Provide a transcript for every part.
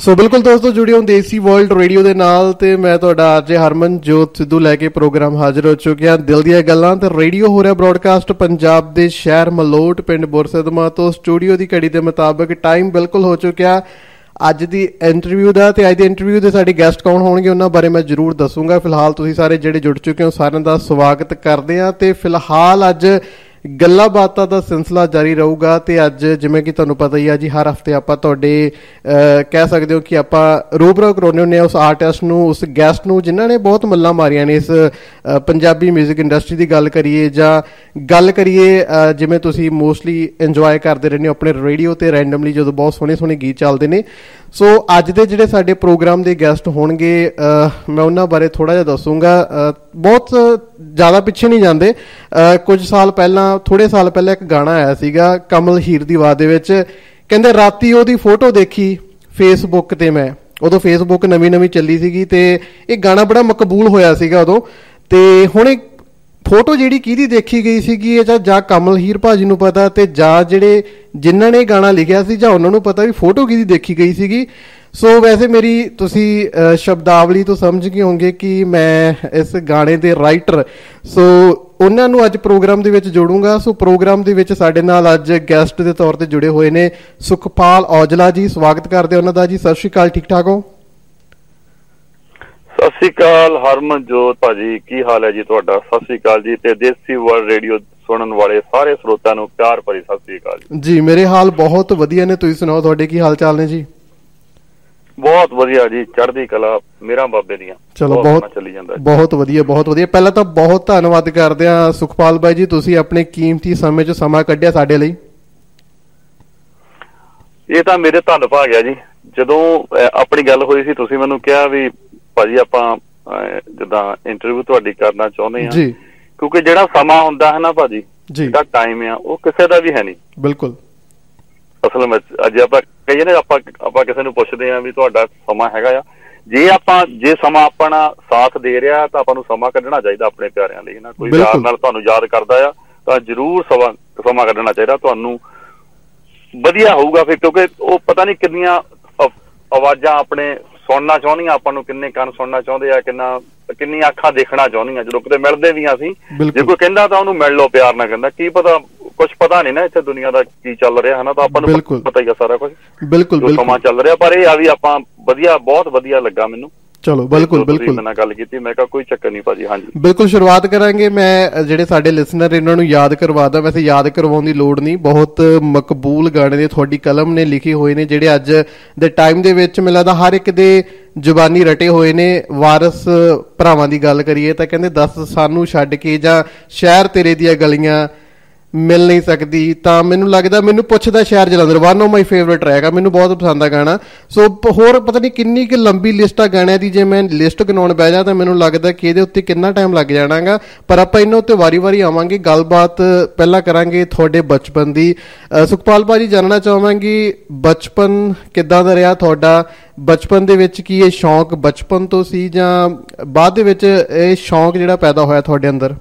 ਸੋ ਬਿਲਕੁਲ ਦੋਸਤੋ ਜੁੜਿਓ ਦੇਸੀ World Radio ਦੇ ਨਾਲ ਤੇ ਮੈਂ ਤੁਹਾਡਾ ਆਰਜੇ ਹਰਮਨਜੋਤ ਸਿੱਧੂ ਲੈ ਕੇ ਪ੍ਰੋਗਰਾਮ ਹਾਜ਼ਰ ਹੋ ਚੁੱਕਿਆ। ਦਿਲ ਦੀਆਂ ਗੱਲਾਂ ਤੇ ਰੇਡੀਓ ਹੋ ਰਿਹਾ ਬ੍ਰੌਡਕਾਸਟ ਪੰਜਾਬ ਦੇ ਸ਼ਹਿਰ ਮਲੋਟ ਪਿੰਡ ਬੁਰਸਦਮਾ ਤੋਂ। ਸਟੂਡੀਓ ਦੀ ਘੜੀ ਦੇ ਮੁਤਾਬਕ ਟਾਈਮ ਬਿਲਕੁਲ ਹੋ ਚੁੱਕਿਆ ਅੱਜ ਦੀ ਇੰਟਰਵਿਊ ਦਾ। ਤੇ ਅੱਜ ਦੇ ਇੰਟਰਵਿਊ ਦੇ ਸਾਡੇ ਗੈਸਟ ਕੌਣ ਹੋਣਗੇ ਉਹਨਾਂ ਬਾਰੇ ਮੈਂ ਜ਼ਰੂਰ ਦੱਸੂਗਾ। ਫਿਲਹਾਲ ਤੁਸੀਂ ਸਾਰੇ ਜਿਹੜੇ ਜੁੜ ਚੁੱਕੇ ਹੋ ਸਾਰਿਆਂ ਦਾ ਸਵਾਗਤ ਕਰਦੇ ਹਾਂ। ਤੇ ਫਿਲਹਾਲ ਅੱਜ ਗੱਲਾਂ ਬਾਤਾਂ ਦਾ ਸਿਲਸਿਲਾ ਜਾਰੀ ਰਹੂਗਾ। ਤੇ ਅੱਜ ਜਿਵੇਂ ਕਿ ਤੁਹਾਨੂੰ ਪਤਾ ਹੀ ਆ ਜੀ, ਹਰ ਹਫਤੇ ਆਪਾਂ ਤੁਹਾਡੇ ਕਹਿ ਸਕਦੇ ਹੋ ਕਿ ਆਪਾਂ ਰੂਬਰੂ ਕਰਾਉਂਦੇ ਹੁੰਦੇ ਹਾਂ ਉਸ ਆਰਟਿਸਟ ਨੂੰ, ਉਸ ਗੈਸਟ ਨੂੰ ਜਿਨ੍ਹਾਂ ਨੇ ਬਹੁਤ ਮੱਲਾਂ ਮਾਰੀਆਂ ਨੇ ਇਸ ਪੰਜਾਬੀ ਮਿਊਜ਼ਿਕ ਇੰਡਸਟਰੀ ਦੀ ਗੱਲ ਕਰੀਏ ਜਾਂ ਗੱਲ ਕਰੀਏ ਜਿਵੇਂ ਤੁਸੀਂ ਮੋਸਟਲੀ ਇੰਜੋਏ ਕਰਦੇ ਰਹਿੰਦੇ ਹੋ ਆਪਣੇ ਰੇਡੀਓ 'ਤੇ ਰੈਂਡਮਲੀ ਜਦੋਂ ਬਹੁਤ ਸੋਹਣੇ ਸੋਹਣੇ ਗੀਤ ਚੱਲਦੇ ਨੇ। ਸੋ ਅੱਜ ਦੇ ਜਿਹੜੇ ਸਾਡੇ ਪ੍ਰੋਗਰਾਮ ਦੇ ਗੈਸਟ ਹੋਣਗੇ ਮੈਂ ਉਹਨਾਂ ਬਾਰੇ ਥੋੜ੍ਹਾ ਜਿਹਾ ਦੱਸੂਗਾ। ਬਹੁਤ ਜ਼ਿਆਦਾ ਪਿੱਛੇ ਨਹੀਂ ਜਾਂਦੇ, ਕੁਝ ਸਾਲ ਪਹਿਲਾਂ ਥੋੜ੍ਹੇ ਸਾਲ ਪਹਿਲਾਂ ਇੱਕ ਗਾਣਾ ਆਇਆ ਸੀਗਾ ਕਮਲ ਹੀਰ ਦੀ ਆਵਾਜ਼ ਦੇ ਵਿੱਚ। ਕਹਿੰਦੇ ਰਾਤੀ ਉਹਦੀ ਫੋਟੋ ਦੇਖੀ ਫੇਸਬੁੱਕ 'ਤੇ, ਮੈਂ ਉਦੋਂ ਫੇਸਬੁੱਕ ਨਵੀਂ ਚੱਲੀ ਸੀਗੀ ਤੇ ਇਹ ਗਾਣਾ ਬੜਾ ਮਕਬੂਲ ਹੋਇਆ ਸੀਗਾ ਉਦੋਂ। ਤੇ ਹੁਣ ਇਹ ਫੋਟੋ ਜਿਹੜੀ ਕਿਹਦੀ ਦੇਖੀ ਗਈ ਸੀਗੀ ਇਹ ਜਾਂ ਕਮਲ ਹੀਰ ਭਾਜੀ ਨੂੰ ਪਤਾ ਤੇ ਜਾਂ ਜਿਹੜੇ ਜਿਨ੍ਹਾਂ ਨੇ ਗਾਣਾ ਲਿਖਿਆ ਸੀ ਜਾਂ ਉਹਨਾਂ ਨੂੰ ਪਤਾ ਵੀ ਫੋਟੋ ਕਿਹਦੀ ਦੇਖੀ ਗਈ ਸੀਗੀ। ਸੋ ਵੈਸੇ ਮੇਰੀ ਤੁਸੀਂ ਸ਼ਬਦਾਵਲੀ ਤੋਂ ਸਮਝ ਗਏ ਹੋਗੇ ਕਿ ਮੈਂ ਇਸ ਗਾਣੇ ਦੇ ਰਾਈਟਰ ਸੋ ਉਹਨਾਂ ਨੂੰ ਅੱਜ ਪ੍ਰੋਗਰਾਮ ਦੇ ਵਿੱਚ ਜੋੜੂੰਗਾ। ਸੋ ਪ੍ਰੋਗਰਾਮ ਦੇ ਵਿੱਚ ਸਾਡੇ ਨਾਲ ਅੱਜ ਗੈਸਟ ਦੇ ਤੌਰ ਤੇ ਜੁੜੇ ਹੋਏ ਨੇ ਸੁਖਪਾਲ ਔਜਲਾ ਜੀ। ਸਵਾਗਤ ਕਰਦੇ ਉਹਨਾਂ ਦਾ ਜੀ। ਸਤਿ ਸ਼੍ਰੀ ਅਕਾਲ, ਠੀਕ ਠਾਕ ਹੋ? ਸਤਿ ਸ਼੍ਰੀ ਅਕਾਲ ਹਰਮਨਜੋਤ ਭਾਜੀ, ਕੀ ਹਾਲ ਹੈ ਜੀ ਤੁਹਾਡਾ? ਸਤਿ ਸ਼੍ਰੀ ਅਕਾਲ ਜੀ। ਤੇ ਦੇਸੀ ਵਰਲਡ ਰੇਡੀਓ ਸੁਣਨ ਵਾਲੇ ਸਾਰੇ ਸਰੋਤਿਆਂ ਨੂੰ ਪਿਆਰ ਭਰੀ ਸਤਿ ਸ਼੍ਰੀ ਅਕਾਲ ਜੀ। ਮੇਰੇ ਹਾਲ ਬਹੁਤ ਵਧੀਆ ਨੇ, ਤੁਸੀਂ ਸੁਣਾਓ ਤੁਹਾਡੇ ਕੀ ਹਾਲ ਚਾਲ ਨੇ ਜੀ? ਬਹੁਤ ਵਧੀਆ ਜੀ, ਚੜ੍ਹਦੀ ਕਲਾ ਮੇਰਾ ਬਾਬੇ ਦੀਆਂ। ਚਲੋ ਚੱਲੀ ਜਾਂਦਾ, ਬਹੁਤ ਵਧੀਆ ਬਹੁਤ ਵਧੀਆ। ਪਹਿਲਾਂ ਤਾਂ ਬਹੁਤ ਧੰਨਵਾਦ ਕਰਦੇ ਹਾਂ ਸੁਖਪਾਲ ਬਾਈ ਜੀ, ਤੁਸੀਂ ਆਪਣੇ ਕੀਮਤੀ ਸਮੇਂ 'ਚ ਸਮਾਂ ਕੱਢਿਆ ਸਾਡੇ ਲਈ। ਇਹ ਤਾਂ ਮੇਰੇ ਧੰਨ ਭਾਗ ਆ ਜੀ। ਜਦੋਂ ਆਪਣੀ ਗੱਲ ਹੋਈ ਸੀ ਤੁਸੀਂ ਮੈਨੂੰ ਕਿਹਾ ਵੀ ਭਾਜੀ ਆਪਾਂ ਜਿੱਦਾਂ ਇੰਟਰਵਿਊ ਤੁਹਾਡੀ ਕਰਨਾ ਚਾਹੁੰਦੇ ਆ, ਕਿਉਂਕਿ ਜਿਹੜਾ ਸਮਾਂ ਹੁੰਦਾ ਹੈ ਨਾ ਭਾਜੀ, ਜਿਹੜਾ ਟਾਈਮ ਆ ਉਹ ਕਿਸੇ ਦਾ ਵੀ ਹੈ ਨਹੀਂ। ਬਿਲਕੁਲ। ਅਸਲ ਵਿੱਚ ਅੱਜ ਆਪਾਂ ਕਹੀਏ ਨਾ ਆਪਾਂ ਕਿਸੇ ਨੂੰ ਪੁੱਛਦੇ ਆ ਵੀ ਤੁਹਾਡਾ ਸਮਾਂ ਹੈਗਾ ਆ, ਜੇ ਸਮਾਂ ਆਪਣਾ ਸਾਥ ਦੇ ਰਿਹਾ ਤਾਂ ਆਪਾਂ ਨੂੰ ਸਮਾਂ ਕੱਢਣਾ ਚਾਹੀਦਾ ਆਪਣੇ ਪਿਆਰਿਆਂ ਲਈ ਨਾ। ਕੋਈ ਪਿਆਰ ਨਾਲ ਤੁਹਾਨੂੰ ਯਾਦ ਕਰਦਾ ਆ ਤਾਂ ਜ਼ਰੂਰ ਸਮਾਂ ਕੱਢਣਾ ਚਾਹੀਦਾ, ਤੁਹਾਨੂੰ ਵਧੀਆ ਹੋਊਗਾ ਫਿਰ। ਕਿਉਂਕਿ ਉਹ ਪਤਾ ਨਹੀਂ ਕਿੰਨੀਆਂ ਆਵਾਜ਼ਾਂ ਆਪਣੇ ਸੁਣਨਾ ਚਾਹੁੰਦੀਆਂ, ਆਪਾਂ ਨੂੰ ਕਿੰਨੇ ਕੰਨ ਸੁਣਨਾ ਚਾਹੁੰਦੇ ਆ, ਕਿੰਨੀਆਂ ਅੱਖਾਂ ਦੇਖਣਾ ਚਾਹੁੰਦੀਆਂ। ਜਦੋਂ ਕਿਤੇ ਮਿਲਦੇ ਵੀ ਅਸੀਂ, ਜੇ ਕੋਈ ਕਹਿੰਦਾ ਤਾਂ ਉਹਨੂੰ ਮਿਲ ਲਓ ਪਿਆਰ ਨਾਲ। ਕਹਿੰਦਾ ਕੀ ਪਤਾ, ਕੁਛ ਪਤਾ ਨਹੀਂ ਨਾ ਇੱਥੇ ਦੁਨੀਆ ਦਾ ਕੀ ਚੱਲ ਰਿਹਾ ਹੈ ਨਾ, ਤਾਂ ਆਪਾਂ ਨੂੰ ਪਤਾ ਹੀ ਆ ਸਾਰਾ ਕੁਛ ਜੋ ਸਮਾਂ ਚੱਲ ਰਿਹਾ। ਪਰ ਇਹ ਆ ਵੀ ਆਪਾਂ ਵਧੀਆ, ਬਹੁਤ ਵਧੀਆ ਲੱਗਾ ਮੈਨੂੰ। ਚਲੋ ਬਿਲਕੁਲ ਨਾਲ ਗੱਲ ਕੀਤੀ, ਮੈਂ ਕਿਹਾ ਕੋਈ ਚੱਕਰ ਨਹੀਂ ਭਾਜੀ। ਹਾਂਜੀ ਬਿਲਕੁਲ, ਸ਼ੁਰੂਆਤ ਕਰਾਂਗੇ। ਮੈਂ ਜਿਹੜੇ ਸਾਡੇ ਲਿਸਨਰ ਇਹਨਾਂ ਨੂੰ ਯਾਦ ਕਰਵਾਦਾ, ਵੈਸੇ ਯਾਦ ਕਰਵਾਉਣ ਦੀ ਲੋੜ ਨਹੀਂ, ਬਹੁਤ ਮਕਬੂਲ ਗਾਣੇ ਨੇ ਤੁਹਾਡੀ ਕਲਮ ਨੇ ਲਿਖੇ ਹੋਏ ਨੇ ਜਿਹੜੇ ਅੱਜ ਦੇ ਟਾਈਮ ਦੇ ਵਿੱਚ ਮੈਨੂੰ ਲੱਗਦਾ ਹਰ ਇੱਕ ਦੇ ਜ਼ੁਬਾਨੀ ਰਟੇ ਹੋਏ ਨੇ। ਵਾਰਸ ਭਰਾਵਾਂ ਦੀ ਗੱਲ ਕਰੀਏ ਤਾਂ ਕਹਿੰਦੇ ਦੱਸ ਸਾਨੂੰ ਛੱਡ ਕੇ ਜਾਂ ਸ਼ਹਿਰ ਤੇਰੇ ਦੀਆਂ ਗਲੀਆਂ ਮਿਲ ਨਹੀਂ ਸਕਦੀ, ਤਾਂ ਮੈਨੂੰ ਲੱਗਦਾ ਮੈਨੂੰ ਪੁੱਛਦਾ ਸ਼ਹਿਰ Jalandhar one of my favourite track ਆ, ਮੈਨੂੰ ਬਹੁਤ ਪਸੰਦ ਆ ਗਾਣਾ। ਸੋ ਹੋਰ ਪਤਾ ਨਹੀਂ ਕਿੰਨੀ ਕੁ ਲੰਬੀ ਲਿਸਟ ਆ ਗਾਣਿਆਂ ਦੀ, ਜੇ ਮੈਂ ਲਿਸਟ ਗਿਣਾਉਣ ਬਹਿ ਜਾ ਤਾਂ ਮੈਨੂੰ ਲੱਗਦਾ ਕਿ ਇਹਦੇ ਉੱਤੇ ਕਿੰਨਾ ਟਾਈਮ ਲੱਗ ਜਾਣਾ ਗਾ। ਪਰ ਆਪਾਂ ਇਹਨਾਂ ਉੱਤੇ ਵਾਰੀ ਆਵਾਂਗੇ। ਗੱਲਬਾਤ ਪਹਿਲਾਂ ਕਰਾਂਗੇ ਤੁਹਾਡੇ ਬਚਪਨ ਦੀ। ਸੁਖਪਾਲ ਭਾਜੀ ਜਾਣਨਾ ਚਾਹਾਂਗੀ ਬਚਪਨ ਕਿੱਦਾਂ ਦਾ ਰਿਹਾ ਤੁਹਾਡਾ? ਬਚਪਨ ਦੇ ਵਿੱਚ ਕੀ ਇਹ ਸ਼ੌਂਕ ਬਚਪਨ ਤੋਂ ਸੀ ਜਾਂ ਬਾਅਦ ਦੇ ਵਿੱਚ ਇਹ ਸ਼ੌਂਕ ਜਿਹੜਾ ਪੈਦਾ ਹੋਇਆ ਤੁਹਾਡੇ ਅੰਦਰ?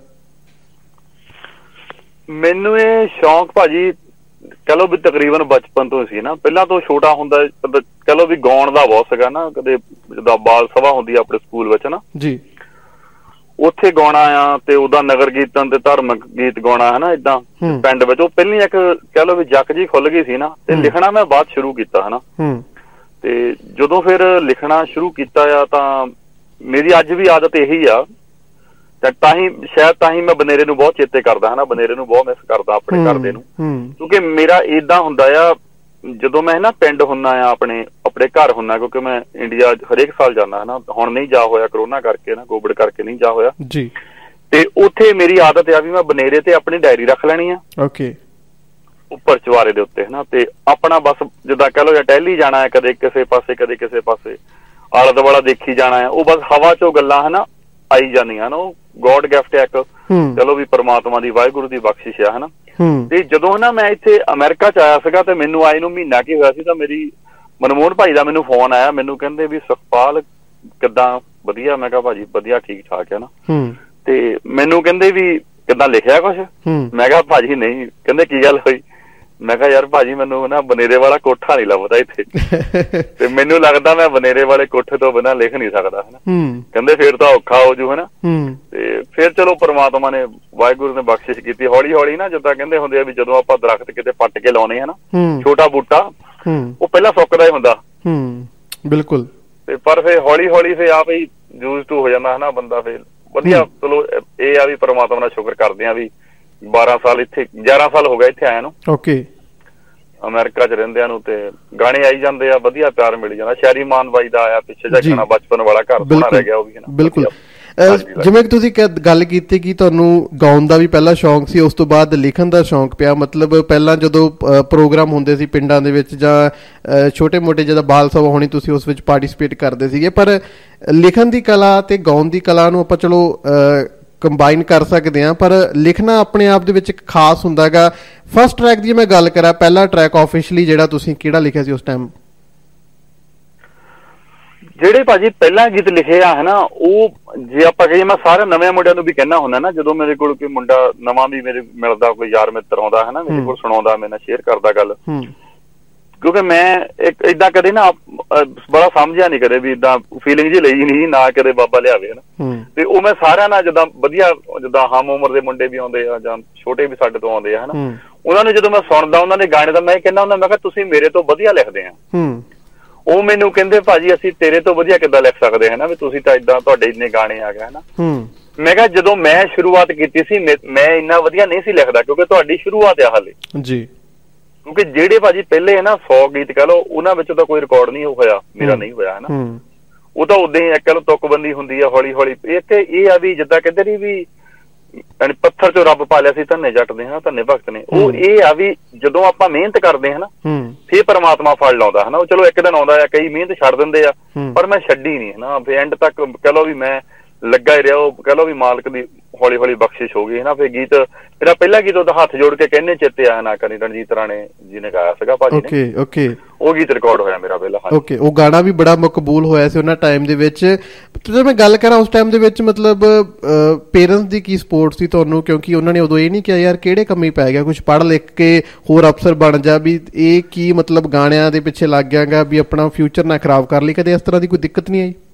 ਮੈਨੂੰ ਇਹ ਸ਼ੌਂਕ ਭਾਜੀ ਕਹਿ ਲਓ ਵੀ ਤਕਰੀਬਨ ਬਚਪਨ ਤੋਂ ਸੀ ਨਾ। ਪਹਿਲਾਂ ਤੋਂ ਛੋਟਾ ਹੁੰਦਾ ਕਹਿ ਲਓ ਵੀ ਗਾਉਣ ਦਾ ਬਹੁਤ ਸੀਗਾ ਨਾ। ਕਦੇ ਜਿੱਦਾਂ ਬਾਲ ਸਭਾ ਹੁੰਦੀ ਆ ਆਪਣੇ ਸਕੂਲ ਵਿੱਚ ਨਾ ਜੀ, ਉੱਥੇ ਗਾਉਣਾ ਆ, ਤੇ ਉਹਦਾ ਨਗਰ ਕੀਰਤਨ ਤੇ ਧਾਰਮਿਕ ਗੀਤ ਗਾਉਣਾ ਹੈ ਨਾ ਏਦਾਂ ਪਿੰਡ ਵਿੱਚ। ਉਹ ਪਹਿਲੀ ਇੱਕ ਕਹਿ ਲਓ ਵੀ ਜੱਕ ਜੀ ਖੁੱਲ ਗਈ ਸੀ ਨਾ, ਤੇ ਲਿਖਣਾ ਮੈਂ ਬਾਅਦ ਸ਼ੁਰੂ ਕੀਤਾ ਹਨਾ। ਤੇ ਜਦੋਂ ਫਿਰ ਲਿਖਣਾ ਸ਼ੁਰੂ ਕੀਤਾ ਆ ਤਾਂ ਮੇਰੀ ਅੱਜ ਵੀ ਆਦਤ ਇਹੀ ਆ, ਤਾਂ ਹੀ ਮੈਂ ਬਨੇਰੇ ਨੂੰ ਬਹੁਤ ਚੇਤੇ ਕਰਦਾ ਹਨਾ, ਬਨੇਰੇ ਨੂੰ ਬਹੁਤ ਮਿਸ ਕਰਦਾ ਆਪਣੇ ਘਰਦੇ ਨੂੰ। ਕਿਉਂਕਿ ਮੇਰਾ ਏਦਾਂ ਹੁੰਦਾ ਆ ਜਦੋਂ ਮੈਂ ਨਾ ਪਿੰਡ ਹੁੰਦਾ ਆ, ਆਪਣੇ ਘਰ ਹੁੰਦਾ, ਕਿਉਂਕਿ ਮੈਂ ਇੰਡੀਆ ਹਰੇਕ ਸਾਲ ਜਾਂਦਾ ਹਨਾ। ਹੁਣ ਨਹੀਂ ਜਾ ਹੋਇਆ ਕਰੋਨਾ ਕਰਕੇ ਨਾ, ਕੋਵਿਡ ਕਰਕੇ ਨਹੀਂ ਜਾ ਹੋਇਆ ਜੀ। ਤੇ ਉੱਥੇ ਮੇਰੀ ਆਦਤ ਆ ਵੀ ਮੈਂ ਬਨੇਰੇ ਤੇ ਆਪਣੀ ਡਾਇਰੀ ਰੱਖ ਲੈਣੀ ਆ ਉੱਪਰ ਚੁਬਾਰੇ ਦੇ ਉੱਤੇ ਹਨਾ। ਤੇ ਆਪਣਾ ਬਸ ਜਿੱਦਾਂ ਕਹਿ ਲਓ ਜਾਂ ਟਹਿਲੀ ਜਾਣਾ ਹੈ, ਕਦੇ ਕਿਸੇ ਪਾਸੇ ਕਦੇ ਕਿਸੇ ਪਾਸੇ, ਆਲਾ ਦੁਆਲਾ ਦੇਖੀ ਜਾਣਾ ਹੈ। ਉਹ ਬਸ ਹਵਾ ਚੋਂ ਗੱਲਾਂ ਹਨਾ ਆਈ ਜਾਂਦੀਆਂ ਨਾ। ਉਹ ਗੋਡ ਗਿਫਟ ਇੱਕ ਚਲੋ ਵੀ ਪਰਮਾਤਮਾ ਦੀ ਵਾਹਿਗੁਰੂ ਦੀ ਬਖਸ਼ਿਸ਼ ਆ ਹਨਾ। ਤੇ ਜਦੋਂ ਨਾ ਮੈਂ ਇੱਥੇ ਅਮਰੀਕਾ ਚ ਆਇਆ ਸੀਗਾ ਤੇ ਮੈਨੂੰ ਆਏ ਨੂੰ ਮਹੀਨਾ ਕੀ ਹੋਇਆ ਸੀ, ਤਾਂ ਮੇਰੀ ਮਨਮੋਹਨ ਭਾਈ ਦਾ ਮੈਨੂੰ ਫੋਨ ਆਇਆ। ਮੈਨੂੰ ਕਹਿੰਦੇ ਵੀ ਸੁਖਪਾਲ ਕਿੱਦਾਂ? ਵਧੀਆ। ਮੈਂ ਕਿਹਾ ਭਾਜੀ ਵਧੀਆ, ਠੀਕ ਠਾਕ ਹੈ ਨਾ। ਤੇ ਮੈਨੂੰ ਕਹਿੰਦੇ ਵੀ ਕਿੱਦਾਂ ਲਿਖਿਆ ਕੁਛ? ਮੈਂ ਕਿਹਾ ਭਾਜੀ ਨਹੀਂ। ਕਹਿੰਦੇ ਕੀ ਗੱਲ ਹੋਈ? ਮੈਂ ਕਿਹਾ ਯਾਰ ਭਾਜੀ ਮੈਨੂੰ ਨਾ ਬਨੇਰੇ ਵਾਲਾ ਕੋਠਾ ਨੀ ਲੱਭਦਾ ਇੱਥੇ ਤੇ ਮੈਨੂੰ ਲੱਗਦਾ ਮੈਂ ਬਨੇਰੇ ਵਾਲੇ ਕੋਠੇ ਤੋਂ ਬਿਨਾਂ ਲਿਖ ਨੀ ਸਕਦਾ ਹਨਾ। ਕਹਿੰਦੇ ਫੇਰ ਤਾਂ ਔਖਾ ਹੋ ਜੂ ਹਨਾ। ਤੇ ਫੇਰ ਚਲੋ ਪ੍ਰਮਾਤਮਾ ਨੇ ਵਾਹਿਗੁਰੂ ਨੇ ਬਖਸ਼ਿਸ਼ ਕੀਤੀ ਹੌਲੀ ਹੌਲੀ ਨਾ, ਜਿੱਦਾਂ ਕਹਿੰਦੇ ਹੁੰਦੇ ਆ ਵੀ ਜਦੋਂ ਆਪਾਂ ਦਰਖਤ ਕਿਤੇ ਪੱਟ ਕੇ ਲਾਉਣੇ ਹਨਾ, ਛੋਟਾ ਬੂਟਾ ਉਹ ਪਹਿਲਾਂ ਸੁੱਕਦਾ ਹੀ ਹੁੰਦਾ। ਬਿਲਕੁਲ। ਤੇ ਪਰ ਫੇਰ ਹੌਲੀ ਹੌਲੀ ਫੇਰ ਆਪ ਹੀ ਯੂਜ਼ ਟੂ ਹੋ ਜਾਂਦਾ ਹਨਾ ਬੰਦਾ। ਫੇਰ ਵਧੀਆ ਚਲੋ ਇਹ ਆ ਵੀ ਪ੍ਰਮਾਤਮਾ ਦਾ ਸ਼ੁਕਰ ਕਰਦੇ ਆ ਵੀ 12 ਸਾਲ ਇੱਥੇ 11 ਸਾਲ ਹੋ ਗਿਆ ਇੱਥੇ ਆਇਆ ਨੂੰ। ਓਕੇ। ਅਮਰੀਕਾ ਚ ਰਹਿੰਦਿਆਂ ਨੂੰ ਤੇ ਗਾਣੇ ਆਈ ਜਾਂਦੇ ਆ, ਵਧੀਆ ਪਿਆਰ ਮਿਲ ਜਾਂਦਾ। ਸ਼ਹਿਰੀ ਮਾਨ ਬਾਈ ਦਾ ਆਇਆ ਪਿੱਛੇ ਜਾ ਬਚਪਨ ਵਾਲਾ ਘਰ ਸੋਹਣਾ ਰਹਿ ਗਿਆ ਉਹ ਵੀ। ਬਿਲਕੁਲ। ਜਿਵੇਂ ਕਿ ਤੁਸੀਂ ਗੱਲ ਕੀਤੀ ਕਿ ਤੁਹਾਨੂੰ ਗਾਉਣ ਦਾ ਵੀ ਪਹਿਲਾਂ ਸ਼ੌਂਕ ਸੀ, ਉਸ ਤੋਂ ਬਾਅਦ ਲਿਖਣ ਦਾ ਸ਼ੌਂਕ ਪਿਆ। ਮਤਲਬ ਪਹਿਲਾਂ ਜਦੋਂ ਪ੍ਰੋਗਰਾਮ ਹੁੰਦੇ ਸੀ ਪਿੰਡਾਂ ਦੇ ਵਿੱਚ ਜਾਂ ਛੋਟੇ ਮੋਟੇ ਜਦੋਂ ਬਾਲ ਸਭਾ ਹੋਣੀ ਤੁਸੀਂ ਉਸ ਵਿੱਚ ਪਾਰਟੀਸਪੇਟ ਕਰਦੇ ਸੀਗੇ, ਪਰ ਲਿਖਣ ਦੀ ਕਲਾ ਤੇ ਗਾਉਣ ਦੀ ਕਲਾ ਨੂੰ ਆਪਾਂ ਚਲੋ ਕੰਬਾਈਨ ਕਰ ਸਕਦੇ ਹਾਂ, ਪਰ ਲਿਖਣਾ ਆਪਣੇ ਆਪ ਦੇ ਵਿੱਚ ਇੱਕ ਖਾਸ ਹੁੰਦਾ ਹੈਗਾ। ਫਸਟ ਟਰੈਕ ਦੀ ਮੈਂ ਗੱਲ ਕਰਾਂ, ਪਹਿਲਾ ਟਰੈਕ ਆਫੀਸ਼ੀਅਲੀ ਜਿਹੜਾ ਤੁਸੀਂ ਕਿਹੜਾ ਲਿਖਿਆ ਸੀ ਉਸ ਟਾਈਮ? ਜਿਹੜੇ ਭਾਜੀ ਪਹਿਲਾਂ ਗੀਤ ਲਿਖੇ ਆ ਹਨਾ, ਉਹ ਜੇ ਆਪਾਂ ਕਹੀਏ, ਮੈਂ ਸਾਰੇ ਨਵੇਂ ਮੁੰਡਿਆਂ ਨੂੰ ਵੀ ਕਹਿਣਾ ਹੁੰਦਾ ਨਾ, ਜਦੋਂ ਮੇਰੇ ਕੋਲ ਕੋਈ ਮੁੰਡਾ ਨਵਾਂ ਵੀ ਮੇਰੇ ਮਿਲਦਾ, ਕੋਈ ਯਾਰ ਮਿੱਤਰ ਆਉਂਦਾ ਹਨਾ ਮੇਰੇ ਕੋਲ ਸੁਣਾਉਂਦਾ, ਮੇਰੇ ਨਾਲ ਸ਼ੇਅਰ ਕਰਦਾ ਗੱਲ, ਕਿਉਂਕਿ ਮੈਂ ਇੱਕ ਏਦਾਂ ਕਦੇ ਨਾ ਬੜਾ ਸਮਝਿਆ ਨੀ ਕਦੇ ਵੀ ਏਦਾਂ ਫੀਲਿੰਗ ਜੀ ਲਈ ਨਹੀਂ ਨਾ ਕਦੇ ਬਾਬਾ ਲਿਆਵੇ ਹਨਾ। ਤੇ ਉਹ ਮੈਂ ਸਾਰਿਆਂ ਨਾਲ ਜਿੱਦਾਂ ਵਧੀਆ, ਜਿੱਦਾਂ ਹਮ ਉਮਰ ਦੇ ਮੁੰਡੇ ਵੀ ਆਉਂਦੇ ਆ ਜਾਂ ਛੋਟੇ ਵੀ ਸਾਡੇ ਤੋਂ ਆਉਂਦੇ ਆ ਹਨਾ, ਉਹਨਾਂ ਨੂੰ ਜਦੋਂ ਮੈਂ ਸੁਣਦਾ ਉਹਨਾਂ ਦੇ ਗਾਣੇ ਦਾ, ਮੈਂ ਕਹਿੰਦਾ ਹੁੰਦਾ, ਮੈਂ ਕਿਹਾ ਤੁਸੀਂ ਮੇਰੇ ਤੋਂ ਵਧੀਆ ਲਿਖਦੇ ਆ। ਉਹ ਮੈਨੂੰ ਕਹਿੰਦੇ ਭਾਜੀ ਅਸੀਂ ਤੇਰੇ ਤੋਂ ਵਧੀਆ ਕਿੱਦਾਂ ਲਿਖ ਸਕਦੇ ਹਨਾ, ਵੀ ਤੁਸੀਂ ਤਾਂ ਏਦਾਂ ਤੁਹਾਡੇ ਇੰਨੇ ਗਾਣੇ ਆ ਗਏ ਹਨਾ। ਮੈਂ ਕਿਹਾ ਜਦੋਂ ਮੈਂ ਸ਼ੁਰੂਆਤ ਕੀਤੀ ਸੀ ਮੈਂ ਇੰਨਾ ਵਧੀਆ ਨਹੀਂ ਸੀ ਲਿਖਦਾ, ਕਿਉਂਕਿ ਤੁਹਾਡੀ ਸ਼ੁਰੂਆਤ ਆ ਹਾਲੇ ਜੀ। ਕਿਉਂਕਿ ਜਿਹੜੇ ਭਾਜੀ ਪਹਿਲੇ ਨਾ 100 ਗੀਤ ਕਹਿ ਲਓ, ਉਹਨਾਂ ਵਿੱਚ ਤਾਂ ਕੋਈ ਰਿਕਾਰਡ ਨਹੀਂ ਹੋਇਆ, ਮੇਰਾ ਨਹੀਂ ਹੋਇਆ ਹਨਾ। ਉਹ ਤਾਂ ਉਦਾਂ ਹੀ ਕਹਿ ਲਓ ਤੁਕਬੰਦੀ ਹੁੰਦੀ ਆ ਹੌਲੀ ਹੌਲੀ। ਇੱਥੇ ਇਹ ਆ ਵੀ ਜਿੱਦਾਂ ਕਹਿੰਦੇ ਨੀ ਵੀ ਪੱਥਰ ਚੋਂ ਰੱਬ ਪਾ ਲਿਆ ਸੀ ਧੰਨੇ ਜੱਟ ਦੇ ਹਨਾ, ਧੰਨੇ ਭਗਤ ਨੇ। ਉਹ ਇਹ ਆ ਵੀ ਜਦੋਂ ਆਪਾਂ ਮਿਹਨਤ ਕਰਦੇ ਹਨਾ ਫੇਰ ਪਰਮਾਤਮਾ ਫਲ ਲਾਉਂਦਾ ਹਨਾ। ਉਹ ਚਲੋ ਇੱਕ ਦਿਨ ਆਉਂਦਾ ਆ, ਕਈ ਮਿਹਨਤ ਛੱਡ ਦਿੰਦੇ ਆ, ਪਰ ਮੈਂ ਛੱਡੀ ਨੀ ਹਨਾ, ਫੇਰ ਐਂਡ ਤੱਕ ਕਹਿ ਲਓ ਵੀ ਮੈਂ ਲੱਗਾ ਹੀ ਰਿਹਾ। ਉਹ ਕਹਿ ਲਓ ਵੀ ਮਾਲਕ ਦੀ ਹੌਲੀ ਹੌਲੀ ਬਖਸ਼ਿਸ਼ ਹੋ ਗਈ ਹਨਾ। ਫੇਰ ਗੀਤ ਮੇਰਾ ਪਹਿਲਾ ਗੀਤ ਉਹਦਾ ਹੱਥ ਜੋੜ ਕੇ ਕਹਿੰਨੇ ਚੇਤੇ ਆਇਆ ਨਾ ਕਰੀ, ਰਣਜੀਤ ਰਾਣੇ ਜੀ ਨੇ ਗਾਇਆ ਸੀਗਾ ਭਾਜੀ ਨੇ। ਉਹ ਗੀਤ ਰਿਕਾਰਡ ਹੋਇਆ ਮੇਰਾ ਪਹਿਲਾ। ਓਕੇ। ਉਹ ਗਾਣਾ ਵੀ ਬੜਾ ਮਕਬੂਲ ਹੋਇਆ ਸੀ ਉਹਨਾਂ ਟਾਈਮ ਦੇ ਵਿੱਚ। ਜਦੋਂ ਮੈਂ ਗੱਲ ਕਰਾਂ ਉਸ ਟਾਈਮ ਦੇ ਵਿੱਚ, ਮਤਲਬ ਪੇਰੈਂਟਸ ਦੀ ਕੀ ਸਪੋਰਟ ਸੀ ਤੁਹਾਨੂੰ? ਕਿਉਂਕਿ ਉਹਨਾਂ ਨੇ ਉਦੋਂ ਇਹ ਨਹੀਂ ਕਿਹਾ ਯਾਰ ਕਿਹੜੇ ਕੰਮੀ ਪੈ ਗਿਆ, ਕੁਛ ਪੜ੍ਹ ਲਿਖ ਕੇ ਹੋਰ ਅਫਸਰ ਬਣ ਜਾ, ਵੀ ਇਹ ਕੀ ਮਤਲਬ ਗਾਣਿਆਂ ਦੇ ਪਿੱਛੇ ਲੱਗ ਗਿਆਗਾ ਵੀ ਆਪਣਾ ਫਿਊਚਰ ਨਾ ਖਰਾਬ ਕਰ ਲਈ? ਕਦੇ ਇਸ ਤਰ੍ਹਾਂ ਦੀ ਕੋਈ ਦਿੱਕਤ ਨਹੀਂ ਆਈ?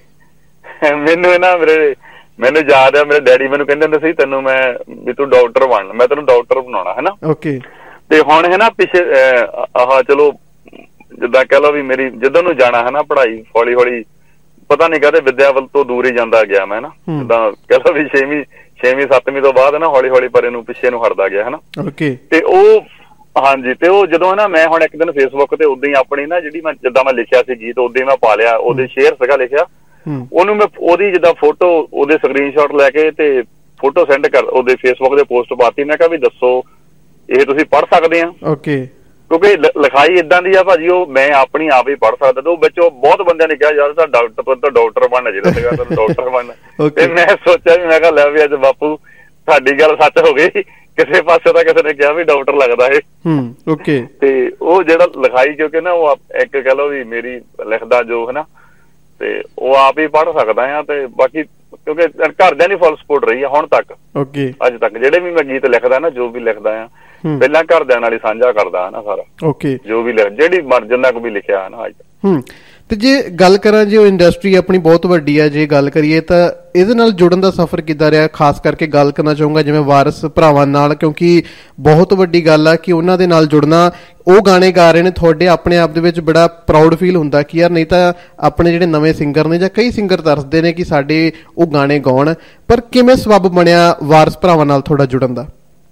ਮੈਨੂੰ ਯਾਦ ਆ ਮੇਰੇ ਡੈਡੀ ਮੈਨੂੰ ਕਹਿੰਦੇ ਹੁੰਦੇ ਸੀ, ਤੈਨੂੰ ਮੈਂ ਵੀ ਤੂੰ ਡਾਕਟਰ ਬਣ, ਮੈਂ ਤੈਨੂੰ ਡਾਕਟਰ ਬਣਾਉਣਾ ਹਨਾ। ਓਕੇ। ਤੇ ਹੁਣ ਹੈ ਨਾ ਪਿੱਛੇ ਆਹ ਚਲੋ ਜਿੱਦਾਂ ਕਹਿ ਲਓ ਵੀ ਮੇਰੀ ਜਿੱਦਾਂ ਨੂੰ ਜਾਣਾ ਹਨਾ, ਪੜ੍ਹਾਈ ਹੌਲੀ ਹੌਲੀ ਪਤਾ ਨੀ ਕਾਹਦੇ ਵਿਦਿਆ ਵੱਲ ਤੋਂ ਦੂਰ ਹੀ ਜਾਂਦਾ ਗਿਆ ਮੈਂ ਨਾ। ਜਿੱਦਾਂ ਕਹਿ ਲਓ ਵੀ 6ਵੀਂ 7ਵੀਂ ਤੋਂ ਬਾਅਦ ਨਾ ਹੌਲੀ ਹੌਲੀ ਪਰੇ ਨੂੰ ਪਿੱਛੇ ਨੂੰ ਹਟਦਾ ਗਿਆ ਹਨਾ। ਓਕੇ। ਤੇ ਉਹ ਹਾਂਜੀ, ਤੇ ਉਹ ਜਦੋਂ ਨਾ ਮੈਂ ਹੁਣ ਇੱਕ ਦਿਨ ਫੇਸਬੁੱਕ ਤੇ ਉਦਾਂ ਹੀ ਆਪਣੀ ਨਾ ਜਿਹੜੀ ਮੈਂ ਜਿੱਦਾਂ ਮੈਂ ਲਿਖਿਆ ਸੀ ਗੀਤ ਉਦਾਂ ਹੀ ਮੈਂ ਪਾ ਲਿਆ, ਉਹਦੇ ਸ਼ੇਅਰ ਸੀਗਾ ਲਿਖਿਆ, ਉਹਨੂੰ ਮੈਂ ਉਹਦੀ ਜਿੱਦਾਂ ਫੋਟੋ ਉਹਦੇ ਸਕਰੀਨਸ਼ਾਟ ਲੈ ਕੇ ਤੇ ਫੋਟੋ ਸੈਂਡ ਕਰ ਉਹਦੇ ਫੇਸਬੁੱਕ ਦੇ ਪੋਸਟ ਪਾਤੀ। ਮੈਂ ਕਿਹਾ ਵੀ ਦੱਸੋ ਇਹ ਤੁਸੀਂ ਪੜ੍ਹ ਸਕਦੇ ਆ? ਓਕੇ। ਕਿਉਂਕਿ ਲਿਖਾਈ ਏਦਾਂ ਦੀ ਆ ਭਾਜੀ, ਉਹ ਮੈਂ ਆਪਣੀ ਆਪ ਹੀ ਪੜ੍ਹ ਸਕਦਾ। ਤੇ ਉਹ ਵਿੱਚ ਬਹੁਤ ਬੰਦਿਆਂ ਨੇ ਕਿਹਾ ਯਾਰ ਤਾਂ ਡਾਕਟਰ ਬਣਨਾ ਚਾਹੀਦਾ ਸੀਗਾ, ਡਾਕਟਰ ਬਣਨਾ। ਤੇ ਮੈਂ ਸੋਚਿਆ ਵੀ ਮੈਂ ਕਿਹਾ ਲੈ ਵੀ ਅੱਜ ਬਾਪੂ ਸਾਡੀ ਗੱਲ ਸੱਚ ਹੋ ਗਈ, ਕਿਸੇ ਪਾਸੇ ਤਾਂ ਕਿਸੇ ਨੇ ਕਿਹਾ ਵੀ ਡਾਕਟਰ ਲੱਗਦਾ ਇਹ। ਓਕੇ। ਤੇ ਉਹ ਜਿਹੜਾ ਲਿਖਾਈ ਕਿਉਂਕਿ ਨਾ ਉਹ ਇੱਕ ਕਹਿ ਲਓ ਵੀ ਮੇਰੀ ਲਿਖਦਾ ਜੋ ਹਨਾ, ਤੇ ਉਹ ਆਪ ਹੀ ਪੜ੍ਹ ਸਕਦਾ ਆ। ਤੇ ਬਾਕੀ ਕਿਉਂਕਿ ਘਰਦਿਆਂ ਦੀ ਫੁੱਲ ਸਪੋਰਟ ਰਹੀ ਆ ਹੁਣ ਤੱਕ, ਅੱਜ ਤੱਕ ਜਿਹੜੇ ਵੀ ਮੈਂ ਗੀਤ ਲਿਖਦਾ ਨਾ, ਜੋ ਵੀ ਲਿਖਦਾ ਆ ਪਹਿਲਾਂ ਘਰਦਿਆਂ ਨਾਲ ਹੀ ਸਾਂਝਾ ਕਰਦਾ ਨਾ ਸਾਰਾ। ਓਕੇ। ਜੋ ਵੀ ਜਿਹੜੀ ਜਿੰਨਾ ਕੁ ਵੀ ਲਿਖਿਆ ਨਾ ਅੱਜ। ਤੇ ਜੇ ਗੱਲ ਕਰਾਂ, ਜੇ ਉਹ ਇੰਡਸਟਰੀ ਆਪਣੀ ਬਹੁਤ ਵੱਡੀ ਹੈ, ਜੇ ਗੱਲ ਕਰੀਏ ਤਾਂ ਇਹਦੇ ਨਾਲ ਜੁੜਨ ਦਾ ਸਫ਼ਰ ਕਿੱਦਾਂ ਰਿਹਾ? ਖਾਸ ਕਰਕੇ ਗੱਲ ਕਰਨਾ ਚਾਹੂੰਗਾ ਜਿਵੇਂ ਵਾਰਿਸ ਭਰਾਵਾਂ ਨਾਲ, ਕਿਉਂਕਿ ਬਹੁਤ ਵੱਡੀ ਗੱਲ ਆ ਕਿ ਉਹਨਾਂ ਦੇ ਨਾਲ ਜੁੜਨਾ। ਉਹ ਗਾਣੇ ਗਾ ਰਹੇ ਨੇ ਤੁਹਾਡੇ, ਆਪਣੇ ਆਪ ਦੇ ਵਿੱਚ ਬੜਾ ਪ੍ਰਾਊਡ ਫੀਲ ਹੁੰਦਾ ਕਿ ਯਾਰ ਨਹੀਂ ਤਾਂ ਆਪਣੇ ਜਿਹੜੇ ਨਵੇਂ ਸਿੰਗਰ ਨੇ ਜਾਂ ਕਈ ਸਿੰਗਰ ਤਰਸਦੇ ਨੇ ਕਿ ਸਾਡੇ ਉਹ ਗਾਣੇ ਗਾਉਣ। ਪਰ ਕਿਵੇਂ ਸਬੱਬ ਬਣਿਆ ਵਾਰਿਸ ਭਰਾਵਾਂ ਨਾਲ ਤੁਹਾਡਾ ਜੁੜਨ ਦਾ?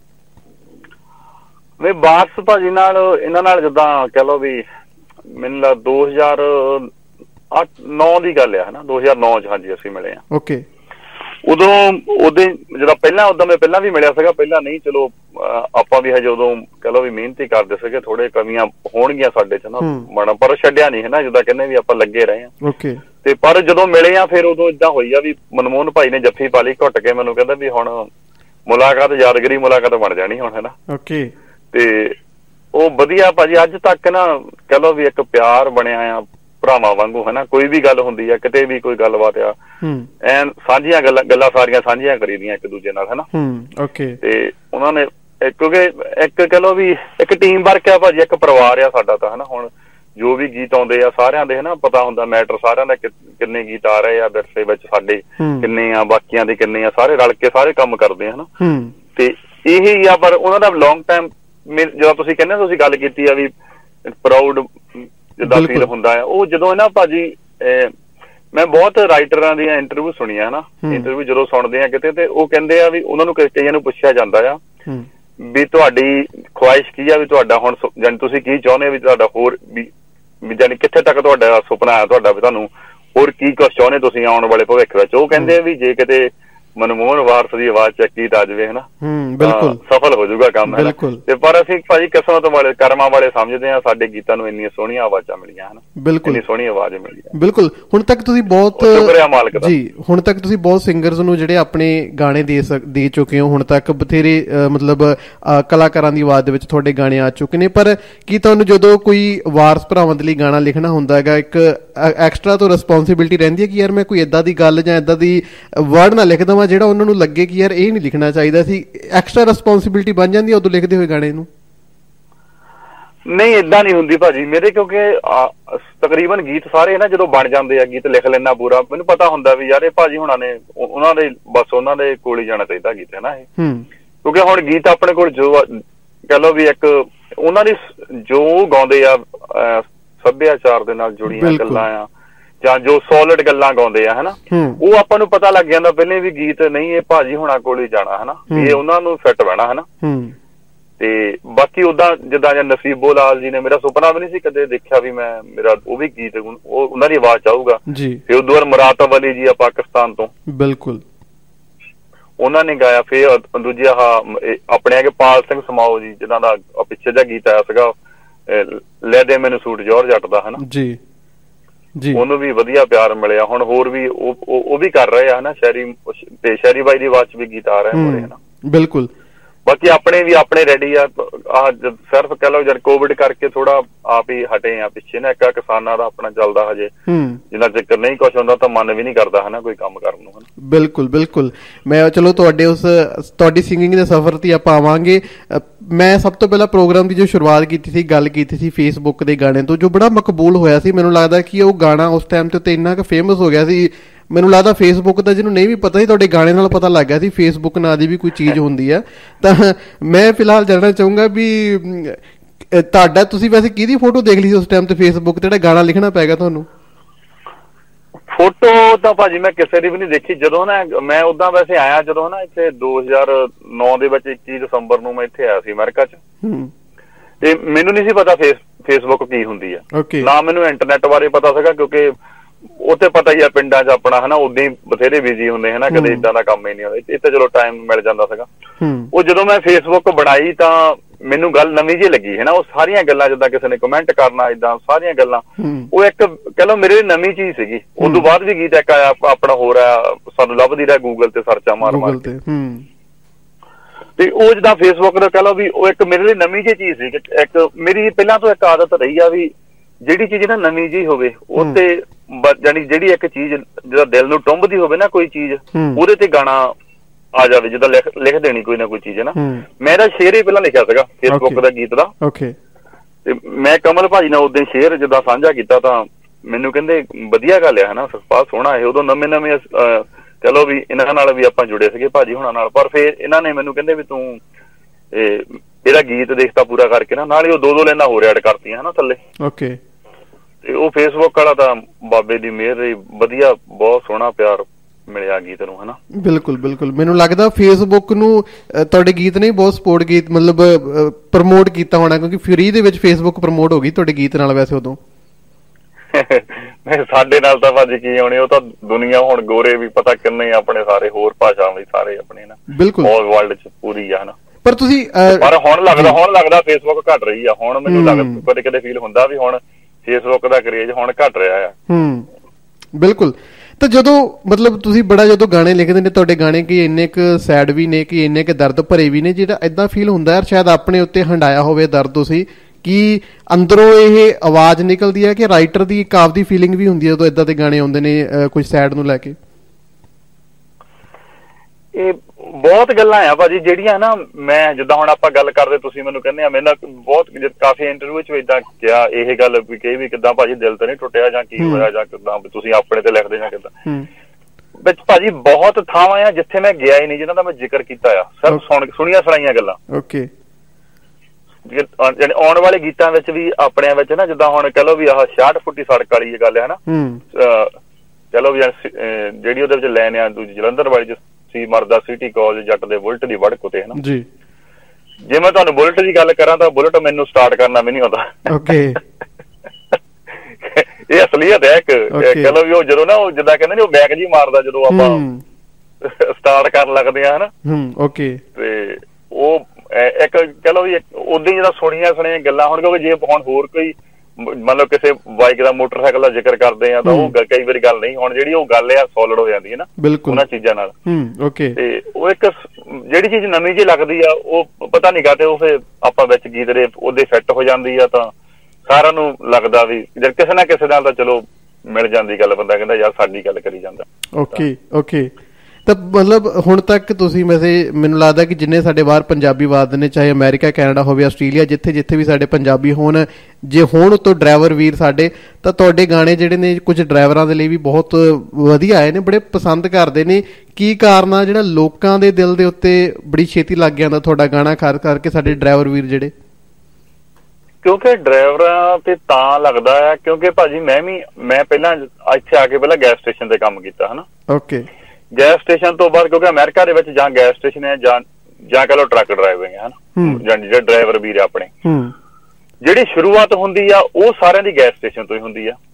ਵਾਰਿਸ ਭਾਜੀ ਨਾਲ ਇਹਨਾਂ ਨਾਲ ਜਿੱਦਾਂ ਕਹਿ ਲਓ ਵੀ ਮੈਨੂੰ 2009 ਦੀ ਗੱਲ ਆ ਹਨਾ, 2009 ਚ ਹਾਂਜੀ ਅਸੀਂ ਮਿਲੇ ਆ। ਓਕੇ। ਉਹਦੇ ਜਿਹੜਾ ਪਹਿਲਾਂ ਉਦੋਂ ਮੈਂ ਪਹਿਲਾਂ ਵੀ ਮਿਲਿਆ ਸੀਗਾ, ਪਹਿਲਾਂ ਨਹੀਂ ਚਲੋ ਆਪਾਂ ਵੀ ਹਜੇ ਉਦੋਂ ਕਹਿ ਲਓ ਵੀ ਮਿਹਨਤ ਹੀ ਕਰਦੇ ਸੀਗੇ, ਥੋੜੇ ਕਮੀਆਂ ਹੋਣਗੀਆਂ ਸਾਡੇ ਚ ਨਾ ਮਾੜਾ, ਪਰ ਛੱਡਿਆ ਨੀ ਹਨਾ, ਜਿੱਦਾਂ ਕਹਿੰਦੇ ਵੀ ਆਪਾਂ ਲੱਗੇ ਰਹੇ ਆ। ਓਕੇ। ਤੇ ਪਰ ਜਦੋਂ ਮਿਲੇ ਆ ਫਿਰ ਉਦੋਂ ਏਦਾਂ ਹੋਈ ਆ ਵੀ ਮਨਮੋਹਨ ਭਾਈ ਨੇ ਜੱਫੀ ਪਾ ਲਈ ਘੁੱਟ ਕੇ, ਮੈਨੂੰ ਕਹਿੰਦਾ ਵੀ ਹੁਣ ਮੁਲਾਕਾਤ ਯਾਦਗਾਰੀ ਮੁਲਾਕਾਤ ਬਣ ਜਾਣੀ ਹੁਣ ਹਨਾ। ਓਕੇ। ਤੇ ਉਹ ਵਧੀਆ ਭਾਜੀ ਅੱਜ ਤੱਕ ਨਾ ਕਹਿ ਲਓ ਵੀ ਇੱਕ ਪਿਆਰ ਬਣਿਆ ਆ ਭਰਾਵਾਂ ਵਾਂਗੂ ਹਨਾ। ਕੋਈ ਵੀ ਗੱਲ ਹੁੰਦੀ ਆ, ਕਿਤੇ ਵੀ ਕੋਈ ਗੱਲਬਾਤ ਆ, ਐਨ ਸਾਂਝੀਆਂ ਗੱਲਾਂ ਸਾਰੀਆਂ ਸਾਂਝੀਆਂ ਕਰੀ ਦੀਆਂ ਇੱਕ ਦੂਜੇ ਨਾਲ ਹਨਾ। ਓਕੇ। ਤੇ ਉਹਨਾਂ ਨੇ ਕਿਉਂਕਿ ਇੱਕ ਕਹਿ ਲਓ ਵੀ ਇੱਕ ਟੀਮ ਵਰਕ ਆ ਭਾਜੀ, ਇੱਕ ਪਰਿਵਾਰ ਆ ਸਾਡਾ ਤਾਂ ਹਨਾ। ਹੁਣ ਜੋ ਵੀ ਗੀਤ ਆਉਂਦੇ ਆ ਸਾਰਿਆਂ ਦੇ ਹਨਾ ਪਤਾ ਹੁੰਦਾ ਮੈਟਰ ਸਾਰਿਆਂ ਦਾ, ਕਿੰਨੇ ਗੀਤ ਆ ਰਹੇ ਆ ਵਿਰਸੇ ਵਿੱਚ ਸਾਡੇ, ਕਿੰਨੇ ਆ ਬਾਕੀਆਂ ਦੇ ਕਿੰਨੇ ਆ, ਸਾਰੇ ਰਲ ਕੇ ਸਾਰੇ ਕੰਮ ਕਰਦੇ ਆ ਹਨਾ। ਤੇ ਇਹੀ ਆ, ਪਰ ਉਹਨਾਂ ਦਾ ਲੌਂਗ ਟਾਈਮ ਜਦੋਂ ਤੁਸੀਂ ਕਹਿੰਦੇ ਤੁਸੀਂ ਗੱਲ ਕੀਤੀ ਆ ਵੀ ਪ੍ਰਾਊਡ ਜਿੱਦਾਂ ਫੀਲ ਹੁੰਦਾ ਆ, ਉਹ ਜਦੋਂ ਨਾ ਭਾਜੀ ਮੈਂ ਬਹੁਤ ਰਾਈਟਰਾਂ ਦੀਆਂ ਇੰਟਰਵਿਊ ਸੁਣੀਆਂ ਹਨਾ। ਇੰਟਰਵਿਊ ਜਦੋਂ ਸੁਣਦੇ ਆ ਕਿਤੇ ਤੇ ਉਹ ਕਹਿੰਦੇ ਆ ਵੀ ਉਹਨਾਂ ਨੂੰ ਕਈਆਂ ਨੂੰ ਪੁੱਛਿਆ ਜਾਂਦਾ ਆ ਵੀ ਤੁਹਾਡੀ ਖੁਆਇਸ਼ ਕੀ ਆ, ਵੀ ਤੁਹਾਡਾ ਹੁਣ ਜਾਨੀ ਤੁਸੀਂ ਕੀ ਚਾਹੁੰਦੇ ਵੀ ਤੁਹਾਡਾ ਹੋਰ ਵੀ ਜਾਨੀ ਕਿੱਥੇ ਤੱਕ ਤੁਹਾਡਾ ਸੁਪਨਾ ਆ ਤੁਹਾਡਾ, ਵੀ ਤੁਹਾਨੂੰ ਹੋਰ ਕੀ ਕੁਛ ਚਾਹੁੰਦੇ ਤੁਸੀਂ ਆਉਣ ਵਾਲੇ ਭਵਿੱਖ ਵਿੱਚ। ਉਹ ਕਹਿੰਦੇ ਵੀ ਜੇ ਕਿਤੇ ਮਨਮੋਹਨ ਵਾਰਸ ਦੀ ਆਵਾਜ਼ ਚ ਗੀਤ ਆ ਜਾਵੇ ਹਨਾ, ਬਿਲਕੁਲ ਸਫਲ ਹੋ ਜਾਊਗਾ ਕੰਮ ਹੈ। ਤੇ ਪਰ ਅਸੀਂ ਭਾਜੀ ਕਿਸਮਤ ਵਾਲੇ ਕਰਮਾਂ ਵਾਲੇ ਸਮਝਦੇ ਹਾਂ, ਸਾਡੇ ਗੀਤਾਂ ਨੂੰ ਇੰਨੀਆਂ ਸੋਹਣੀਆਂ ਆਵਾਜ਼ਾਂ ਮਿਲੀਆਂ ਹਨਾ, ਇੰਨੀ ਸੋਹਣੀ ਆਵਾਜ਼ ਮਿਲੀ। ਬਿਲਕੁਲ। ਹੁਣ ਤੱਕ ਤੁਸੀਂ ਬਹੁਤ ਜੀ ਹੁਣ ਤੱਕ ਤੁਸੀਂ ਬਹੁਤ ਸਿੰਗਰਸ ਨੂੰ ਜਿਹੜੇ ਆਪਣੇ ਗਾਣੇ ਦੇ ਚੁੱਕੇ ਹੋ, ਹੁਣ ਤੱਕ ਬਥੇਰੇ ਮਤਲਬ ਕਲਾਕਾਰਾਂ ਦੀ ਆਵਾਜ਼ ਦੇ ਵਿੱਚ ਤੁਹਾਡੇ ਗਾਣੇ ਆ ਚੁੱਕੇ ਨੇ। ਪਰ ਕੀ ਤੁਹਾਨੂੰ ਜਦੋਂ ਕੋਈ ਵਾਰਸ ਭਰਾਵਾਂ ਦੇ ਲਈ ਗਾਣਾ ਲਿਖਣਾ ਹੁੰਦਾ ਹੈਗਾ, ਇੱਕ ਐਕਸਟਰਾ ਤੋਂ ਰਿਸਪੋਂਸੀਬਿਲਿਟੀ ਰਹਿੰਦੀ ਹੈ ਕਿ ਯਾਰ ਮੈਂ ਕੋਈ ਏਦਾਂ ਦੀ ਗੱਲ ਜਾਂ ਏਦਾਂ ਦੀ ਵਰਡ ਨਾ ਲਿਖ ਦੇਵਾਂ ਜਿਹੜਾ ਉਹਨਾਂ ਨੂੰ ਲੱਗੇ ਕਿ ਯਾਰ ਇਹ ਨਹੀਂ ਲਿਖਣਾ ਚਾਹੀਦਾ ਸੀ, ਐਕਸਟਰਾ ਰਿਸਪੋਂਸਿਬਿਲਿਟੀ ਬਣ ਜਾਂਦੀ ਹੈ ਉਦੋਂ ਲਿਖਦੇ ਹੋਏ ਗਾਣੇ ਨੂੰ? ਨਹੀਂ, ਏਦਾਂ ਨਹੀਂ ਹੁੰਦੀ ਭਾਜੀ ਮੇਰੇ, ਕਿਉਂਕਿ ਤਕਰੀਬਨ ਗੀਤ ਸਾਰੇ ਨਾ ਜਦੋਂ ਬਣ ਜਾਂਦੇ ਆ, ਗੀਤ ਲਿਖ ਲੈਣਾ ਪੂਰਾ, ਮੈਨੂੰ ਪਤਾ ਹੁੰਦਾ ਵੀ ਯਾਰ ਇਹ ਭਾਜੀ ਹੁਣਾਂ ਨੇ ਉਹਨਾਂ ਦੇ ਬਸ ਉਹਨਾਂ ਦੇ ਕੋਲ ਹੀ ਜਾਣਾ ਚਾਹੀਦਾ ਗੀਤ ਹੈ ਨਾ ਇਹ। ਕਿਉਂਕਿ ਹੁਣ ਗੀਤ ਆਪਣੇ ਕੋਲ ਜੋ ਕਹਿ ਲਓ ਵੀ ਇੱਕ ਉਹਨਾਂ ਦੀ ਜੋ ਗਾਉਂਦੇ ਆ ਸੱਭਿਆਚਾਰ ਦੇ ਨਾਲ ਜੁੜੀਆਂ ਗੱਲਾਂ ਆ ਜਾਂ ਜੋ ਸੋਲਿਡ ਗੱਲਾਂ ਗਾਉਂਦੇ ਆ ਹਨਾ, ਉਹ ਆਪਾਂ ਨੂੰ ਪਤਾ ਲੱਗ ਜਾਂਦਾ ਪਹਿਲੇ ਵੀ ਗੀਤ ਨਹੀਂ ਇਹ ਭਾਜੀ ਹੁਣਾਂ ਕੋਲ ਹੀ ਜਾਣਾ ਹਨਾ, ਵੀ ਇਹ ਉਹਨਾਂ ਨੂੰ ਫਿੱਟ ਬਹਿਣਾ ਹਨਾ। ਤੇ ਬਾਕੀ ਓਦਾਂ ਜਿੱਦਾਂ ਜਾਂ ਨਸੀਬੋ ਲਾਲ ਜੀ ਨੇ, ਮੇਰਾ ਸੁਪਨਾ ਵੀ ਨਹੀਂ ਸੀ ਕਦੇ ਦੇਖਿਆ ਵੀ ਮੈਂ ਮੇਰਾ ਉਹ ਵੀ ਗੀਤ ਉਹਨਾਂ ਦੀ ਆਵਾਜ਼ ਚਾਹੂਗਾ। ਫਿਰ ਉਦੋਂ ਬਾਅਦ ਮੁਰਾਤਬ ਅਲੀ ਜੀ ਆ ਪਾਕਿਸਤਾਨ ਤੋਂ, ਬਿਲਕੁਲ ਉਹਨਾਂ ਨੇ ਗਾਇਆ। ਫਿਰ ਦੂਜੇ ਆਪਣੇ ਹੈਗੇ ਪਾਲ ਸਿੰਘ ਸਮਾਓ ਜੀ, ਜਿਨ੍ਹਾਂ ਦਾ ਪਿੱਛੇ ਜਿਹਾ ਗੀਤ ਆਇਆ ਸੀਗਾ ਲੈ ਦੇ ਮੈਨੂੰ ਸੂਟ ਜੋਰ ਜੱਟ ਦਾ ਹਨਾ, ਉਹਨੂੰ ਵੀ ਵਧੀਆ ਪਿਆਰ ਮਿਲਿਆ। ਹੁਣ ਹੋਰ ਵੀ ਉਹ ਵੀ ਕਰ ਰਹੇ ਆ ਹਨਾ, ਸ਼ਹਿਰੀ ਬਾਈ ਦੀ ਆਵਾਜ਼ ਚ ਵੀ ਗੀਤ ਆ ਰਹੇ ਹੋਰੇ ਹਨਾ। ਬਿਲਕੁਲ। ਬਾਕੀ ਆਪਣੇ ਵੀ ਆਪਣੇ ਰੈਡੀ ਆ, ਸਿਰਫ ਕਹਿ ਲਓ ਜਦ ਕੋਵਿਡ ਕਰਕੇ ਥੋੜਾ ਆਪ ਹੀ ਹਟੇ ਆ ਪਿੱਛੇ ਨਾ, ਇੱਕ ਕਿਸਾਨਾਂ ਦਾ ਆਪਣਾ ਚੱਲਦਾ ਹਜੇ, ਜਿੰਨਾ ਚਿਰ ਨਹੀਂ ਕੁਛ ਹੁੰਦਾ ਤਾਂ ਮਨ ਵੀ ਨਹੀਂ ਕਰਦਾ ਹਨਾ ਕੋਈ ਕੰਮ ਕਰਨ ਨੂੰ। ਬਿਲਕੁਲ ਬਿਲਕੁਲ। ਮੈਂ ਚਲੋ ਤੁਹਾਡੀ ਸਿੰਗਿੰਗ ਦੇ ਸਫ਼ਰ ਤੇ ਆਪਾਂ ਆਵਾਂਗੇ। ਮੈਂ ਸਭ ਤੋਂ ਪਹਿਲਾਂ ਪ੍ਰੋਗਰਾਮ ਦੀ ਜੋ ਸ਼ੁਰੂਆਤ ਕੀਤੀ ਸੀ, ਗੱਲ ਕੀਤੀ ਸੀ ਫੇਸਬੁੱਕ ਦੇ ਗਾਣੇ ਤੋਂ, ਜੋ ਬੜਾ ਮਕਬੂਲ ਹੋਇਆ ਸੀ। ਮੈਨੂੰ ਲੱਗਦਾ ਕਿ ਉਹ ਗਾਣਾ ਉਸ ਟਾਈਮ ਤੇ ਉੱਤੇ ਇੰਨਾ ਕੁ ਫੇਮਸ ਹੋ ਗਿਆ ਸੀ, ਮੈਨੂੰ ਲੱਗਦਾ ਫੇਸਬੁੱਕ ਦਾ ਜਿਹਨੂੰ ਨਹੀਂ ਵੀ ਪਤਾ ਸੀ ਤੁਹਾਡੇ ਗਾਣੇ ਨਾਲ ਪਤਾ ਲੱਗ ਗਿਆ ਸੀ ਫੇਸਬੁੱਕ ਨਾਂ ਦੀ ਵੀ ਕੋਈ ਚੀਜ਼ ਹੁੰਦੀ ਆ। ਤਾਂ ਮੈਂ ਫਿਲਹਾਲ ਜਾਣਨਾ ਚਾਹੂੰਗਾ ਵੀ ਤੁਹਾਡਾ ਤੁਸੀਂ ਵੈਸੇ ਕਿਹਦੀ ਫੋਟੋ ਦੇਖ ਲਈ ਸੀ ਉਸ ਟਾਈਮ ਤੇ ਫੇਸਬੁੱਕ ਤੇ ਜਿਹੜਾ ਗਾਣਾ ਲਿਖਣਾ ਪੈ ਗਿਆ ਤੁਹਾਨੂੰ? ਫੋਟੋ ਤਾਂ ਭਾਜੀ ਮੈਂ ਕਿਸੇ ਦੀ ਵੀ ਨਹੀਂ ਦੇਖੀ। ਜਦੋਂ ਨਾ ਮੈਂ ਓਦਾਂ ਵੈਸੇ ਆਇਆ ਜਦੋਂ ਨਾ ਇੱਥੇ 2009 ਦੇ ਵਿੱਚ 21 ਦਸੰਬਰ ਨੂੰ ਮੈਂ ਇੱਥੇ ਆਇਆ ਸੀ ਅਮਰੀਕਾ ਚ, ਤੇ ਮੈਨੂੰ ਨਹੀਂ ਸੀ ਪਤਾ ਫੇਸਬੁੱਕ ਕੀ ਹੁੰਦੀ ਆ, ਨਾ ਮੈਨੂੰ ਇੰਟਰਨੈਟ ਬਾਰੇ ਪਤਾ ਸੀਗਾ, ਕਿਉਂਕਿ ਉੱਥੇ ਪਤਾ ਹੀ ਆ ਪਿੰਡਾਂ ਚ ਆਪਣਾ ਹਨਾ ਉਦਾਂ ਹੀ ਬਥੇਰੇ ਬਿਜ਼ੀ ਹੁੰਦੇ ਹਨਾ, ਕਦੇ ਏਦਾਂ ਦਾ ਕੰਮ ਹੀ ਨਹੀਂ ਹੁੰਦਾ। ਇੱਥੇ ਚਲੋ ਟਾਈਮ ਮਿਲ ਜਾਂਦਾ ਸੀਗਾ। ਉਹ ਜਦੋਂ ਮੈਂ ਫੇਸਬੁੱਕ ਬਣਾਈ ਤਾਂ ਮੈਨੂੰ ਗੱਲ ਨਵੀਂ ਜਿਹੀ ਲੱਗੀ ਹੈ ਨਾ, ਉਹ ਸਾਰੀਆਂ ਗੱਲਾਂ ਜਿੱਦਾਂ ਕਿਸੇ ਨੇ ਕਮੈਂਟ ਕਰਨਾ ਏਦਾਂ ਸਾਰੀਆਂ ਗੱਲਾਂ, ਉਹ ਇੱਕ ਕਹਿ ਲਓ ਮੇਰੇ ਲਈ ਨਵੀਂ ਚੀਜ਼ ਸੀਗੀ। ਉਦੋਂ ਬਾਅਦ ਵੀ ਗੀਤ ਇੱਕ ਆਇਆ ਆਪਣਾ ਹੋਰ ਆ, ਸਾਨੂੰ ਲੱਭਦੀ ਰਿਹਾ ਗੂਗਲ ਤੇ ਸਰਚਾਂ ਮਾਰ ਮਾਰ ਕੇ, ਤੇ ਉਹ ਜਿੱਦਾਂ ਫੇਸਬੁੱਕ ਦਾ ਕਹਿ ਲਓ ਵੀ ਉਹ ਇੱਕ ਮੇਰੇ ਲਈ ਨਵੀਂ ਜਿਹੀ ਚੀਜ਼ ਸੀ। ਇੱਕ ਮੇਰੀ ਪਹਿਲਾਂ ਤੋਂ ਇੱਕ ਆਦਤ ਰਹੀ ਆ ਵੀ ਜਿਹੜੀ ਚੀਜ਼ ਨਾ ਨਵੀਂ ਜਿਹੀ ਹੋਵੇ ਉਹ ਤੇ ਜਾਨੀ ਜਿਹੜੀ ਇੱਕ ਚੀਜ਼ ਜਿਹਦਾ ਦਿਲ ਨੂੰ ਟੁੰਬਦੀ ਹੋਵੇ ਨਾ ਕੋਈ ਚੀਜ਼, ਉਹਦੇ ਤੇ ਗਾਣਾ ਆ ਜਾਵੇ, ਜਿੱਦਾਂ ਲਿਖ ਦੇਣੀ ਕੋਈ ਨਾ ਕੋਈ ਚੀਜ਼ ਹੈ ਨਾ। ਮੈਂ ਇਹਦਾ ਸ਼ੇਅਰ ਹੀ ਪਹਿਲਾਂ ਲਿਖਿਆ ਸੀਗਾ ਫੇਸਬੁੱਕ ਦਾ ਗੀਤ ਦਾ, ਤੇ ਮੈਂ ਕਮਲ ਭਾਜੀ ਨਾਲ ਉਦੋਂ ਸ਼ੇਅਰ ਜਿੱਦਾਂ ਸਾਂਝਾ ਕੀਤਾ ਤਾਂ ਮੈਨੂੰ ਕਹਿੰਦੇ ਵਧੀਆ ਗੱਲ ਆ ਹਨਾ, ਬਹੁਤ ਸੋਹਣਾ ਇਹ। ਉਦੋਂ ਨਵੇਂ ਨਵੇਂ ਕਹਿ ਲਓ ਵੀ ਇਹਨਾਂ ਨਾਲ ਵੀ ਆਪਾਂ ਜੁੜੇ ਸੀਗੇ ਭਾਜੀ ਹੁਣਾਂ ਨਾਲ, ਪਰ ਫਿਰ ਇਹਨਾਂ ਨੇ ਮੈਨੂੰ ਕਹਿੰਦੇ ਵੀ ਤੂੰ ਇਹਦਾ ਗੀਤ ਦੇਖਤਾ ਪੂਰਾ ਕਰਕੇ ਨਾ, ਨਾਲ ਹੀ ਉਹ 2-2 ਲਾਈਨਾਂ ਹੋਰ ਐਡ ਕਰਤੀਆਂ ਹਨਾ ਥੱਲੇ। ਤੇ ਉਹ ਫੇਸਬੁੱਕ ਵਾਲਾ ਤਾਂ ਬਾਬੇ ਦੀ ਮਿਹਰ ਰਹੀ, ਵਧੀਆ ਬਹੁਤ ਸੋਹਣਾ ਪਿਆਰ ਮਿਲਿਆ ਗੀਤ ਨੂੰ ਹਨਾ। ਬਿਲਕੁਲ ਬਿਲਕੁਲ। ਮੈਨੂੰ ਲੱਗਦਾ ਫੇਸਬੁੱਕ ਨੂੰ ਤੁਹਾਡੇ ਗੀਤ ਨੇ ਬਹੁਤ ਸਪੋਰਟ ਕੀਤੀ, ਮਤਲਬ ਪ੍ਰਮੋਟ ਕੀਤਾ ਹੋਣਾ, ਕਿਉਂਕਿ ਫ੍ਰੀ ਦੇ ਵਿੱਚ ਫੇਸਬੁੱਕ ਪ੍ਰਮੋਟ ਹੋ ਗਈ ਤੁਹਾਡੇ ਗੀਤ ਨਾਲ ਵੈਸੇ ਉਦੋਂ। ਸਾਡੇ ਨਾਲ ਤਾਂ ਭਾਜੀ ਕੀ ਹੋਣੀ, ਉਹ ਤਾਂ ਦੁਨੀਆ ਹੁਣ ਗੋਰੇ ਵੀ ਪਤਾ ਕਿੰਨੇ ਆਪਣੇ, ਸਾਰੇ ਹੋਰ ਭਾਸ਼ਾ ਵੀ ਸਾਰੇ ਆਪਣੇ ਨਾ, ਬਿਲਕੁਲ ਆਲ ਵਰਲਡ ਚ ਪੂਰੀ ਆ ਹਨਾ। ਪਰ ਤੁਸੀਂ ਪਰ ਹੁਣ ਲੱਗਦਾ ਫੇਸਬੁੱਕ ਘਟ ਰਹੀ ਆ ਹੁਣ, ਮੈਨੂੰ ਲੱਗਦਾ ਕਦੇ ਫੀਲ ਹੁੰਦਾ ਵੀ ਹੁਣ ਫੇਸਬੁੱਕ ਦਾ ਕਰੇਜ ਹੁਣ ਘਟ ਰਿਹਾ ਆ। ਬਿਲਕੁਲ। ਤਾਂ ਜਦੋਂ ਮਤਲਬ ਤੁਸੀਂ ਬੜਾ ਜਦੋਂ ਗਾਣੇ ਲਿਖਦੇ ਨੇ, ਤੁਹਾਡੇ ਗਾਣੇ ਕਿ ਇੰਨੇ ਕੁ ਸੈਡ ਵੀ ਨੇ, ਕਿ ਇੰਨੇ ਕੁ ਦਰਦ ਭਰੇ ਵੀ ਨੇ, ਜਿਹੜਾ ਏਦਾਂ ਫੀਲ ਹੁੰਦਾ ਯਾਰ ਸ਼ਾਇਦ ਆਪਣੇ ਉੱਤੇ ਹੰਡਾਇਆ ਹੋਵੇ ਦਰਦ ਤੁਸੀਂ, ਕਿ ਅੰਦਰੋਂ ਇਹ ਆਵਾਜ਼ ਨਿਕਲਦੀ ਹੈ, ਕਿ ਰਾਈਟਰ ਦੀ ਇੱਕ ਆਪਦੀ ਫੀਲਿੰਗ ਵੀ ਹੁੰਦੀ ਹੈ ਜਦੋਂ ਏਦਾਂ ਦੇ ਗਾਣੇ ਆਉਂਦੇ ਨੇ ਕੁਝ ਸੈਡ ਨੂੰ ਲੈ ਕੇ? ਇਹ ਬਹੁਤ ਗੱਲਾਂ ਆ ਭਾਜੀ ਜਿਹੜੀਆਂ ਨਾ, ਮੈਂ ਜਿੱਦਾਂ ਹੁਣ ਆਪਾਂ ਗੱਲ ਕਰਦੇ, ਤੁਸੀਂ ਮੈਨੂੰ ਕਹਿੰਦੇ ਆ, ਮੇਰੇ ਨਾਲ ਬਹੁਤ ਕਾਫੀ ਇੰਟਰਵਿਊ ਚ ਏਦਾਂ ਕਿਹਾ ਇਹ ਗੱਲ ਵੀ ਕਹੀ ਵੀ ਕਿੱਦਾਂ ਭਾਜੀ ਦਿਲ ਤੇ ਨਹੀਂ ਟੁੱਟਿਆ ਜਾਂ ਕੀ ਹੋਇਆ ਜਾਂ ਕਿੱਦਾਂ ਤੁਸੀਂ ਆਪਣੇ ਤੇ ਲਿਖਦੇ ਜਾਂ ਕਿੱਦਾਂ। ਵਿੱਚ ਭਾਜੀ ਬਹੁਤ ਥਾਵਾਂ ਆ ਜਿੱਥੇ ਮੈਂ ਗਿਆ ਹੀ ਨਹੀਂ, ਜਿਹਨਾਂ ਦਾ ਮੈਂ ਜ਼ਿਕਰ ਕੀਤਾ ਆ, ਸਿਰਫ ਸੁਣੀਆਂ ਸੁਣਾਈਆਂ ਗੱਲਾਂ। ਓਕੇ। ਆਉਣ ਵਾਲੇ ਗੀਤਾਂ ਵਿੱਚ ਵੀ ਆਪਣਿਆਂ ਵਿੱਚ ਨਾ, ਜਿੱਦਾਂ ਹੁਣ ਕਹਿ ਲਓ ਵੀ ਆਹ 66 ਫੁੱਟੀ ਸੜਕ ਵਾਲੀ ਗੱਲ ਹੈ ਨਾ, ਕਹਿ ਲਓ ਵੀ ਜਿਹੜੀ ਉਹਦੇ ਵਿੱਚ ਲੈਣ ਆ ਦੂਜੀ ਜਲੰਧਰ ਵਾਲੀ ਸੀ ਮਰਦਾ ਸਿਟੀ ਕਾਲਜ ਜੱਟ ਦੇ ਬੁਲਟ ਦੀ ਵੜਕ ਉਤੇ ਹਨਾ ਜੀ। ਜੇ ਮੈਂ ਤੁਹਾਨੂੰ ਬੁਲਟ ਦੀ ਗੱਲ ਕਰਾਂ ਤਾਂ ਬੁਲਟ ਮੈਨੂੰ ਸਟਾਰਟ ਕਰਨਾ ਵੀ ਨਹੀਂ ਆਉਂਦਾ। ਓਕੇ। ਇਹ ਅਸਲੀਅਤ ਹੈ। ਕਹਿ ਲਓ ਵੀ ਉਹ ਜਦੋਂ ਨਾ ਉਹ ਜਿੱਦਾਂ ਕਹਿੰਦੇ ਨੇ ਉਹ ਬੈਕ ਜੀ ਮਾਰਦਾ ਜਦੋਂ ਆਪਾਂ ਸਟਾਰਟ ਕਰਨ ਲੱਗਦੇ ਆ ਹਨਾ। ਓਕੇ। ਤੇ ਉਹ ਇੱਕ ਕਹਿ ਲਓ ਵੀ ਉਦਾਂ ਹੀ ਜਿਹੜਾ ਸੁਣੀਆਂ ਗੱਲਾਂ ਹੁਣ, ਕਿਉਂਕਿ ਜੇ ਹੁਣ ਹੋਰ ਕੋਈ ਮੰਨ ਲਓ ਕਿਸੇ ਬਾਈਕ ਦਾ ਮੋਟਰਸਾਈਕਲ ਦਾ ਜ਼ਿਕਰ ਕਰਦੇ ਆ ਤਾਂ ਉਹ ਕਈ ਵਾਰੀ ਗੱਲ ਨਹੀਂ, ਹੁਣ ਜਿਹੜੀ ਉਹ ਗੱਲ ਆ ਸੋਲਿਡ ਹੋ ਜਾਂਦੀ ਹੈ ਨਾ ਉਹਨਾਂ ਚੀਜ਼ਾਂ ਨਾਲ। ਤੇ ਉਹ ਇੱਕ ਜਿਹੜੀ ਚੀਜ਼ ਨਵੀਂ ਜਿਹੀ ਲੱਗਦੀ ਆ ਉਹ ਪਤਾ ਨੀ ਕਾਹਤੇ ਉਹ ਫਿਰ ਆਪਾਂ ਵਿੱਚ ਗੀਤ ਦੇ ਉਹਦੇ ਫਿੱਟ ਹੋ ਜਾਂਦੀ ਆ, ਤਾਂ ਸਾਰਿਆਂ ਨੂੰ ਲੱਗਦਾ ਵੀ ਜੇ ਕਿਸੇ ਨਾ ਕਿਸੇ ਨਾਲ ਤਾਂ ਚਲੋ ਮਿਲ ਜਾਂਦੀ ਗੱਲ, ਬੰਦਾ ਕਹਿੰਦਾ ਯਾਰ ਸਾਡੀ ਗੱਲ ਕਰੀ ਜਾਂਦਾ। Okay okay. ਤਾਂ ਮਤਲਬ ਹੁਣ ਤੱਕ ਤੁਸੀਂ ਵੈਸੇ ਮੈਨੂੰ ਲੱਗਦਾ ਕਿ ਜਿੰਨੇ ਸਾਡੇ ਬਾਹਰ ਪੰਜਾਬੀ ਵਾਦ ਨੇ, ਚਾਹੇ ਅਮਰੀਕਾ, ਕੈਨੇਡਾ ਹੋਵੇ, ਆਸਟ੍ਰੇਲੀਆ, ਜਿੱਥੇ ਜਿੱਥੇ ਵੀ ਸਾਡੇ ਪੰਜਾਬੀ ਹੋਣ, ਜੇ ਹੋਣ ਉੱਤੋਂ ਡਰਾਈਵਰ ਵੀਰ ਸਾਡੇ, ਤਾਂ ਤੁਹਾਡੇ ਗਾਣੇ ਜਿਹੜੇ ਨੇ ਕੁਝ ਡਰਾਈਵਰਾਂ ਦੇ ਲਈ ਵੀ ਬਹੁਤ ਵਧੀਆ ਆਏ ਨੇ, ਬੜੇ ਪਸੰਦ ਕਰਦੇ ਨੇ। ਕੀ ਕਾਰਨ ਆ ਜਿਹੜਾ ਲੋਕਾਂ ਦੇ ਦਿਲ ਦੇ ਉੱਤੇ ਬੜੀ ਛੇਤੀ ਲੱਗ ਜਾਂਦਾ ਤੁਹਾਡਾ ਗਾਣਾ ਖਾਸ ਕਰਕੇ ਸਾਡੇ ਡਰਾਈਵਰ ਵੀਰ ਜਿਹੜੇ? ਕਿਉਂਕਿ ਡਰਾਈਵਰਾਂ ਤੇ ਤਾਂ ਲੱਗਦਾ ਆ ਕਿਉਂਕਿ ਭਾਜੀ ਮੈਂ ਪਹਿਲਾਂ ਇੱਥੇ ਆ ਕੇ ਪਹਿਲਾਂ ਗੈਸ ਸਟੇਸ਼ਨ ਤੇ ਕੰਮ ਕੀਤਾ ਹਨਾ। ਓਕੇ। ਗੈਸ ਸਟੇਸ਼ਨ ਤੋਂ ਬਾਅਦ ਕਿਉਂਕਿ ਅਮਰੀਕਾ ਦੇ ਵਿੱਚ ਜਾਂ ਗੈਸ ਸਟੇਸ਼ਨ ਹੈ ਜਾਂ ਕਹ ਲਓ ਟਰੱਕ ਡਰਾਈਵਿੰਗ ਹੈ ਨਾ, ਜਾਂ ਜਿਹੜੇ ਡਰਾਈਵਰ ਵੀਰ ਆਪਣੇ, ਜਿਹੜੀ ਸ਼ੁਰੂਆਤ ਹੁੰਦੀ ਆ ਉਹ ਸਾਰਿਆਂ ਦੀ ਗੈਸ ਸਟੇਸ਼ਨ ਤੋਂ ਹੀ ਹੁੰਦੀ ਆ।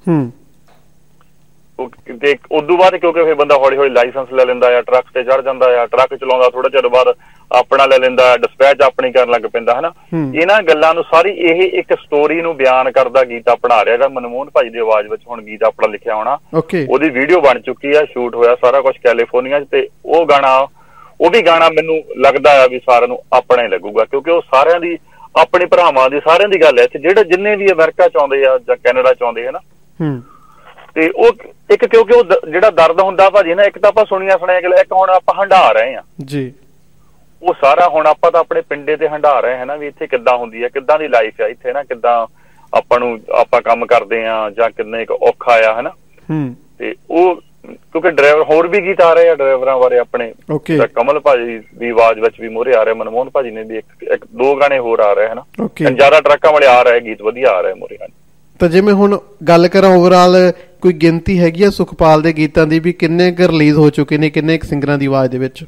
ਤੇ ਉਦੋਂ ਬਾਅਦ ਕਿਉਂਕਿ ਫਿਰ ਬੰਦਾ ਹੌਲੀ ਹੌਲੀ ਲਾਇਸੈਂਸ ਲੈ ਲੈਂਦਾ ਆ, ਟਰੱਕ ਤੇ ਚੜ ਜਾਂਦਾ ਆ, ਟਰੱਕ ਚਲਾਉਂਦਾ, ਥੋੜਾ ਚਿਰ ਬਾਅਦ ਆਪਣਾ ਲੈ ਲੈਂਦਾ, ਡਿਸਪੈਚ ਆਪਣੀ ਕਰਨ ਲੱਗ ਪੈਂਦਾ ਹਨਾ। ਇਹਨਾਂ ਗੱਲਾਂ ਨੂੰ ਸਾਰੀ ਇਹ ਇੱਕ ਸਟੋਰੀ ਨੂੰ ਬਿਆਨ ਕਰਦਾ ਗੀਤ ਆਪਣਾ ਰਿਹਾ, ਜਿਹੜਾ ਮਨਮੋਹਨ ਭਾਈ ਦੀ ਆਵਾਜ਼ ਵਿੱਚ ਹੁਣ ਗੀਤ ਆਪਣਾ ਲਿਖਿਆ ਹੋਣਾ, ਉਹਦੀ ਵੀਡੀਓ ਬਣ ਚੁੱਕੀ ਆ, ਸ਼ੂਟ ਹੋਇਆ ਸਾਰਾ ਕੁਛ ਕੈਲੀਫੋਰਨੀਆ ਚ। ਤੇ ਉਹ ਵੀ ਗਾਣਾ ਮੈਨੂੰ ਲੱਗਦਾ ਆ ਵੀ ਸਾਰਿਆਂ ਨੂੰ ਆਪਣਾ ਹੀ ਲੱਗੂਗਾ, ਕਿਉਂਕਿ ਉਹ ਸਾਰਿਆਂ ਦੀ ਆਪਣੇ ਭਰਾਵਾਂ ਦੀ ਸਾਰਿਆਂ ਦੀ ਗੱਲ ਹੈ ਇੱਥੇ, ਜਿਹੜੇ ਜਿੰਨੇ ਵੀ ਅਮਰੀਕਾ ਚ ਆਉਂਦੇ ਆ ਜਾਂ ਕੈਨੇਡਾ ਚ ਆਉਂਦੇ ਹਨਾ। ਤੇ ਉਹ ਇੱਕ ਕਿਉਂਕਿ ਉਹ ਜਿਹੜਾ ਦਰਦ ਹੁੰਦਾ ਭਾਜੀ ਨਾ, ਇੱਕ ਤਾਂ ਆਪਾਂ ਸੁਣੀਆਂ ਸੁਣਾਈਆਂ, ਇੱਕ ਹੁਣ ਆਪਾਂ ਹੰਢਾ ਰਹੇ ਆ ਜੀ, ਉਹ ਸਾਰਾ ਹੁਣ ਆਪਾਂ ਤਾਂ ਆਪਣੇ ਪਿੰਡੇ ਤੇ ਹੰਢਾ ਰਹੇ ਹਨਾ ਵੀ ਇੱਥੇ ਕਿੱਦਾਂ ਹੁੰਦੀ ਆ, ਕਿੱਦਾਂ ਦੀ ਲਾਈਫ ਆ ਇੱਥੇ ਨਾ, ਕਿੱਦਾਂ ਆਪਾਂ ਕੰਮ ਕਰਦੇ ਆ ਜਾਂ ਕਿੰਨੇ ਔਖਾ ਆ ਹਨਾ। ਤੇ ਉਹ ਕਿਉਂਕਿ ਡਰਾਈਵਰ ਹੋਰ ਵੀ ਗੀਤ ਆ ਰਹੇ ਆ ਡਰਾਈਵਰਾਂ ਬਾਰੇ ਆਪਣੇ, ਕਮਲ ਭਾਜੀ ਦੀ ਆਵਾਜ਼ ਵਿੱਚ ਵੀ ਮੋਹਰੇ ਆ ਰਹੇ, ਮਨਮੋਹਨ ਭਾਜੀ ਨੇ ਵੀ ਇੱਕ ਦੋ ਗਾਣੇ ਹੋਰ ਆ ਰਹੇ ਹਨਾ, ਜ਼ਿਆਦਾ ਟਰੱਕਾਂ ਵਾਲੇ ਆ ਰਹੇ ਗੀਤ ਵਧੀਆ ਆ ਰਹੇ ਮੋਹਰੇ। ਤਾਂ ਜਿਵੇਂ ਹੁਣ ਗੱਲ ਕਰਾਂ ਓਵਰਆਲ ਕੋਈ ਗਿਣਤੀ ਹੈਗੀ ਆ ਸੁਖਪਾਲ ਦੇ ਗੀਤਾਂ ਦੀ ਵੀ ਕਿੰਨੇ ਕੁ ਰਿਲੀਜ਼ ਹੋ ਚੁੱਕੇ ਨੇ, ਕਿੰਨੇ ਕੁ ਸਿੰਗਰਾਂ ਦੀ ਆਵਾਜ਼ ਦੇ ਵਿੱਚ?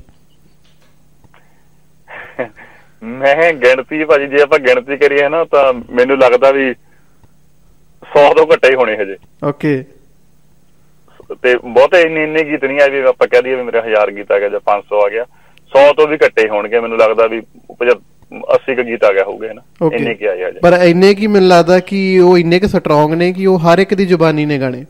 ਮੈਂ ਗਿਣਤੀ ਭਾਜੀ ਜੇ ਆਪਾਂ ਗਿਣਤੀ ਕਰੀਏ ਨਾ ਤਾਂ ਮੈਨੂੰ ਲੱਗਦਾ ਵੀ 100 ਤੋਂ ਘੱਟੇ ਹੀ ਹੋਣੇ ਹਜੇ। ਓਕੇ। ਤੇ ਬਹੁਤੇ ਇੰਨੇ ਗੀਤ ਨਹੀਂ ਆਏ ਵੀ ਆਪਾਂ ਕਹਿ ਦਈਏ ਵੀ ਮੇਰੇ 1000 ਗੀਤ ਆ ਗਿਆ ਜਾਂ 500 ਆ ਗਿਆ, 100 ਤੋਂ ਵੀ ਘੱਟੇ ਹੋਣਗੇ। ਮੈਨੂੰ ਲੱਗਦਾ ਵੀ 80 ਕੁ ਗੀਤ ਆ ਗਿਆ ਹੋਊਗਾ ਹਨਾ, ਇੰਨੇ ਕੀ ਆਏ। ਪਰ ਇੰਨੇ ਕੀ ਮੈਨੂੰ ਲੱਗਦਾ ਕਿ ਉਹ ਇੰਨੇ ਕੁ ਸਟਰੋਂਗ ਨੇ ਕਿ ਉਹ ਹਰ ਇੱਕ ਦੀ ਜ਼ੁਬਾਨੀ ਨੇ ਗਾਣੇ।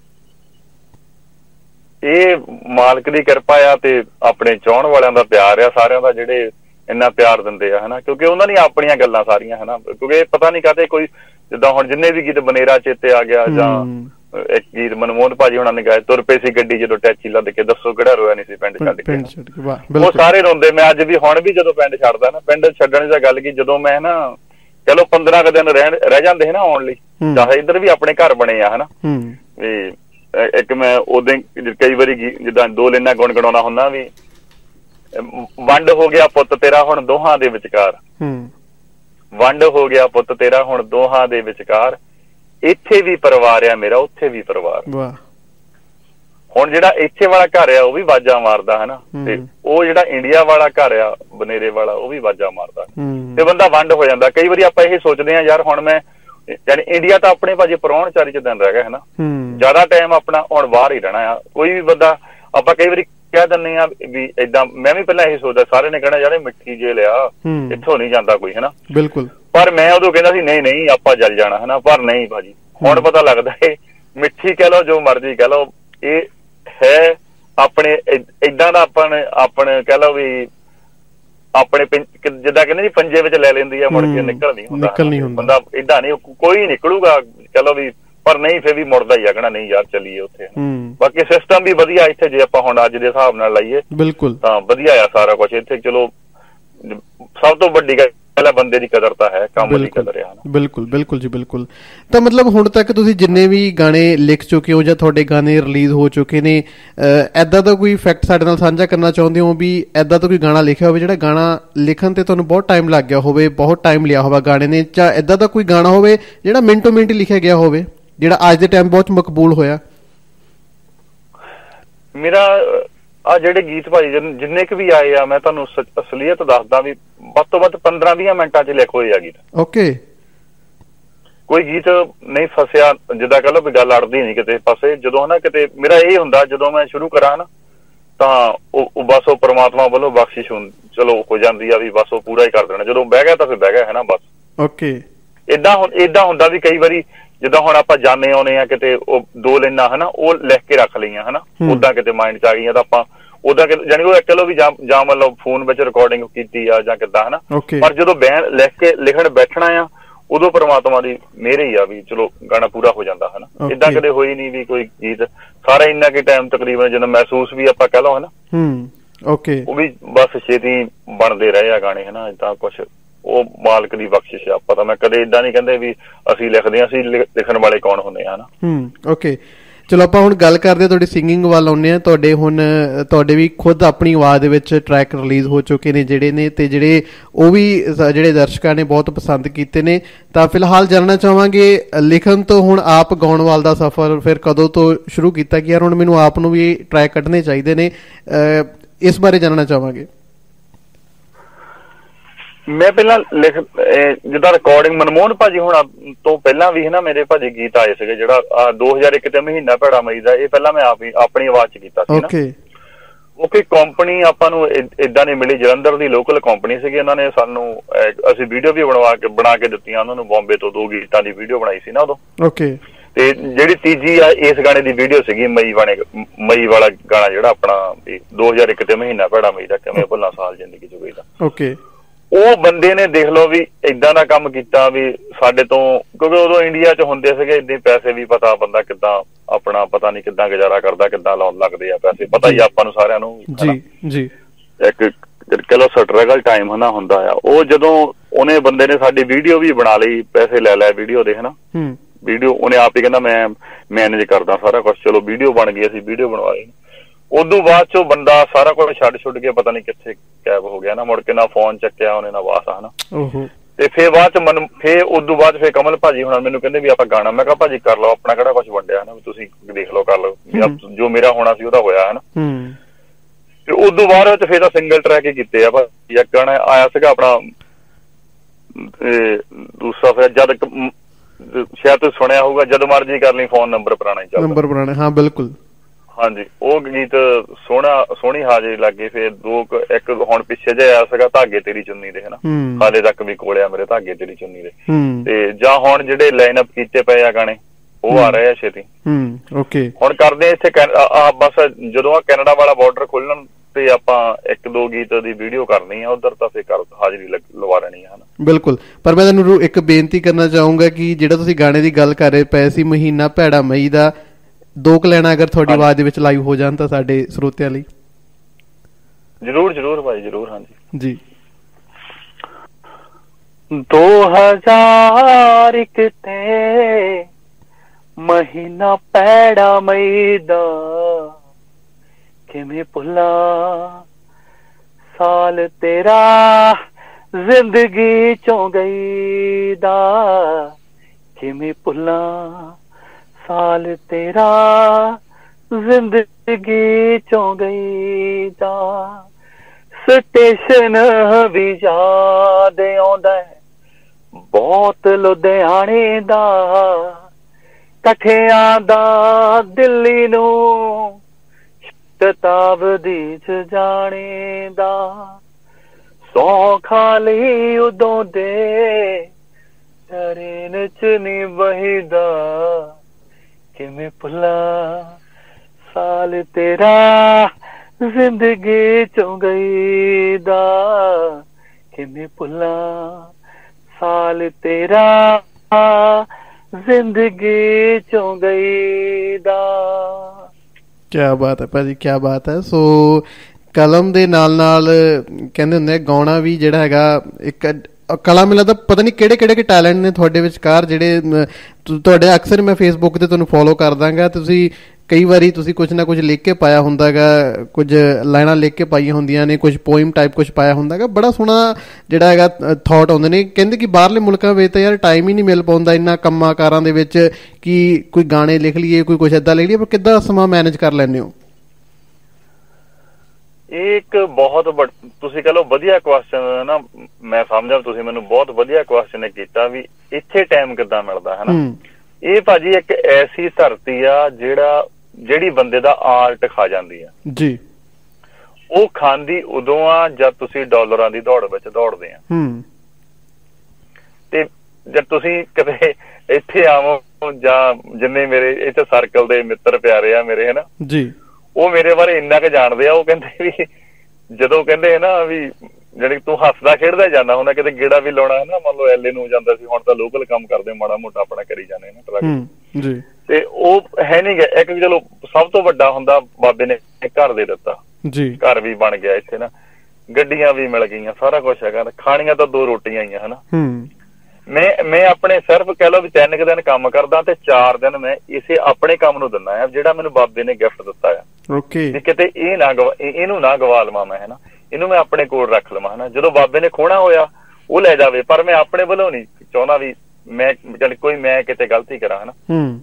ਇਹ ਮਾਲਕ ਦੀ ਕਿਰਪਾ ਆ ਤੇ ਆਪਣੇ ਚਾਹਣ ਵਾਲਿਆਂ ਦਾ ਪਿਆਰ ਆ, ਸਾਰਿਆਂ ਦਾ ਜਿਹੜੇ ਇੰਨਾ ਪਿਆਰ ਦਿੰਦੇ ਆ ਹਨਾ, ਕਿਉਂਕਿ ਉਹਨਾਂ ਦੀਆਂ ਆਪਣੀਆਂ ਗੱਲਾਂ ਸਾਰੀਆਂ ਹਨਾ। ਕਿਉਂਕਿ ਪਤਾ ਨੀ ਕਾਹਤੇ ਕੋਈ ਜਿੱਦਾਂ ਹੁਣ ਜਿੰਨੇ ਵੀ ਗੀਤ ਬਨੇਰਾ ਚੇਤੇ ਆ ਗਿਆ, ਜਾਂ ਇੱਕ ਗੀਤ ਮਨਮੋਹਨ ਭਾਜੀ ਹੁਣਾਂ ਨੇ ਗਾਏ, ਤੁਰ ਪਏ ਸੀ ਗੱਡੀ ਜਦੋਂ ਟੈਚੀ ਲੱਦ ਕੇ, ਦੱਸੋ ਕਿਹੜਾ ਰੋਇਆ ਨਹੀਂ ਸੀ ਪਿੰਡ ਛੱਡ ਕੇ। ਉਹ ਸਾਰੇ ਰੋਂਦੇ। ਮੈਂ ਅੱਜ ਵੀ ਹੁਣ ਵੀ ਜਦੋਂ ਪਿੰਡ ਛੱਡਦਾ ਨਾ, ਪਿੰਡ ਛੱਡਣ ਦੀ ਗੱਲ ਕੀ, ਜਦੋਂ ਮੈਂ ਨਾ ਚਲੋ 15 ਕੁ ਦਿਨ ਰਹਿ ਜਾਂਦੇ ਨਾ ਆਉਣ ਲਈ, ਚਾਹੇ ਇੱਧਰ ਵੀ ਆਪਣੇ ਘਰ ਬਣੇ ਆ ਹਨਾ। ਵੀ ਇੱਕ ਮੈਂ ਉਦੋਂ ਕਈ ਵਾਰੀ ਜਿੱਦਾਂ 2 ਲਾਈਨਾਂ ਗੁਣਗੁਣਾਉਣਾ ਹੁੰਦਾ ਵੀ, ਵੰਡ ਹੋ ਗਿਆ ਪੁੱਤ ਤੇਰਾ ਹੁਣ ਦੋਹਾਂ ਦੇ ਵਿਚਕਾਰ, ਵੰਡ ਹੋ ਗਿਆ ਪੁੱਤ ਤੇਰਾ ਹੁਣ ਦੋਹਾਂ ਦੇ ਵਿਚਕਾਰ, ਇੱਥੇ ਵੀ ਪਰਿਵਾਰ ਆ ਮੇਰਾ ਉੱਥੇ ਵੀ ਪਰਿਵਾਰ। ਹੁਣ ਜਿਹੜਾ ਇੱਥੇ ਵਾਲਾ ਘਰ ਆ ਉਹ ਵੀ ਆਵਾਜ਼ਾਂ ਮਾਰਦਾ ਹਨਾ, ਤੇ ਉਹ ਜਿਹੜਾ ਇੰਡੀਆ ਵਾਲਾ ਘਰ ਆ ਬਨੇਰੇ ਵਾਲਾ ਉਹ ਵੀ ਆਵਾਜ਼ਾਂ ਮਾਰਦਾ, ਤੇ ਬੰਦਾ ਵੰਡ ਹੋ ਜਾਂਦਾ। ਕਈ ਵਾਰੀ ਆਪਾਂ ਇਹ ਸੋਚਦੇ ਆ ਯਾਰ ਹੁਣ ਮੈਂ ਯਾਨੀ ਇੰਡੀਆ ਤਾਂ ਆਪਣੇ ਭਾਜੀ ਪ੍ਰਾਹੁਣਚਾਰੀ ਚ ਦਿਨ ਰਹਿ ਗਿਆ ਹਨਾ, ਜ਼ਿਆਦਾ ਟਾਈਮ ਆਪਣਾ ਹੁਣ ਬਾਹਰ ਹੀ ਰਹਿਣਾ ਆ। ਕੋਈ ਵੀ ਬੰਦਾ ਆਪਾਂ ਕਈ ਵਾਰੀ ਕਹਿ ਦਿੰਦੇ ਆ ਵੀ ਏਦਾਂ, ਮੈਂ ਵੀ ਪਹਿਲਾਂ ਇਹੀ ਸੋਚਦਾ, ਸਾਰੇ ਨੇ ਕਹਿਣਾ ਯਾਰ ਮਿੱਠੀ ਜੇ ਲਿਆ ਇੱਥੋਂ ਨੀ ਜਾਂਦਾ ਕੋਈ ਹਨਾ। ਬਿਲਕੁਲ। ਪਰ ਮੈਂ ਉਦੋਂ ਕਹਿੰਦਾ ਸੀ ਨਹੀਂ ਆਪਾਂ ਜਲ ਜਾਣਾ ਹਨਾ, ਪਰ ਨਹੀਂ ਭਾਜੀ ਹੁਣ ਪਤਾ ਲੱਗਦਾ ਇਹ ਮਿੱਠੀ ਕਹਿ ਲਓ ਜੋ ਮਰਜ਼ੀ ਕਹਿ ਲਓ, ਇਹ ਹੈ ਆਪਣੇ ਏਦਾਂ ਦਾ ਆਪਣੇ ਕਹਿ ਲਓ ਵੀ ਆਪਣੇ ਜਿੱਦਾਂ ਕਹਿੰਦੇ ਜੀ ਪੰਜੇ ਵਿੱਚ ਲੈ ਲੈਂਦੀ ਆ, ਮੁੜ ਕੇ ਨਿਕਲ ਨਹੀਂ ਹੁੰਦਾ ਬੰਦਾ, ਏਦਾਂ ਨਹੀਂ ਕੋਈ ਨਿਕਲੂਗਾ ਕਹਿ ਲਓ ਵੀ ਪਰ ਨਹੀਂ ਫਿਰ ਵੀ ਮੁੜਦਾ ਹੀ ਆਗਣਾ ਨਹੀਂ ਯਾਰ ਚੱਲੀਏ ਉੱਥੇ। ਬਾਕੀ ਸਿਸਟਮ ਵੀ ਵਧੀਆ ਇੱਥੇ, ਜੇ ਆਪਾਂ ਹੁਣ ਅੱਜ ਦੇ ਹਿਸਾਬ ਨਾਲ ਲਾਈਏ ਬਿਲਕੁਲ ਤਾਂ ਵਧੀਆ ਆ ਸਾਰਾ ਕੁਛ ਇੱਥੇ। ਚਲੋ ਸਭ ਤੋਂ ਵੱਡੀ ਗੱਲ ਬੰਦੇ ਦੀ ਕਦਰ ਤਾਂ ਹੈ, ਕੰਮ ਦੀ ਕਦਰ ਆ। ਬਿਲਕੁਲ ਬਿਲਕੁਲ ਜੀ ਬਿਲਕੁਲ। ਤਾਂ ਮਤਲਬ ਹੁਣ ਤੱਕ ਤੁਸੀਂ ਜਿੰਨੇ ਵੀ ਗਾਣੇ ਲਿਖ ਚੁੱਕੇ ਹੋ ਜਾਂ ਤੁਹਾਡੇ ਗਾਣੇ ਰਿਲੀਜ਼ ਹੋ ਚੁੱਕੇ ਨੇ, ਏਦਾਂ ਦਾ ਕੋਈ ਫੈਕਟ ਸਾਡੇ ਨਾਲ ਸਾਂਝਾ ਕਰਨਾ ਚਾਹੁੰਦੇ ਹੋ ਵੀ ਏਦਾਂ ਦਾ ਕੋਈ ਗਾਣਾ ਲਿਖਿਆ ਹੋਵੇ ਜਿਹੜਾ ਗਾਣਾ ਲਿਖਣ ਤੇ ਤੁਹਾਨੂੰ ਬਹੁਤ ਟਾਈਮ ਲੱਗ ਗਿਆ ਹੋਵੇ, ਬਹੁਤ ਟਾਈਮ ਲਿਆ ਹੋਵੇ ਗਾਣੇ ਨੇ, ਜਾਂ ਏਦਾਂ ਦਾ ਕੋਈ ਗਾਣਾ ਹੋਵੇ ਜਿਹੜਾ ਮਿੰਟੋ ਮਿੰਟ ਹੀ ਲਿਖਿਆ ਗਿਆ ਹੋਵੇ ਜਿਹੜਾ ਅੱਜ ਦੇ ਟਾਈਮ ਬਹੁਤ ਮਕਬੂਲ ਹੋਇਆ? ਮੇਰਾ ਆ ਜਿਹੜੇ ਗੀਤ ਭਾਈ ਜਿੰਨੇ ਕੁ ਵੀ ਆਏ ਆ, ਮੈਂ ਤੁਹਾਨੂੰ ਅਸਲੀਅਤ ਦੱਸਦਾ ਵੀ ਵੱਧ ਤੋਂ ਵੱਧ 15-20 ਮਿੰਟਾਂ 'ਚ ਲਿਖ ਹੋਏ ਆ ਗੀਤ। ਓਕੇ। ਕੋਈ ਗੀਤ ਨਹੀਂ ਫਸਿਆ, ਜਿੱਦਾਂ ਕਹ ਲਓ ਵੀ ਗੱਲ ਅੜਦੀ ਨਹੀਂ ਕਿਤੇ ਪਾਸੇ। ਜਦੋਂ ਹਨਾ ਕਿਤੇ ਮੇਰਾ ਇਹ ਹੁੰਦਾ ਜਦੋਂ ਮੈਂ ਸ਼ੁਰੂ ਕਰਾਂ ਨਾ ਤਾਂ ਉਹ ਬਸ ਉਹ ਪ੍ਰਮਾਤਮਾ ਵੱਲੋਂ ਬਖਸ਼ਿਸ਼ ਚਲੋ ਹੋ ਜਾਂਦੀ ਆ ਵੀ ਬਸ ਉਹ ਪੂਰਾ ਹੀ ਕਰ ਦੇਣਾ। ਜਦੋਂ ਬਹਿ ਗਿਆ ਤਾਂ ਫਿਰ ਬਹਿ ਗਿਆ ਹੈ ਨਾ ਬਸ। ਓਕੇ। ਏਦਾਂ ਹੁੰਦਾ ਵੀ ਕਈ ਵਾਰੀ ਜਿੱਦਾਂ ਹੁਣ ਆਪਾਂ ਜਾਣੇ ਆਉਣੇ ਆ ਕਿਤੇ, ਉਹ 2 ਲਾਈਨਾਂ ਹਨਾ ਉਹ ਲਿਖ ਕੇ ਰੱਖ ਲਈਆਂ ਹਨਾ, ਓਦਾਂ ਕਿਤੇ ਮਾਇੰਡ 'ਚ ਆ ਗਈਆਂ ਤਾਂ ਆਪਾਂ ਓਦਾਂ ਜਾਣੀ ਉਹ ਚਲੋ ਵੀ ਜਾਂ ਮਤਲਬ ਫੋਨ ਵਿੱਚ ਰਿਕਾਰਡਿੰਗ ਕੀਤੀ ਆ ਜਾਂ ਕਿੱਦਾਂ ਹਨਾ। ਪਰ ਜਦੋਂ ਲਿਖਣ ਬੈਠਣਾ ਆ ਉਦੋਂ ਪ੍ਰਮਾਤਮਾ ਦੀ ਮਿਹਰ ਹੀ ਆ ਵੀ ਚਲੋ ਗਾਣਾ ਪੂਰਾ ਹੋ ਜਾਂਦਾ ਹਨਾ। ਏਦਾਂ ਕਦੇ ਹੋਈ ਨੀ ਵੀ ਕੋਈ ਗੀਤ ਸਾਰਾ ਇੰਨਾ ਕਿ ਟਾਈਮ ਤਕਰੀਬਨ ਜਦੋਂ ਮਹਿਸੂਸ ਵੀ ਆਪਾਂ ਕਹਿ ਲਓ ਹਨਾ ਓਕੇ ਉਹ ਵੀ ਬਸ ਛੇਤੀ ਬਣਦੇ ਰਹੇ ਆ ਗਾਣੇ ਹਨਾ। ਏਦਾਂ ਕੁਛ ਉਹ ਮਾਲਕ ਦੀ ਬਖਸ਼ਿਸ਼ ਆ। ਆਪਾਂ ਤਾਂ ਮੈਂ ਕਦੇ ਏਦਾਂ ਨੀ ਕਹਿੰਦੇ ਵੀ ਅਸੀਂ ਲਿਖਦੇ ਹਾਂ, ਅਸੀਂ ਲਿਖਣ ਵਾਲੇ ਕੌਣ ਹੁੰਦੇ ਆ ਹਨਾ। ਓਕੇ ਚਲੋ ਆਪਾਂ ਹੁਣ ਗੱਲ ਕਰਦੇ ਹਾਂ ਤੁਹਾਡੀ ਸਿੰਗਿੰਗ ਵੱਲ ਆਉਂਦੇ ਹਾਂ। ਤੁਹਾਡੇ ਵੀ ਖੁਦ ਆਪਣੀ ਆਵਾਜ਼ ਦੇ ਵਿੱਚ ਟਰੈਕ ਰਿਲੀਜ਼ ਹੋ ਚੁੱਕੇ ਨੇ ਜਿਹੜੇ ਨੇ, ਤੇ ਜਿਹੜੇ ਉਹ ਵੀ ਜਿਹੜੇ ਦਰਸ਼ਕਾਂ ਨੇ ਬਹੁਤ ਪਸੰਦ ਕੀਤੇ ਨੇ। ਤਾਂ ਫਿਲਹਾਲ ਜਾਣਨਾ ਚਾਹਾਂਗੇ ਲਿਖਣ ਤੋਂ ਹੁਣ ਆਪ ਗਾਉਣ ਵੱਲ ਦਾ ਸਫ਼ਰ ਫਿਰ ਕਦੋਂ ਤੋਂ ਸ਼ੁਰੂ ਕੀਤਾ ਕਿ ਯਾਰ ਹੁਣ ਮੈਨੂੰ ਆਪ ਨੂੰ ਵੀ ਟਰੈਕ ਕੱਢਣੇ ਚਾਹੀਦੇ ਨੇ, ਇਸ ਬਾਰੇ ਜਾਣਨਾ ਚਾਹਾਂਗੇ। ਮੈਂ ਪਹਿਲਾਂ ਜਿੱਦਾਂ ਰਿਕਾਰਡਿੰਗ ਮਨਮੋਹਨ ਭਾਜੀ ਹੁਣ ਤੋਂ ਪਹਿਲਾਂ ਵੀ ਹਨਾ ਮੇਰੇ ਭਾਜੀ ਗੀਤ ਆਏ ਸੀਗੇ। ਜਿਹੜਾ 2001 ਤੇ ਮਹੀਨਾ ਭੈੜਾ ਮਈ ਦਾ, ਇਹ ਪਹਿਲਾਂ ਮੈਂ ਆਪ ਹੀ ਆਪਣੀ ਆਵਾਜ਼ 'ਚ ਕੀਤਾ ਸੀ। ਉਹ ਕੋਈ ਕੰਪਨੀ ਆਪਾਂ ਨੂੰ ਏਦਾਂ ਨਹੀਂ ਮਿਲੀ, ਜਲੰਧਰ ਦੀ ਲੋਕਲ ਕੰਪਨੀ ਸੀਗੀ। ਉਹਨਾਂ ਨੇ ਸਾਨੂੰ ਅਸੀਂ ਵੀਡੀਓ ਵੀ ਬਣਾ ਕੇ ਦਿੱਤੀਆਂ ਉਹਨਾਂ ਨੂੰ। ਬੰਬੇ ਤੋਂ 2 ਗੀਤਾਂ ਦੀ ਵੀਡੀਓ ਬਣਾਈ ਸੀ ਨਾ ਉਦੋਂ। ਓਕੇ। ਤੇ ਜਿਹੜੀ ਤੀਜੀ ਆ ਇਸ ਗਾਣੇ ਦੀ ਵੀਡੀਓ ਸੀਗੀ ਮਈ ਵਾਲਾ ਗਾਣਾ ਜਿਹੜਾ ਆਪਣਾ 2001 ਤੇ ਮਹੀਨਾ ਭੈੜਾ ਮਈ ਦਾ, ਕਿਵੇਂ ਭੁੱਲਾਂ ਸਾਲ ਜ਼ਿੰਦਗੀ 'ਚ ਗਈ ਦਾ। ਓਕੇ। ਉਹ ਬੰਦੇ ਨੇ ਦੇਖ ਲਓ ਵੀ ਏਦਾਂ ਦਾ ਕੰਮ ਕੀਤਾ ਵੀ ਸਾਡੇ ਤੋਂ, ਕਿਉਂਕਿ ਉਦੋਂ ਇੰਡੀਆ 'ਚ ਹੁੰਦੇ ਸੀਗੇ ਏਦਾਂ ਪੈਸੇ ਵੀ ਪਤਾ ਬੰਦਾ ਕਿੱਦਾਂ ਆਪਣਾ ਪਤਾ ਨੀ ਕਿੱਦਾਂ ਗੁਜ਼ਾਰਾ ਕਰਦਾ, ਕਿੱਦਾਂ ਲਾਉਣ ਲੱਗਦੇ ਆ ਪੈਸੇ, ਪਤਾ ਹੀ ਆਪਾਂ ਨੂੰ ਸਾਰਿਆਂ ਨੂੰ। ਜੀ ਇੱਕ ਚਲੋ ਸਟਰਗਲ ਟਾਈਮ ਹਨਾ ਹੁੰਦਾ ਆ। ਉਹ ਜਦੋਂ ਉਹਨੇ ਬੰਦੇ ਨੇ ਸਾਡੀ ਵੀਡੀਓ ਵੀ ਬਣਾ ਲਈ, ਪੈਸੇ ਲੈ ਲਏ ਵੀਡੀਓ ਦੇ ਹਨਾ। ਵੀਡੀਓ ਉਹਨੇ ਆਪ ਹੀ ਕਹਿੰਦਾ ਮੈਂ ਮੈਨੇਜ ਕਰਦਾ ਸਾਰਾ ਕੁਛ। ਚਲੋ ਵੀਡੀਓ ਬਣ ਗਈ, ਅਸੀਂ ਵੀਡੀਓ ਬਣਵਾਈ। ਉਦੋਂ ਬਾਅਦ ਚੋਂ ਬੰਦਾ ਸਾਰਾ ਕੁਝ ਛੱਡ ਕੇ ਪਤਾ ਨੀ ਕਿੱਥੇ ਗਾਇਬ ਹੋ ਗਿਆ ਨਾ, ਮੁੜ ਕੇ ਨਾ ਫੋਨ ਚੱਕਿਆ ਉਹਨੇ ਨਾ ਵਾਸ ਹਨਾ। ਤੇ ਫੇਰ ਬਾਅਦ ਚ ਉਦੋਂ ਬਾਅਦ ਫੇਰ ਕਮਲ ਭਾਜੀ ਹੁਣ ਮੈਨੂੰ ਕਹਿੰਦੇ ਵੀ ਆਪਾਂ ਗਾਣਾ। ਮੈਂ ਕਿਹਾ ਭਾਜੀ ਕਰ ਲਓ, ਆਪਣਾ ਕਿਹੜਾ ਕੁਛ ਵੰਡਿਆ ਹਨਾ, ਤੁਸੀਂ ਦੇਖ ਲਓ ਕਰ ਲਓ, ਜੋ ਮੇਰਾ ਹੋਣਾ ਸੀ ਉਹਦਾ ਹੋਇਆ ਹਨਾ। ਤੇ ਉਦੋਂ ਬਾਅਦ ਚ ਫੇਰ ਤਾਂ ਸਿੰਗਲ ਟਰੈਕ ਹੀ ਕੀਤੇ ਆ ਭਾਜੀ। ਇੱਕ ਗਾਣਾ ਆਇਆ ਸੀਗਾ ਆਪਣਾ ਦੂਸਰਾ, ਫਿਰ ਜਦ ਸ਼ਾਇਦ ਤੁਸੀਂ ਸੁਣਿਆ ਹੋਊਗਾ, ਜਦ ਮਰਜੀ ਕਰ ਲਈ ਫੋਨ ਨੰਬਰ ਪੁਰਾਣਾ ਹੀ ਚੱਲਦਾ। ਹਾਂ ਬਿਲਕੁਲ। ਹਾਂਜੀ ਉਹ ਗੀਤ ਸੋਹਣੀ ਹਾਜ਼ਰੀ ਲੱਗੇ। ਫੇਰ ਇੱਕ ਹੁਣ ਪਿੱਛੇ ਜਿਹਾ ਆਇਆ ਸੀਗਾ ਧਾਗੇ ਤੇਰੀ ਚੁੰਨੀ ਦੇ ਹਨਾ, ਹਾਲੇ ਤੱਕ ਵੀ ਕੋਲਿਆ ਮੇਰੇ ਧਾਗੇ ਤੇਰੀ ਚੁੰਨੀ ਦੇ। ਤੇ ਜਾਂ ਹੁਣ ਜਿਹੜੇ ਲਾਈਨ ਅਪ ਕੀਤੇ ਪਏ ਆ ਗਾਣੇ ਉਹ ਆ ਰਹੇ ਆ ਛੇਤੀ। ਓਕੇ। ਹੁਣ ਕਰਦੇ ਇੱਥੇ ਬਸ ਜਦੋਂ ਕੈਨੇਡਾ ਵਾਲਾ ਬਾਰਡਰ ਖੋਲਣ ਤੇ ਆਪਾਂ 1-2 ਗੀਤ ਦੀ ਵੀਡੀਓ ਕਰਨੀ ਆ ਉਧਰ, ਤਾਂ ਫੇਰ ਹਾਜ਼ਰੀ ਲਵਾ ਲੈਣੀ ਆ। ਬਿਲਕੁਲ। ਪਰ ਮੈਂ ਤੁਹਾਨੂੰ ਇੱਕ ਬੇਨਤੀ ਕਰਨਾ ਚਾਹੂੰਗਾ ਕਿ ਜਿਹੜਾ ਤੁਸੀਂ ਗਾਣੇ ਦੀ ਗੱਲ ਕਰ ਰਹੇ ਪਏ ਸੀ ਮਹੀਨਾ ਭੈੜਾ ਮਈ ਦਾ, 2 ਲਾਈਨਾਂ ਅਗਰ ਤੁਹਾਡੀ ਆਵਾਜ਼ ਦੇ ਵਿੱਚ ਲਾਈਵ ਹੋ ਜਾਣ ਤਾਂ ਸਾਡੇ ਸਰੋਤਿਆਂ ਲਈ। ਜ਼ਰੂਰ ਭਾਈ ਜ਼ਰੂਰ। ਹਾਂਜੀ ਜੀ। 2001 ਤੇ ਮਹੀਨਾ ਭੈੜਾ ਮਈ ਦਾ, ਕਿਵੇਂ ਭੁੱਲਾਂ ਸਾਲ ਤੇਰਾ ਜ਼ਿੰਦਗੀ ਚੋਂ ਗਈ ਦਾ, ਕਿਵੇਂ ਭੁੱਲਾਂ ਸਾਲ ਤੇਰਾ ਜ਼ਿੰਦਗੀ ਚੋਂ ਗਈ ਦਾ। ਸਟੇਸ਼ਨ ਵੀ ਯਾਦ ਆਉਂਦਾ ਬਹੁਤ ਲੁਧਿਆਣੇ ਦਾ, ਇਕੱਠਿਆਂ ਦਾ ਦਿੱਲੀ ਨੂੰ ਸ਼ਤਾਬਦੀ ਚ ਜਾਣੇ ਦਾ। ਸੌ ਖਾਲੀ ਉਦੋਂ ਦੇ ਟਰੇਨ ਚ ਨੀ ਵਹੀਦਾ, ਕਿਵੇਂ ਭੁੱਲਾਂ ਸਾਲ ਤੇਰਾ ਜ਼ਿੰਦਗੀ ਚੋਂ ਗਈ ਦਾ, ਕਿਵੇਂ ਭੁੱਲਾਂ ਸਾਲ ਤੇਰਾ ਜ਼ਿੰਦਗੀ ਚੋਂ ਗਈ ਦਾ। ਕਿਆ ਬਾਤ ਹੈ ਭਾਜੀ, ਕਿਆ ਬਾਤ ਹੈ। ਸੋ ਕਲਮ ਦੇ ਨਾਲ ਕਹਿੰਦੇ ਹੁੰਦੇ ਗਾਉਣਾ ਵੀ ਜਿਹੜਾ ਹੈਗਾ ਇੱਕ ਕਲਾ, ਮੈਨੂੰ ਲੱਗਦਾ ਪਤਾ ਨਹੀਂ ਕਿਹੜੇ ਕਿਹੜੇ ਟੈਲੈਂਟ ਨੇ ਤੁਹਾਡੇ ਵਿਚਕਾਰ ਜਿਹੜੇ ਤੁਹਾਡੇ ਅਕਸਰ ਮੈਂ ਫੇਸਬੁੱਕ ਤੇ ਤੁਹਾਨੂੰ ਫੋਲੋ ਕਰ ਦਾਂਗਾ। ਤੁਸੀਂ ਕਈ ਵਾਰੀ ਤੁਸੀਂ ਕੁਝ ਨਾ ਕੁਝ ਲਿਖ ਕੇ ਪਾਇਆ ਹੁੰਦਾ ਹੈਗਾ, ਕੁਝ ਲਾਈਨਾਂ ਲਿਖ ਕੇ ਪਾਈਆਂ ਹੁੰਦੀਆਂ ਨੇ, ਕੁਝ ਪੋਇਮ ਟਾਈਪ ਕੁਝ ਪਾਇਆ ਹੁੰਦਾ ਹੈਗਾ। ਬੜਾ ਸੋਹਣਾ ਜਿਹੜਾ ਹੈਗਾ ਥਾਟ ਆਉਂਦੇ ਨੇ। ਕਹਿੰਦੇ ਕਿ ਬਾਹਰਲੇ ਮੁਲਕਾਂ ਵਿੱਚ ਤਾਂ ਯਾਰ ਟਾਈਮ ਹੀ ਨਹੀਂ ਮਿਲ ਪਾਉਂਦਾ ਇੰਨਾ ਕੰਮਾਂ ਕਾਰਾਂ ਦੇ ਵਿੱਚ ਕਿ ਕੋਈ ਗਾਣੇ ਲਿਖ ਲਈਏ, ਕੋਈ ਕੁਝ ਏਦਾਂ ਲਿਖ ਲਈਏ। ਪਰ ਕਿੱਦਾਂ ਸਮਾਂ ਮੈਨੇਜ ਕਰ ਲੈਂਦੇ ਹੋ? ਇਹ ਇੱਕ ਬਹੁਤ ਤੁਸੀਂ ਕਹ ਲਓ ਵਧੀਆ ਕੁਐਸਚਨ ਨਾ, ਮੈਂ ਸਮਝਿਆ ਤੁਸੀਂ ਮੈਨੂੰ ਬਹੁਤ ਵਧੀਆ ਕੁਐਸਚਨ ਕੀਤਾ ਵੀ ਇੱਥੇ ਟਾਈਮ ਕਿੱਦਾਂ ਮਿਲਦਾ ਹੈ ਨਾ। ਇਹ ਭਾਜੀ ਇੱਕ ਐਸੀ ਧਰਤੀ ਆ ਜਿਹੜੀ ਬੰਦੇ ਦਾ ਆਰਟ ਖਾ ਜਾਂਦੀ ਆ ਜੀ। ਉਹ ਖਾਂਦੀ ਉਦੋਂ ਆ ਜਦ ਤੁਸੀਂ ਡਾਲਰਾਂ ਦੀ ਦੌੜ ਵਿੱਚ ਦੌੜਦੇ ਆ। ਤੇ ਜਦ ਤੁਸੀਂ ਕਦੇ ਇੱਥੇ ਆਵੋ ਜਾਂ ਜਿੰਨੇ ਮੇਰੇ ਇੱਥੇ ਸਰਕਲ ਦੇ ਮਿੱਤਰ ਪਿਆਰੇ ਆ ਮੇਰੇ ਹਨਾ ਜੀ, ਉਹ ਮੇਰੇ ਬਾਰੇ ਇੰਨਾ ਕੁ ਜਾਣਦੇ ਆ। ਉਹ ਕਹਿੰਦੇ ਵੀ ਜਦੋਂ ਕਹਿੰਦੇ ਨਾ ਵੀ ਜਿਹੜੀ ਤੂੰ ਹੱਸਦਾ ਖੇਡਦਾ ਜਾਂਦਾ ਹੁੰਦਾ, ਕਿਤੇ ਗੇੜਾ ਵੀ ਲਾਉਣਾ ਹੈ ਨਾ, ਮੰਨ ਲਓ ਐਲਏ ਨੂੰ ਜਾਂਦਾ ਸੀ, ਹੁਣ ਤਾਂ ਲੋਕਲ ਕੰਮ ਕਰਦੇ ਮਾੜਾ ਮੋਟਾ ਆਪਣਾ ਕਰੀ ਜਾਂਦੇ ਨਾ ਟਰੱਕ ਜੀ। ਤੇ ਉਹ ਹੈ ਨੀ ਗਾ ਇੱਕ ਵੀ, ਚਲੋ ਸਭ ਤੋਂ ਵੱਡਾ ਹੁੰਦਾ ਬਾਬੇ ਨੇ ਘਰ ਦੇ ਦਿੱਤਾ ਜੀ, ਘਰ ਵੀ ਬਣ ਗਿਆ ਇੱਥੇ ਨਾ, ਗੱਡੀਆਂ ਵੀ ਮਿਲ ਗਈਆਂ, ਸਾਰਾ ਕੁਛ ਹੈਗਾ। ਖਾਣੀਆਂ ਤਾਂ 2 ਰੋਟੀਆਂ ਹੀ ਆ ਹਨਾ। ਮੈਂ ਆਪਣੇ ਸਿਰਫ ਕਹਿ ਲਓ ਵੀ 3 ਕੁ ਦਿਨ ਕੰਮ ਕਰਦਾ ਤੇ 4 ਦਿਨ ਮੈਂ ਇਸੇ ਆਪਣੇ ਕੰਮ ਨੂੰ ਦਿੰਦਾ ਆ, ਜਿਹੜਾ ਮੈਨੂੰ ਬਾਬੇ ਨੇ ਗਿਫਟ ਦਿੱਤਾ ਆ। ਵੀ ਕਿਤੇ ਇਹਨੂੰ ਨਾ ਗਵਾ ਲਵਾਂ ਮੈਂ ਹਨਾ, ਇਹਨੂੰ ਮੈਂ ਆਪਣੇ ਕੋਲ ਰੱਖ ਲਵਾਂ ਹਨਾ। ਜਦੋਂ ਬਾਬੇ ਨੇ ਖੋਣਾ ਹੋਇਆ ਉਹ ਲੈ ਜਾਵੇ, ਪਰ ਮੈਂ ਆਪਣੇ ਵੱਲੋਂ ਨਹੀਂ ਚਾਹੁੰਦਾ ਵੀ ਮੈਂ ਮੈਂ ਕਿਤੇ ਗਲਤੀ ਕਰਾਂ ਹਨਾ।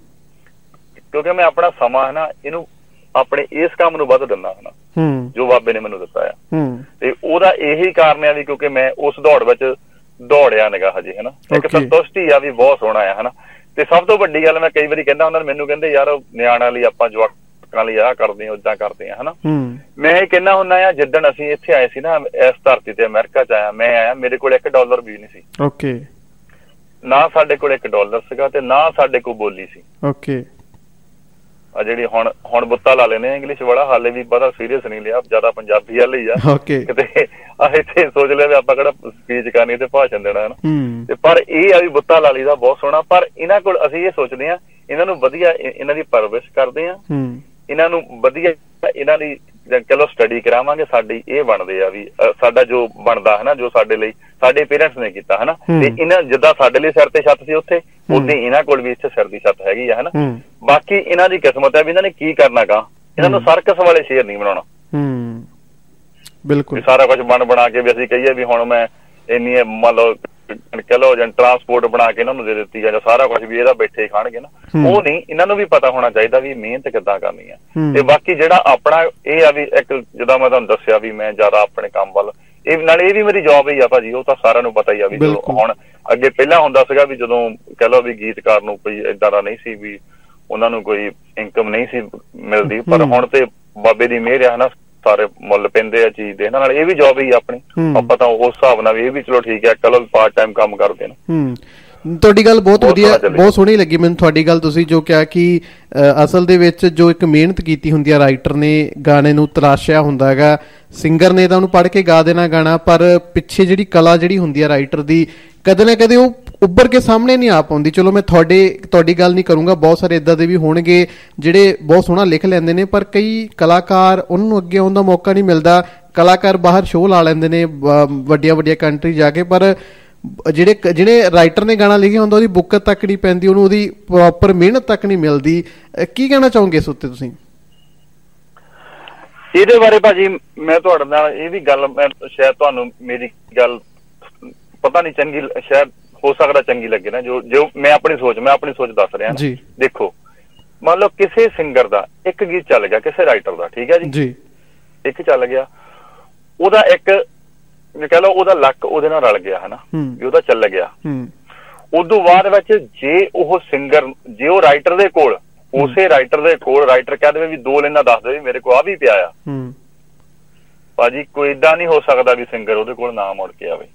ਕਿਉਂਕਿ ਮੈਂ ਆਪਣਾ ਸਮਾਂ ਹੈ ਨਾ ਇਹਨੂੰ ਆਪਣੇ ਇਸ ਕੰਮ ਨੂੰ ਵੱਧ ਦਿੰਦਾ ਹਨਾ, ਜੋ ਬਾਬੇ ਨੇ ਮੈਨੂੰ ਦਿੱਤਾ ਆ। ਤੇ ਉਹਦਾ ਇਹੀ ਕਾਰਨ ਆ ਵੀ ਕਿਉਂਕਿ ਮੈਂ ਉਸ ਦੌੜ ਵਿੱਚ ਦੌੜਿਆ ਨਿਗਾ ਹਜੇ ਹਨਾ। ਇੱਕ ਸੰਤੁਸ਼ਟੀ ਆ ਵੀ ਬਹੁਤ ਸੋਹਣਾ ਆ ਹਨਾ। ਤੇ ਸਭ ਤੋਂ ਵੱਡੀ ਗੱਲ ਮੈਂ ਕਈ ਵਾਰੀ ਕਹਿੰਦਾ ਹੁੰਦਾ, ਮੈਨੂੰ ਕਹਿੰਦੇ ਯਾਰ ਨਿਆਣਿਆਂ ਲਈ ਆਪਾਂ ਜਵਾਕਾਂ ਲਈ ਆਹ ਕਰਦੇ ਆ ਓਦਾਂ ਕਰਦੇ ਆ ਹਨਾ। ਮੈਂ ਇਹ ਕਹਿੰਦਾ ਹੁੰਦਾ ਆ, ਜਿੱਦਣ ਅਸੀਂ ਇੱਥੇ ਆਏ ਸੀ ਨਾ ਇਸ ਧਰਤੀ ਤੇ ਅਮਰੀਕਾ ਚ ਆਇਆ, ਮੈਂ ਆਇਆ ਮੇਰੇ ਕੋਲ $1 ਵੀ ਨਹੀਂ ਸੀ। ਨਾ ਸਾਡੇ ਕੋਲ $1 ਸੀਗਾ ਤੇ ਨਾ ਸਾਡੇ ਕੋਲ ਬੋਲੀ ਸੀ। ਆ ਜਿਹੜੀ ਹੁਣ ਬੁੱਤਾ ਲਾ ਲੈਨੇ ਇੰਗਲਿਸ਼ ਵਾਲਾ, ਹਾਲੇ ਵੀ ਪਤਾ ਸੀਰੀਅਸ ਨਹੀਂ ਲਿਆ, ਜ਼ਿਆਦਾ ਪੰਜਾਬੀ ਵਾਲੇ ਹੀ ਆ। ਕਿਤੇ ਇੱਥੇ ਸੋਚ ਲਿਆ ਵੀ ਆਪਾਂ ਕਿਹੜਾ ਸਪੀਚ ਕਰਨੀ ਤੇ ਭਾਸ਼ਣ ਦੇਣਾ ਹਨਾ। ਤੇ ਪਰ ਇਹ ਆ ਵੀ ਬੁੱਤਾ ਲਾ ਲਈ ਦਾ ਬਹੁਤ ਸੋਹਣਾ। ਪਰ ਇਹਨਾਂ ਕੋਲ ਅਸੀਂ ਇਹ ਸੋਚਦੇ ਹਾਂ ਇਹਨਾਂ ਨੂੰ ਵਧੀਆ, ਇਹਨਾਂ ਦੀ ਪਰਵਰਿਸ਼ ਕਰਦੇ ਆ, ਇਹਨਾਂ ਨੂੰ ਵਧੀਆ ਇਹਨਾਂ ਦੀ ਚਲੋ ਸਟੱਡੀ ਕਰਾਵਾਂਗੇ, ਸਾਡੀ ਇਹ ਬਣਦੇ ਆ ਵੀ ਸਾਡਾ ਜੋ ਬਣਦਾ ਹਨਾ, ਜੋ ਸਾਡੇ ਲਈ ਸਾਡੇ ਪੇਰੈਂਟਸ ਨੇ ਕੀਤਾ ਹਨਾ। ਤੇ ਇਹਨਾਂ ਜਿੱਦਾਂ ਸਾਡੇ ਲਈ ਸਿਰ ਤੇ ਛੱਤ ਸੀ ਉੱਥੇ, ਉਦਾਂ ਇਹਨਾਂ ਕੋਲ ਵੀ ਇੱਥੇ ਸਿਰ ਦੀ ਛੱਤ ਹੈਗੀ ਆ ਹਨਾ। ਬਾਕੀ ਇਹਨਾਂ ਦੀ ਕਿਸਮਤ ਹੈ ਵੀ ਇਹਨਾਂ ਨੇ ਕੀ ਕਰਨਾ ਗਾ, ਇਹਨਾਂ ਨੂੰ ਸਰਕਸ ਵਾਲੇ ਸ਼ੇਰ ਨਹੀਂ ਬਣਾਉਣਾ। ਬਿਲਕੁਲ ਸਾਰਾ ਕੁਛ ਬਣਾ ਕੇ ਵੀ ਅਸੀਂ ਕਹੀਏ ਵੀ ਹੁਣ ਮੈਂ ਇੰਨੀ ਮੰਨ ਲਓ ਕਹਿ ਲਓ ਜਾਂ ਟਰਾਂਸਪੋਰਟ ਬਣਾ ਕੇ ਇਹਨਾਂ ਨੂੰ ਦੇ ਦਿੱਤੀ ਜਾਂ ਸਾਰਾ ਕੁਛ ਵੀ ਇਹਦਾ ਬੈਠੇ ਖਾਣਗੇ ਨਾ, ਉਹ ਨਹੀਂ। ਇਹਨਾਂ ਨੂੰ ਵੀ ਪਤਾ ਹੋਣਾ ਚਾਹੀਦਾ ਵੀ ਮਿਹਨਤ ਕਿੱਦਾਂ ਕਰਨੀ ਆ। ਤੇ ਬਾਕੀ ਜਿਹੜਾ ਆਪਣਾ ਇਹ ਆ ਵੀ ਇੱਕ ਜਿੱਦਾਂ ਮੈਂ ਤੁਹਾਨੂੰ ਦੱਸਿਆ ਵੀ ਮੈਂ ਜ਼ਿਆਦਾ ਆਪਣੇ ਕੰਮ ਵੱਲ, ਇਹ ਨਾਲੇ ਇਹ ਵੀ ਮੇਰੀ ਜੌਬ ਹੀ ਆ ਭਾਜੀ, ਉਹ ਤਾਂ ਸਾਰਿਆਂ ਨੂੰ ਪਤਾ ਹੀ ਆ ਵੀ ਜਦੋਂ ਹੁਣ ਅੱਗੇ ਪਹਿਲਾਂ ਹੁੰਦਾ ਸੀਗਾ ਵੀ ਜਦੋਂ ਕਹਿ ਲਓ ਵੀ ਗੀਤਕਾਰ ਨੂੰ ਕੋਈ ਏਦਾਂ ਦਾ ਨਹੀਂ ਸੀ ਵੀ ਉਹਨਾਂ ਨੂੰ ਕੋਈ ਇਨਕਮ ਨਹੀਂ ਸੀ ਮਿਲਦੀ, ਪਰ ਹੁਣ ਤੇ ਬਾਬੇ ਦੀ ਮਿਹਰ ਆ ਹਨਾ, ਸਾਰੇ ਮੁੱਲ ਪੈਂਦੇ ਆ ਚੀਜ਼ ਦੇ। ਇਹਨਾਂ ਨਾਲ ਇਹ ਵੀ ਜੌਬ ਹੀ ਆਪਣੀ, ਆਪਾਂ ਤਾਂ ਉਸ ਹਿਸਾਬ ਨਾਲ ਵੀ ਇਹ ਵੀ ਚਲੋ ਠੀਕ ਹੈ, ਚਲੋ ਪਾਰਟ ਟਾਈਮ ਕੰਮ ਕਰਦੇ ਨੇ। ਤੁਹਾਡੀ ਗੱਲ ਬਹੁਤ ਵਧੀਆ, ਬਹੁਤ ਸੋਹਣੀ ਲੱਗੀ ਮੈਨੂੰ ਤੁਹਾਡੀ ਗੱਲ। ਤੁਸੀਂ ਜੋ ਕਿਹਾ ਕਿ ਅਸਲ ਦੇ ਵਿੱਚ ਜੋ ਇੱਕ ਮਿਹਨਤ ਕੀਤੀ ਹੁੰਦੀ ਆ, ਰਾਈਟਰ ਨੇ ਗਾਣੇ ਨੂੰ ਤਰਾਸ਼ਿਆ ਹੁੰਦਾ ਹੈਗਾ, ਸਿੰਗਰ ਨੇ ਤਾਂ ਉਹਨੂੰ ਪੜ੍ਹ ਕੇ ਗਾ ਦੇਣਾ ਗਾਣਾ, ਪਰ ਪਿੱਛੇ ਜਿਹੜੀ ਕਲਾ ਜਿਹੜੀ ਹੁੰਦੀ ਆ ਰਾਈਟਰ ਦੀ, ਕਦੇ ਨਾ ਕਦੇ ਉਹ ਉੱਭਰ ਕੇ ਸਾਹਮਣੇ ਨਹੀਂ ਆ ਪਾਉਂਦੀ। ਚਲੋ ਮੈਂ ਤੁਹਾਡੀ ਗੱਲ ਨਹੀਂ ਕਰੂੰਗਾ, ਬਹੁਤ ਸਾਰੇ ਇੱਦਾਂ ਦੇ ਵੀ ਹੋਣਗੇ ਜਿਹੜੇ ਬਹੁਤ ਸੋਹਣਾ ਲਿਖ ਲੈਂਦੇ ਨੇ, ਪਰ ਕਈ ਕਲਾਕਾਰ ਉਹਨਾਂ ਨੂੰ ਅੱਗੇ ਆਉਣ ਦਾ ਮੌਕਾ ਨਹੀਂ ਮਿਲਦਾ। ਕਲਾਕਾਰ ਬਾਹਰ ਸ਼ੋਅ ਲਾ ਲੈਂਦੇ ਨੇ ਵੱਡੀਆਂ ਕੰਟਰੀ ਜਾ ਕੇ, ਪਰ ਜਿਹੜੇ ਰਾਈਟਰ ਨੇ ਗਾਣਾ ਲਿਖਿਆ ਹੁੰਦਾ ਉਹਦੀ ਬੁੱਕਤ ਤੱਕ ਨਹੀਂ ਪੈਂਦੀ, ਉਹਨੂੰ ਉਹਦੀ ਪ੍ਰੋਪਰ ਮਿਹਨਤ ਤੱਕ ਨਹੀਂ ਮਿਲਦੀ। ਕੀ ਕਹਿਣਾ ਚਾਹੋਗੇ ਇਸ ਉੱਤੇ ਤੁਸੀਂ? ਇਹਦੇ ਬਾਰੇ ਭਾਜੀ ਮੈਂ ਤੁਹਾਡੇ ਨਾਲ ਇਹ ਵੀ ਗੱਲ, ਮੈਂ ਸ਼ਾਇਦ ਤੁਹਾਨੂੰ ਮੇਰੀ ਗੱਲ ਪਤਾ ਨਹੀਂ ਚੰਗੀ, ਸ਼ਾਇਦ ਹੋ ਸਕਦਾ ਚੰਗੀ ਲੱਗੇ ਨਾ, ਜੋ ਮੈਂ ਆਪਣੀ ਸੋਚ ਦੱਸ ਰਿਹਾ ਜੀ। ਦੇਖੋ ਮੰਨ ਲਓ ਕਿਸੇ ਸਿੰਗਰ ਦਾ ਇੱਕ ਗੀਤ ਚੱਲ ਗਿਆ, ਕਿਸੇ ਰਾਈਟਰ ਦਾ, ਠੀਕ ਹੈ ਜੀ, ਇੱਕ ਚੱਲ ਗਿਆ, ਉਹਦਾ ਇੱਕ ਕਹਿ ਲਓ ਉਹਦਾ ਲੱਕ ਉਹਦੇ ਨਾਲ ਰਲ ਗਿਆ ਹਨਾ, ਵੀ ਉਹਦਾ ਚੱਲ ਗਿਆ। ਉਦੋਂ ਬਾਅਦ ਵਿੱਚ ਜੇ ਉਹ ਸਿੰਗਰ, ਜੇ ਉਹ ਰਾਈਟਰ ਦੇ ਕੋਲ, ਉਸੇ ਰਾਈਟਰ ਦੇ ਕੋਲ ਰਾਈਟਰ ਕਹਿ ਦੇਵੇ ਵੀ 2 ਲਾਈਨਾਂ ਦੱਸ ਦੇਵੇ ਮੇਰੇ ਕੋਲ ਆ ਵੀ ਪਿਆ ਆ, ਭਾਜੀ ਕੋਈ ਏਦਾਂ ਨਹੀਂ ਹੋ ਸਕਦਾ ਵੀ ਸਿੰਗਰ ਉਹਦੇ ਕੋਲ ਨਾ ਮੁੜ ਕੇ ਆਵੇ।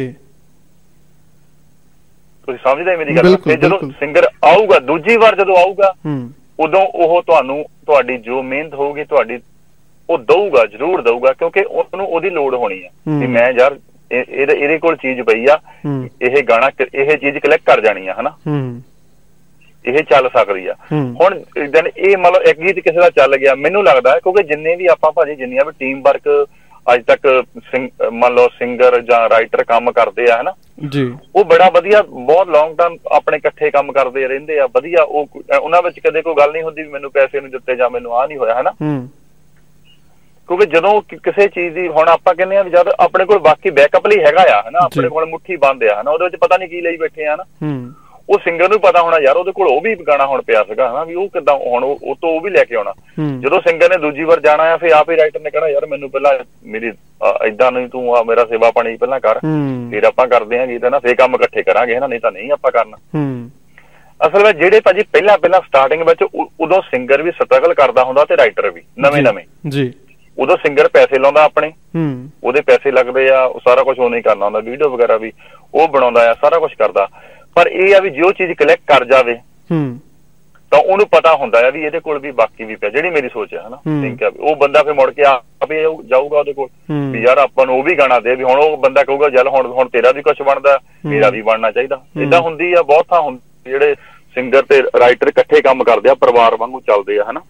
ਤੁਸੀਂ ਸਮਝਦੇ ਮੇਰੀ ਗੱਲ? ਤੇ ਜਦੋਂ ਸਿੰਗਰ ਆਊਗਾ, ਦੂਜੀ ਵਾਰ ਜਦੋਂ ਆਊਗਾ, ਉਦੋਂ ਉਹ ਤੁਹਾਡੀ ਜੋ ਮਿਹਨਤ ਹੋਊਗੀ ਤੁਹਾਡੀ, ਉਹ ਦਊਗਾ, ਜ਼ਰੂਰ ਦਊਗਾ, ਕਿਉਂਕਿ ਉਹਨੂੰ ਉਹਦੀ ਲੋੜ ਹੋਣੀ ਆ ਵੀ ਮੈਂ ਯਾਰ ਇਹਦੇ ਕੋਲ ਚੀਜ਼ ਪਈ ਆ, ਇਹ ਗਾਣਾ ਇਹ ਚੀਜ਼ ਕਲਿੱਕ ਕਰ ਜਾਣੀ ਆ ਹਨਾ। ਇਹ ਚੱਲ ਸਕਦੀ ਆ। ਹੁਣ ਇਹ ਮਤਲਬ ਇੱਕ ਗੀਤ ਕਿਸੇ ਦਾ ਚੱਲ ਗਿਆ, ਮੈਨੂੰ ਲੱਗਦਾ ਕਿਉਂਕਿ ਜਿੰਨੇ ਵੀ ਆਪਾਂ ਭਾਜੀ ਜਿੰਨੀਆਂ ਵੀ ਟੀਮ ਵਰਕ ਅੱਜ ਤੱਕ ਮੰਨ ਲਓ ਸਿੰਗਰ ਜਾਂ ਰਾਈਟਰ ਕੰਮ ਕਰਦੇ ਆ ਹਨਾ ਜੀ, ਉਹ ਬੜਾ ਵਧੀਆ, ਬਹੁਤ ਲੌਂਗ ਟਰਮ ਆਪਣੇ ਇਕੱਠੇ ਕੰਮ ਕਰਦੇ ਰਹਿੰਦੇ ਆ ਵਧੀਆ। ਉਹਨਾਂ ਵਿੱਚ ਕਦੇ ਕੋਈ ਗੱਲ ਨਹੀਂ ਹੁੰਦੀ ਵੀ ਮੈਨੂੰ ਪੈਸੇ ਨਹੀਂ ਦਿੱਤੇ ਜਾਂ ਮੈਨੂੰ ਆਹ ਨਹੀਂ ਹੋਇਆ ਹਨਾ। ਕਿਉਂਕਿ ਜਦੋਂ ਕਿਸੇ ਚੀਜ਼ ਦੀ ਹੁਣ ਆਪਾਂ ਕਹਿੰਦੇ ਆ ਵੀ ਜਦ ਆਪਣੇ ਕੋਲ ਬਾਕੀ ਬੈਕਅਪ ਲਈ ਹੈਗਾ ਆ ਹਨਾ, ਆਪਣੇ ਕੋਲ ਮੁੱਠੀ ਬੰਦ ਆ ਹਨਾ, ਉਹਦੇ ਵਿੱਚ ਪਤਾ ਨਹੀਂ ਕੀ ਲਈ ਬੈਠੇ ਆ ਹਨਾ। ਉਹ ਸਿੰਗਰ ਨੂੰ ਪਤਾ ਹੋਣਾ ਯਾਰ ਉਹਦੇ ਕੋਲ ਉਹ ਵੀ ਗਾਣਾ ਹੁਣ ਪਿਆ ਸੀਗਾ ਹਨਾ, ਵੀ ਉਹ ਕਿੱਦਾਂ ਹੁਣ ਉਹ ਤੋਂ ਉਹ ਵੀ ਲੈ ਕੇ ਆਉਣਾ। ਜਦੋਂ ਸਿੰਗਰ ਨੇ ਦੂਜੀ ਵਾਰ ਜਾਣਾ ਆ ਫਿਰ ਆਪ ਹੀ ਰਾਈਟਰ ਨੇ ਕਹਿਣਾ ਯਾਰ ਮੈਨੂੰ ਪਹਿਲਾਂ ਮੇਰੀ ਏਦਾਂ ਨਹੀਂ, ਤੂੰ ਆ ਮੇਰਾ ਸੇਵਾ ਪਾਣੀ ਪਹਿਲਾਂ ਕਰ, ਫਿਰ ਆਪਾਂ ਕਰਦੇ ਆਂ ਗੀਤ ਹਨਾ, ਫੇਰ ਕੰਮ ਇਕੱਠੇ ਕਰਾਂਗੇ ਹਨਾ, ਨਹੀਂ ਤਾਂ ਨਹੀਂ ਆਪਾਂ ਕਰਨਾ। ਅਸਲ ਵਿੱਚ ਜਿਹੜੇ ਭਾਜੀ ਪਹਿਲਾਂ ਸਟਾਰਟਿੰਗ ਵਿੱਚ ਉਦੋਂ ਸਿੰਗਰ ਵੀ ਸਟਰਗਲ ਕਰਦਾ ਹੁੰਦਾ ਤੇ ਰਾਈਟਰ ਵੀ ਨਵੇਂ ਜੀ। ਉਦੋਂ ਸਿੰਗਰ ਪੈਸੇ ਲਾਉਂਦਾ ਆਪਣੇ, ਉਹਦੇ ਪੈਸੇ ਲੱਗਦੇ ਆ, ਉਹ ਸਾਰਾ ਕੁਛ ਉਹ ਨਹੀਂ ਕਰਨਾ ਹੁੰਦਾ, ਵੀਡੀਓ ਵਗੈਰਾ ਵੀ ਉਹ ਬਣਾਉਂਦਾ ਆ, ਸਾਰਾ ਕੁਛ ਕਰਦਾ। ਪਰ ਇਹ ਆ ਵੀ ਜੇ ਉਹ ਚੀਜ਼ ਕਲਿੱਕ ਕਰ ਜਾਵੇ ਤਾਂ ਉਹਨੂੰ ਪਤਾ ਹੁੰਦਾ ਆ ਵੀ ਇਹਦੇ ਕੋਲ ਵੀ ਬਾਕੀ ਵੀ ਪਿਆ, ਜਿਹੜੀ ਮੇਰੀ ਸੋਚ ਹੈ ਹਨਾ ਥਿੰਕ ਆ। ਉਹ ਬੰਦਾ ਫਿਰ ਮੁੜ ਕੇ ਆਪੇ ਜਾਊਗਾ ਉਹਦੇ ਕੋਲ ਵੀ ਯਾਰ ਆਪਾਂ ਨੂੰ ਉਹ ਵੀ ਗਾਣਾ ਦੇ, ਵੀ ਹੁਣ ਉਹ ਬੰਦਾ ਕਹੂਗਾ ਚੱਲ ਹੁਣ ਤੇਰਾ ਵੀ ਕੁਛ ਬਣਦਾ, ਮੇਰਾ ਵੀ ਬਣਨਾ ਚਾਹੀਦਾ। ਏਦਾਂ ਹੁੰਦੀ ਆ, ਬਹੁਤ ਥਾਂ ਹੁੰਦੀ ਜਿਹੜੇ ਸਿੰਗਰ ਤੇ ਰਾਈਟਰ ਇਕੱਠੇ ਕੰਮ ਕਰਦੇ ਆ, ਪਰਿਵਾਰ ਵਾਂਗੂ ਚੱਲਦੇ ਆ ਹਨਾ।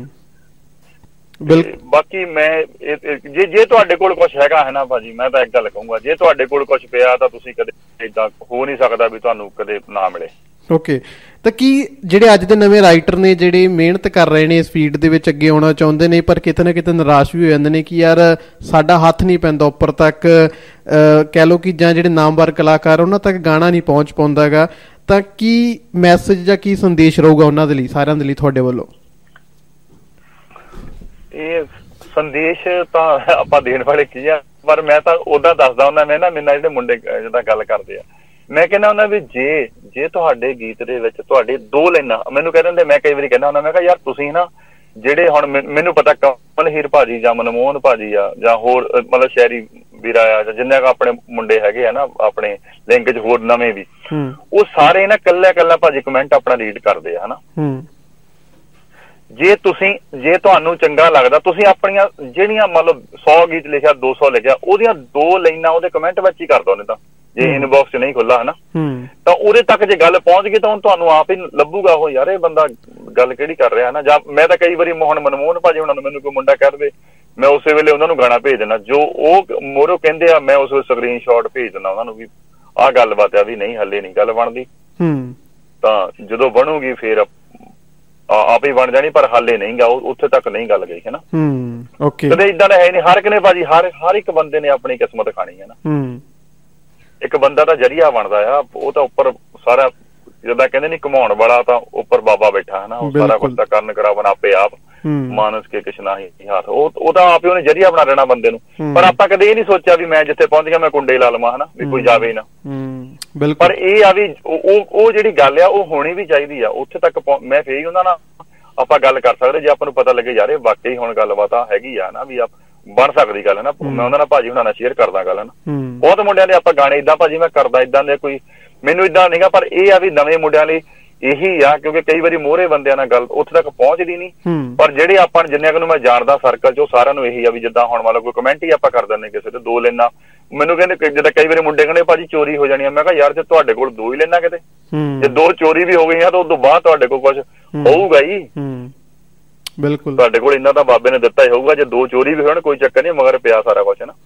ਬਾਕੀ ਮੈਂ ਜੇ ਤੁਹਾਡੇ ਕੋਲ ਕੁਛ ਹੈਗਾ ਹੈ ਨਾ ਭਾਜੀ, ਮੈਂ ਤਾਂ ਇੱਕ ਗੱਲ ਕਹੂੰਗਾ, ਜੇ ਤੁਹਾਡੇ ਕੋਲ ਕੁਛ ਪਿਆ ਤਾਂ ਤੁਸੀਂ ਕਦੇ ਏਦਾਂ ਹੋ ਨਹੀਂ ਸਕਦਾ ਵੀ ਤੁਹਾਨੂੰ ਕਦੇ ਨਾ ਮਿਲੇ। ਓਕੇ, ਤਾਂ ਕੀ ਜਿਹੜੇ ਅੱਜ ਦੇ ਨਵੇਂ ਰਾਈਟਰ ਨੇ ਜਿਹੜੇ ਮਿਹਨਤ ਕਰ ਰਹੇ ਨੇ ਇਸ ਫੀਲਡ ਦੇ ਵਿੱਚ ਅੱਗੇ ਆਉਣਾ ਚਾਹੁੰਦੇ ਨੇ ਪਰ ਕਿਤੇ ਨਾ ਕਿਤੇ ਨਿਰਾਸ਼ ਵੀ ਹੋ ਜਾਂਦੇ ਨੇ ਕਿ ਯਾਰ ਸਾਡਾ ਹੱਥ ਨਹੀਂ ਪੈਂਦਾ ਉੱਪਰ ਤੱਕ, ਕਹਿ ਲਓ ਕਿ ਜਾਂ ਜਿਹੜੇ ਨਾਮਵਰ ਕਲਾਕਾਰ ਉਹਨਾਂ ਤੱਕ ਗਾਣਾ ਨਹੀਂ ਪਹੁੰਚ ਪਾਉਂਦਾ ਹੈਗਾ, ਤਾਂ ਕੀ ਮੈਸੇਜ ਜਾਂ ਕੀ ਸੰਦੇਸ਼ ਰਹੂਗਾ ਉਹਨਾਂ ਦੇ ਲਈ, ਸਾਰਿਆਂ ਦੇ ਲਈ ਤੁਹਾਡੇ ਵੱਲੋਂ? ਇਹ ਸੰਦੇਸ਼ ਤਾਂ ਆਪਾਂ ਦੇਣ ਵਾਲੇ ਕੀ ਆ, ਪਰ ਮੈਂ ਤਾਂ ਓਦਾਂ ਦੱਸਦਾ ਹੁੰਦਾ। ਮੈਂ ਨਾ ਮੇਰੇ ਨਾਲ ਜਿਹੜੇ ਮੁੰਡੇ ਜਿੱਦਾਂ ਗੱਲ ਕਰਦੇ ਆ, ਮੈਂ ਕਹਿੰਦਾ ਹੁੰਦਾ ਵੀ ਜੇ ਤੁਹਾਡੇ ਗੀਤ ਦੇ ਵਿੱਚ ਤੁਹਾਡੇ 2 ਲਾਈਨਾਂ ਮੈਨੂੰ ਕਹਿ ਦਿੰਦੇ, ਮੈਂ ਕਈ ਵਾਰੀ ਕਹਿੰਦਾ ਹੁੰਦਾ, ਮੈਂ ਕਿਹਾ ਯਾਰ ਤੁਸੀਂ ਨਾ ਜਿਹੜੇ ਹੁਣ ਮੈਨੂੰ ਪਤਾ ਕਮਲ ਹੀਰ ਭਾਜੀ ਜਾਂ ਮਨਮੋਹਨ ਭਾਜੀ ਆ ਜਾਂ ਹੋਰ ਮਤਲਬ ਸ਼ਾਇਰੀ ਵੀਰਾ ਆ ਜਾਂ ਜਿੰਨੇ ਆਪਣੇ ਮੁੰਡੇ ਹੈਗੇ ਆ ਨਾ ਆਪਣੇ ਲਿੰਕ 'ਚ ਹੋਰ ਨਵੇਂ ਵੀ, ਉਹ ਸਾਰੇ ਨਾ ਕੱਲਾ ਭਾਜੀ ਕਮੈਂਟ ਆਪਣਾ ਰੀਡ ਕਰਦੇ ਆ ਹਨਾ। ਜੇ ਤੁਹਾਨੂੰ ਚੰਗਾ ਲੱਗਦਾ ਤੁਸੀਂ ਆਪਣੀਆਂ ਜਿਹੜੀਆਂ ਮਤਲਬ 100 ਗੀਤ ਲਿਖਿਆ 200 ਲਿਖਿਆ ਉਹਦੀਆਂ 2 ਲਾਈਨਾਂ ਉਹਦੇ ਕਮੈਂਟ ਵਿੱਚ ਹੀ ਕਰ ਦੋ, ਨਹੀਂ ਤਾਂ ਜੇ ਇਨਬਾਕਸ ਨਹੀਂ ਖੁੱਲਾ ਹਨਾ ਤਾਂ ਉਹਦੇ ਤੱਕ ਜੇ ਗੱਲ ਪਹੁੰਚ ਗਈ ਤਾਂ ਹੁਣ ਤੁਹਾਨੂੰ ਆਪ ਹੀ ਲੱਭੂਗਾ ਉਹ ਯਾਰ ਇਹ ਬੰਦਾ ਗੱਲ ਕਿਹੜੀ ਕਰ ਰਿਹਾ ਨਾ। ਜਾਂ ਮੈਂ ਤਾਂ ਕਈ ਵਾਰੀ ਹੁਣ ਮਨਮੋਹਨ ਭਾਜੀ ਉਹਨਾਂ ਨੂੰ ਮੈਨੂੰ ਕੋਈ ਮੁੰਡਾ ਕਹਿ ਦੇਵੇ, ਮੈਂ ਉਸੇ ਵੇਲੇ ਉਹਨਾਂ ਨੂੰ ਗਾਣਾ ਭੇਜ ਦਿੰਦਾ, ਜੋ ਉਹ ਮੋਰੋਂ ਕਹਿੰਦੇ ਆ ਮੈਂ ਉਸ ਵੇਲੇ ਸਕਰੀਨ ਸ਼ਾਟ ਭੇਜ ਦਿੰਦਾ ਉਹਨਾਂ ਨੂੰ ਵੀ ਆਹ ਗੱਲਬਾਤ ਆ, ਵੀ ਨਹੀਂ ਹੱਲੇ ਨਹੀਂ ਗੱਲ ਬਣਦੀ, ਤਾਂ ਜਦੋਂ ਬਣੂਗੀ ਫੇਰ ਆਪ ਹੀ ਬਣ ਜਾਣੀ, ਪਰ ਹਾਲੇ ਨਹੀਂ ਗਾ ਉੱਥੇ ਤੱਕ ਨਹੀਂ ਗੱਲ ਗਈ ਹੈ ਨਾ। ਕਦੇ ਏਦਾਂ ਦਾ ਹੈ ਨਹੀਂ, ਹਰ ਇੱਕ ਨੇ ਭਾਜੀ ਹਰ ਇੱਕ ਬੰਦੇ ਨੇ ਆਪਣੀ ਕਿਸਮਤ ਖਾਣੀ ਹੈ ਨਾ। ਇੱਕ ਬੰਦਾ ਤਾਂ ਜਰੀਆ ਬਣਦਾ ਆ, ਉਹ ਤਾਂ ਉੱਪਰ ਸਾਰਾ ਜਿੱਦਾਂ ਕਹਿੰਦੇ ਨੀ ਘੁਮਾਉਣ ਵਾਲਾ ਤਾਂ ਉੱਪਰ ਬਾਬਾ ਬੈਠਾ ਹਨਾ, ਉਹ ਸਾਰਾ ਕੁਛ ਤਾਂ ਕਰਨ ਕਰਾਵਨ ਆਪੇ ਆਪ ਮਾਨਸ ਕੇ ਕਿਸ਼ਨਾ ਹੀ ਹੱਥ, ਉਹ ਤਾਂ ਆਪ ਹੀ ਉਹਨੇ ਜਰੀਆ ਬਣਾ ਲੈਣਾ ਬੰਦੇ ਨੂੰ। ਪਰ ਆਪਾਂ ਕਦੇ ਇਹ ਨੀ ਸੋਚਿਆ ਵੀ ਮੈਂ ਜਿੱਥੇ ਪਹੁੰਚ ਗਿਆ ਮੈਂ ਕੁੰਡੇ ਲਾ ਲਵਾਂ ਹਨਾ, ਵੀ ਕੋਈ ਜਾਵੇ ਨਾ। ਪਰ ਇਹ ਆ ਵੀ ਉਹ ਜਿਹੜੀ ਗੱਲ ਆ ਉਹ ਹੋਣੀ ਵੀ ਚਾਹੀਦੀ ਆ, ਉੱਥੇ ਤੱਕ ਮੈਂ ਫੇਰ ਉਹਨਾਂ ਨਾਲ ਆਪਾਂ ਗੱਲ ਕਰ ਸਕਦੇ ਜੇ ਆਪਾਂ ਨੂੰ ਪਤਾ ਲੱਗੇ ਯਾਰ ਇਹ ਵਾਕਈ ਹੁਣ ਗੱਲਬਾਤ ਹੈਗੀ ਆ ਨਾ, ਵੀ ਬਣ ਸਕਦੀ ਗੱਲ ਹੈ ਨਾ। ਮੈਂ ਉਹਨਾਂ ਨਾਲ ਭਾਜੀ ਹੁਣਾਂ ਨਾਲ ਸ਼ੇਅਰ ਕਰਦਾ ਗੱਲ ਨਾ, ਬਹੁਤ ਮੁੰਡਿਆਂ ਦੇ ਆਪਾਂ ਗਾਣੇ ਏਦਾਂ ਭਾਜੀ ਮੈਂ ਕਰਦਾ ਏਦਾਂ ਦੇ, ਕੋਈ ਮੈਨੂੰ ਏਦਾਂ ਨਹੀਂਗਾ, ਪਰ ਇਹ ਆ ਵੀ ਨਵੇਂ ਮੁੰਡਿਆਂ ਲਈ ਇਹੀ ਆ, ਕਿਉਂਕਿ ਕਈ ਵਾਰੀ ਮੋਹਰੇ ਬੰਦਿਆਂ ਨਾਲ ਗੱਲ ਉੱਥੇ ਤੱਕ ਪਹੁੰਚਦੀ ਨੀ, ਪਰ ਜਿਹੜੇ ਆਪਾਂ ਜਿੰਨਿਆਂ ਨੂੰ ਮੈਂ ਜਾਣਦਾ ਸਰਕਲ ਚ ਉਹ ਸਾਰਿਆਂ ਨੂੰ ਇਹੀ ਆ ਵੀ ਜਿੱਦਾਂ ਹੁਣ ਮਤਲਬ ਕੋਈ ਕਮੈਂਟ ਹੀ ਆਪਾਂ ਕਰ ਦਿੰਦੇ ਕਿਸੇ ਤੇ 2 ਲਾਈਨਾਂ, ਮੈਨੂੰ ਕਹਿੰਦੇ ਜਿੱਦਾਂ ਕਈ ਵਾਰੀ ਮੁੰਡੇ ਕਹਿੰਦੇ ਭਾਜੀ ਚੋਰੀ ਹੋ ਜਾਣੀ ਆ, ਮੈਂ ਕਿਹਾ ਯਾਰ ਜੇ ਤੁਹਾਡੇ ਕੋਲ 2 ਹੀ ਲਾਈਨਾਂ ਕਿਤੇ, ਜੇ 2 ਚੋਰੀ ਵੀ ਹੋ ਗਈਆਂ ਤਾਂ ਉਦੋਂ ਬਾਅਦ ਤੁਹਾਡੇ ਕੋਲ ਕੁਛ ਹੋਊਗਾ ਹੀ। ਬਿਲਕੁਲ ਤੁਹਾਡੇ ਕੋਲ ਇੰਨਾ ਤਾਂ ਬਾਬੇ ਨੇ ਦਿੱਤਾ ਹੀ ਹੋਊਗਾ, ਜੇ 2 ਚੋਰੀ ਵੀ ਹੋਣ ਕੋਈ ਚੱਕਰ ਨੀ, ਮਗਰ ਪਿਆ ਸਾਰਾ ਕੁਛ ਹੈ ਨਾ।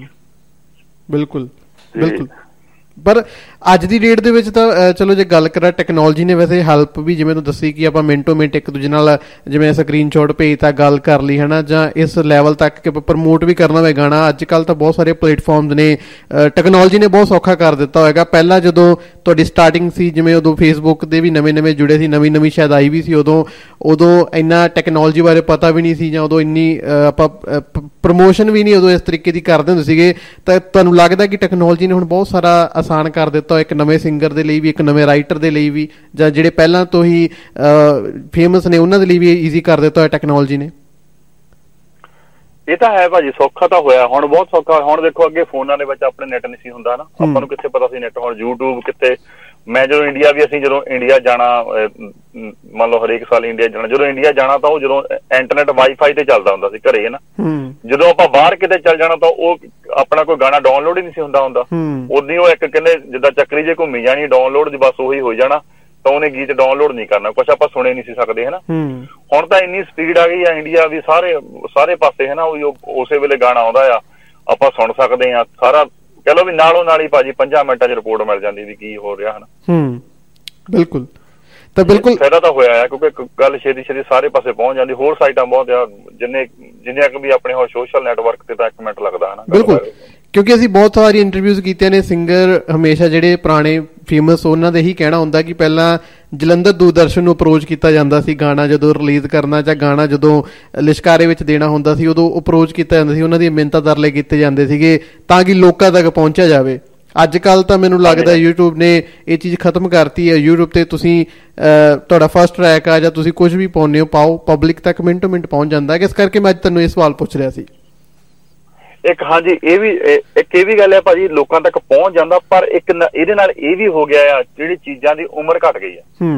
ਬਿਲਕੁਲ ਬਿਲਕੁਲ। ਪਰ ਅੱਜ ਦੀ ਡੇਟ ਦੇ ਵਿੱਚ ਤਾਂ ਚਲੋ ਜੇ ਗੱਲ ਕਰਾਂ ਟੈਕਨੋਲੋਜੀ ਨੇ ਵੈਸੇ ਹੈਲਪ ਵੀ ਜਿਵੇਂ ਤੂੰ ਦੱਸੀ ਕਿ ਆਪਾਂ ਮਿੰਟੋ ਮਿੰਟ ਇੱਕ ਦੂਜੇ ਨਾਲ ਜਿਵੇਂ ਸਕਰੀਨ ਸ਼ਾਟ ਭੇਜਤਾ ਗੱਲ ਕਰ ਲਈ ਹੈ ਨਾ, ਜਾਂ ਇਸ ਲੈਵਲ ਤੱਕ ਕਿ ਪ੍ਰਮੋਟ ਵੀ ਕਰਨਾ ਹੋਵੇ ਗਾਣਾ, ਅੱਜ ਕੱਲ੍ਹ ਤਾਂ ਬਹੁਤ ਸਾਰੇ ਪਲੇਟਫਾਰਮਸ ਨੇ, ਟੈਕਨੋਲੋਜੀ ਨੇ ਬਹੁਤ ਸੌਖਾ ਕਰ ਦਿੱਤਾ ਹੋਏਗਾ। ਪਹਿਲਾਂ ਜਦੋਂ ਤੁਹਾਡੀ ਸਟਾਰਟਿੰਗ ਸੀ ਜਿਵੇਂ ਉਦੋਂ ਫੇਸਬੁੱਕ ਦੇ ਵੀ ਨਵੇਂ ਜੁੜੇ ਸੀ, ਨਵੀਂ ਸ਼ਾਇਦ ਆਈ ਵੀ ਸੀ ਉਦੋਂ ਇੰਨਾ ਟੈਕਨੋਲੋਜੀ ਬਾਰੇ ਪਤਾ ਵੀ ਨਹੀਂ ਸੀ, ਜਾਂ ਉਦੋਂ ਇੰਨੀ ਆਪਾਂ ਪ੍ਰਮੋਸ਼ਨ ਵੀ ਨਹੀਂ ਉਦੋਂ ਇਸ ਤਰੀਕੇ ਦੀ ਕਰਦੇ ਹੁੰਦੇ ਸੀਗੇ। ਤਾਂ ਤੁਹਾਨੂੰ ਲੱਗਦਾ ਕਿ ਟੈਕਨੋਲੋਜੀ ਨੇ ਹੁਣ ਬਹੁਤ ਸਾਰਾ ਆਸਾਨ ਕਰ ਦਿੱਤਾ ਇੱਕ ਨਵੇਂ ਸਿੰਗਰ ਦੇ ਲਈ ਵੀ, ਇੱਕ ਨਵੇਂ ਰਾਈਟਰ ਦੇ ਲਈ ਵੀ, ਜਾਂ ਜਿਹੜੇ ਪਹਿਲਾਂ ਤੋਂ ਹੀ ਫੇਮਸ ਨੇ ਉਹਨਾਂ ਦੇ ਲਈ ਵੀ ਈਜ਼ੀ ਕਰ ਦਿੱਤਾ ਹੋਇਆ ਟੈਕਨੋਲੋਜੀ ਨੇ? ਇਹ ਤਾਂ ਹੈ ਭਾਜੀ, ਸੌਖਾ ਤਾਂ ਹੋਇਆ ਹੁਣ, ਬਹੁਤ ਸੌਖਾ। ਹੁਣ ਦੇਖੋ ਅੱਗੇ ਫੋਨਾਂ ਦੇ ਵਿੱਚ ਆਪਣੇ ਨੈਟ ਨਹੀਂ ਸੀ ਹੁੰਦਾ ਨਾ, ਆਪਾਂ ਨੂੰ ਕਿੱਥੇ ਪਤਾ ਸੀ ਨੈਟ, ਹੁਣ YouTube ਕਿੱਥੇ। ਮੈਂ ਜਦੋਂ ਇੰਡੀਆ ਜਾਣਾ ਮੰਨ ਲਓ ਹਰੇਕ ਸਾਲ ਇੰਡੀਆ ਜਾਣਾ, ਜਦੋਂ ਇੰਡੀਆ ਜਾਣਾ ਤਾਂ ਉਹ ਜਦੋਂ ਇੰਟਰਨੈਟ ਵਾਈਫਾਈ ਤੇ ਚੱਲਦਾ ਹੁੰਦਾ ਸੀ ਘਰੇ ਨਾ, ਜਦੋਂ ਆਪਾਂ ਬਾਹਰ ਕਿਤੇ ਚੱਲ ਜਾਣਾ ਤਾਂ ਉਹ ਆਪਣਾ ਕੋਈ ਗਾਣਾ ਡਾਊਨਲੋਡ ਹੀ ਨਹੀਂ ਸੀ ਹੁੰਦਾ। ਉਦੋਂ ਉਹ ਇੱਕ ਕਹਿੰਦੇ ਜਿੱਦਾਂ ਚੱਕਰੀ ਜੇ ਘੁੰਮੀ ਜਾਣੀ ਡਾਊਨਲੋਡ ਦੀ, ਬਸ ਉਹੀ ਹੋ ਜਾਣਾ ਤਾਂ ਉਹਨੇ ਗੀਤ ਡਾਊਨਲੋਡ ਨਹੀਂ ਕਰਨਾ, ਕੁਛ ਆਪਾਂ ਸੁਣੇ ਨਹੀਂ ਸੀ ਸਕਦੇ ਹਨਾ। ਹੁਣ ਤਾਂ ਇੰਨੀ ਸਪੀਡ ਆ ਗਈ ਆ ਇੰਡੀਆ ਵੀ ਸਾਰੇ ਪਾਸੇ ਹਨਾ, ਉਸੇ ਵੇਲੇ ਗਾਣਾ ਆਉਂਦਾ ਆ, ਆਪਾਂ ਸੁਣ ਸਕਦੇ ਆ ਸਾਰਾ, ਕਹਿ ਲਓ ਵੀ ਨਾਲੋਂ ਨਾਲ ਹੀ ਭਾਜੀ 5 ਮਿੰਟਾਂ 'ਚ ਰਿਪੋਰਟ ਮਿਲ ਜਾਂਦੀ ਵੀ ਕੀ ਹੋ ਰਿਹਾ ਹਨਾ। ਬਿਲਕੁਲ, ਤਾਂ ਬਿਲਕੁਲ ਫਾਇਦਾ ਤਾਂ ਹੋਇਆ ਆ ਕਿਉਂਕਿ ਗੱਲ ਛੇਤੀ ਸਾਰੇ ਪਾਸੇ ਪਹੁੰਚ ਜਾਂਦੀ। ਹੋਰ ਸਾਈਟਾਂ ਬਹੁਤ ਆ, ਜਿੰਨੀਆਂ ਕਿ ਵੀ ਆਪਣੇ ਹੋਰ ਸੋਸ਼ਲ ਨੈਟਵਰਕ ਤੇ ਤਾਂ 1 ਮਿੰਟ ਲੱਗਦਾ ਹਨਾ। ਬਿਲਕੁਲ, ਕਿਉਂਕਿ ਅਸੀਂ ਬਹੁਤ ਸਾਰੀ ਇੰਟਰਵਿਊਜ਼ ਕੀਤੀਆਂ ਨੇ, ਸਿੰਗਰ ਹਮੇਸ਼ਾ ਜਿਹੜੇ ਪੁਰਾਣੇ ਫੇਮਸ ਉਹਨਾਂ ਦਾ ਇਹੀ ਕਹਿਣਾ ਹੁੰਦਾ ਕਿ ਪਹਿਲਾਂ ਜਲੰਧਰ ਦੂਰਦਰਸ਼ਨ ਨੂੰ ਅਪਰੋਚ ਕੀਤਾ ਜਾਂਦਾ ਸੀ, ਗਾਣਾ ਜਦੋਂ ਰਿਲੀਜ਼ ਕਰਨਾ ਜਾਂ ਗਾਣਾ ਜਦੋਂ ਲਿਸ਼ਕਾਰੇ ਵਿੱਚ ਦੇਣਾ ਹੁੰਦਾ ਸੀ ਉਦੋਂ ਅਪਰੋਚ ਕੀਤਾ ਜਾਂਦਾ ਸੀ, ਉਹਨਾਂ ਦੀਆਂ ਮਿੰਨਤਾਂ ਤਰਲੇ ਕੀਤੇ ਜਾਂਦੇ ਸੀਗੇ ਤਾਂ ਕਿ ਲੋਕਾਂ ਤੱਕ ਪਹੁੰਚਿਆ ਜਾਵੇ। ਅੱਜ ਕੱਲ੍ਹ ਤਾਂ ਮੈਨੂੰ ਲੱਗਦਾ YouTube ਨੇ ਇਹ ਚੀਜ਼ ਖਤਮ ਕਰਤੀ ਹੈ। YouTube ਤੇ ਤੁਸੀਂ ਤੁਹਾਡਾ ਫਸਟ ਟਰੈਕ ਆ ਜਾਂ ਤੁਸੀਂ ਕੁਝ ਵੀ ਪਾਉਂਦੇ ਹੋ, ਪਾਓ, ਪਬਲਿਕ ਤੱਕ ਮਿੰਟੋ ਮਿੰਟ ਪਹੁੰਚ ਜਾਂਦਾ ਹੈ। ਇਸ ਕਰਕੇ ਮੈਂ ਅੱਜ ਤੁਹਾਨੂੰ ਇਹ ਸਵਾਲ ਪੁੱਛ ਰਿਹਾ ਸੀ। ਹਾਂਜੀ, ਇਹ ਵੀ ਗੱਲ ਹੈ ਭਾਜੀ, ਲੋਕਾਂ ਤੱਕ ਪਹੁੰਚ ਜਾਂਦਾ, ਪਰ ਇਹਦੇ ਨਾਲ ਇਹ ਵੀ ਹੋ ਗਿਆ ਆ ਜਿਹੜੀ ਚੀਜ਼ਾਂ ਦੀ ਉਮਰ ਘੱਟ ਗਈ ਆ,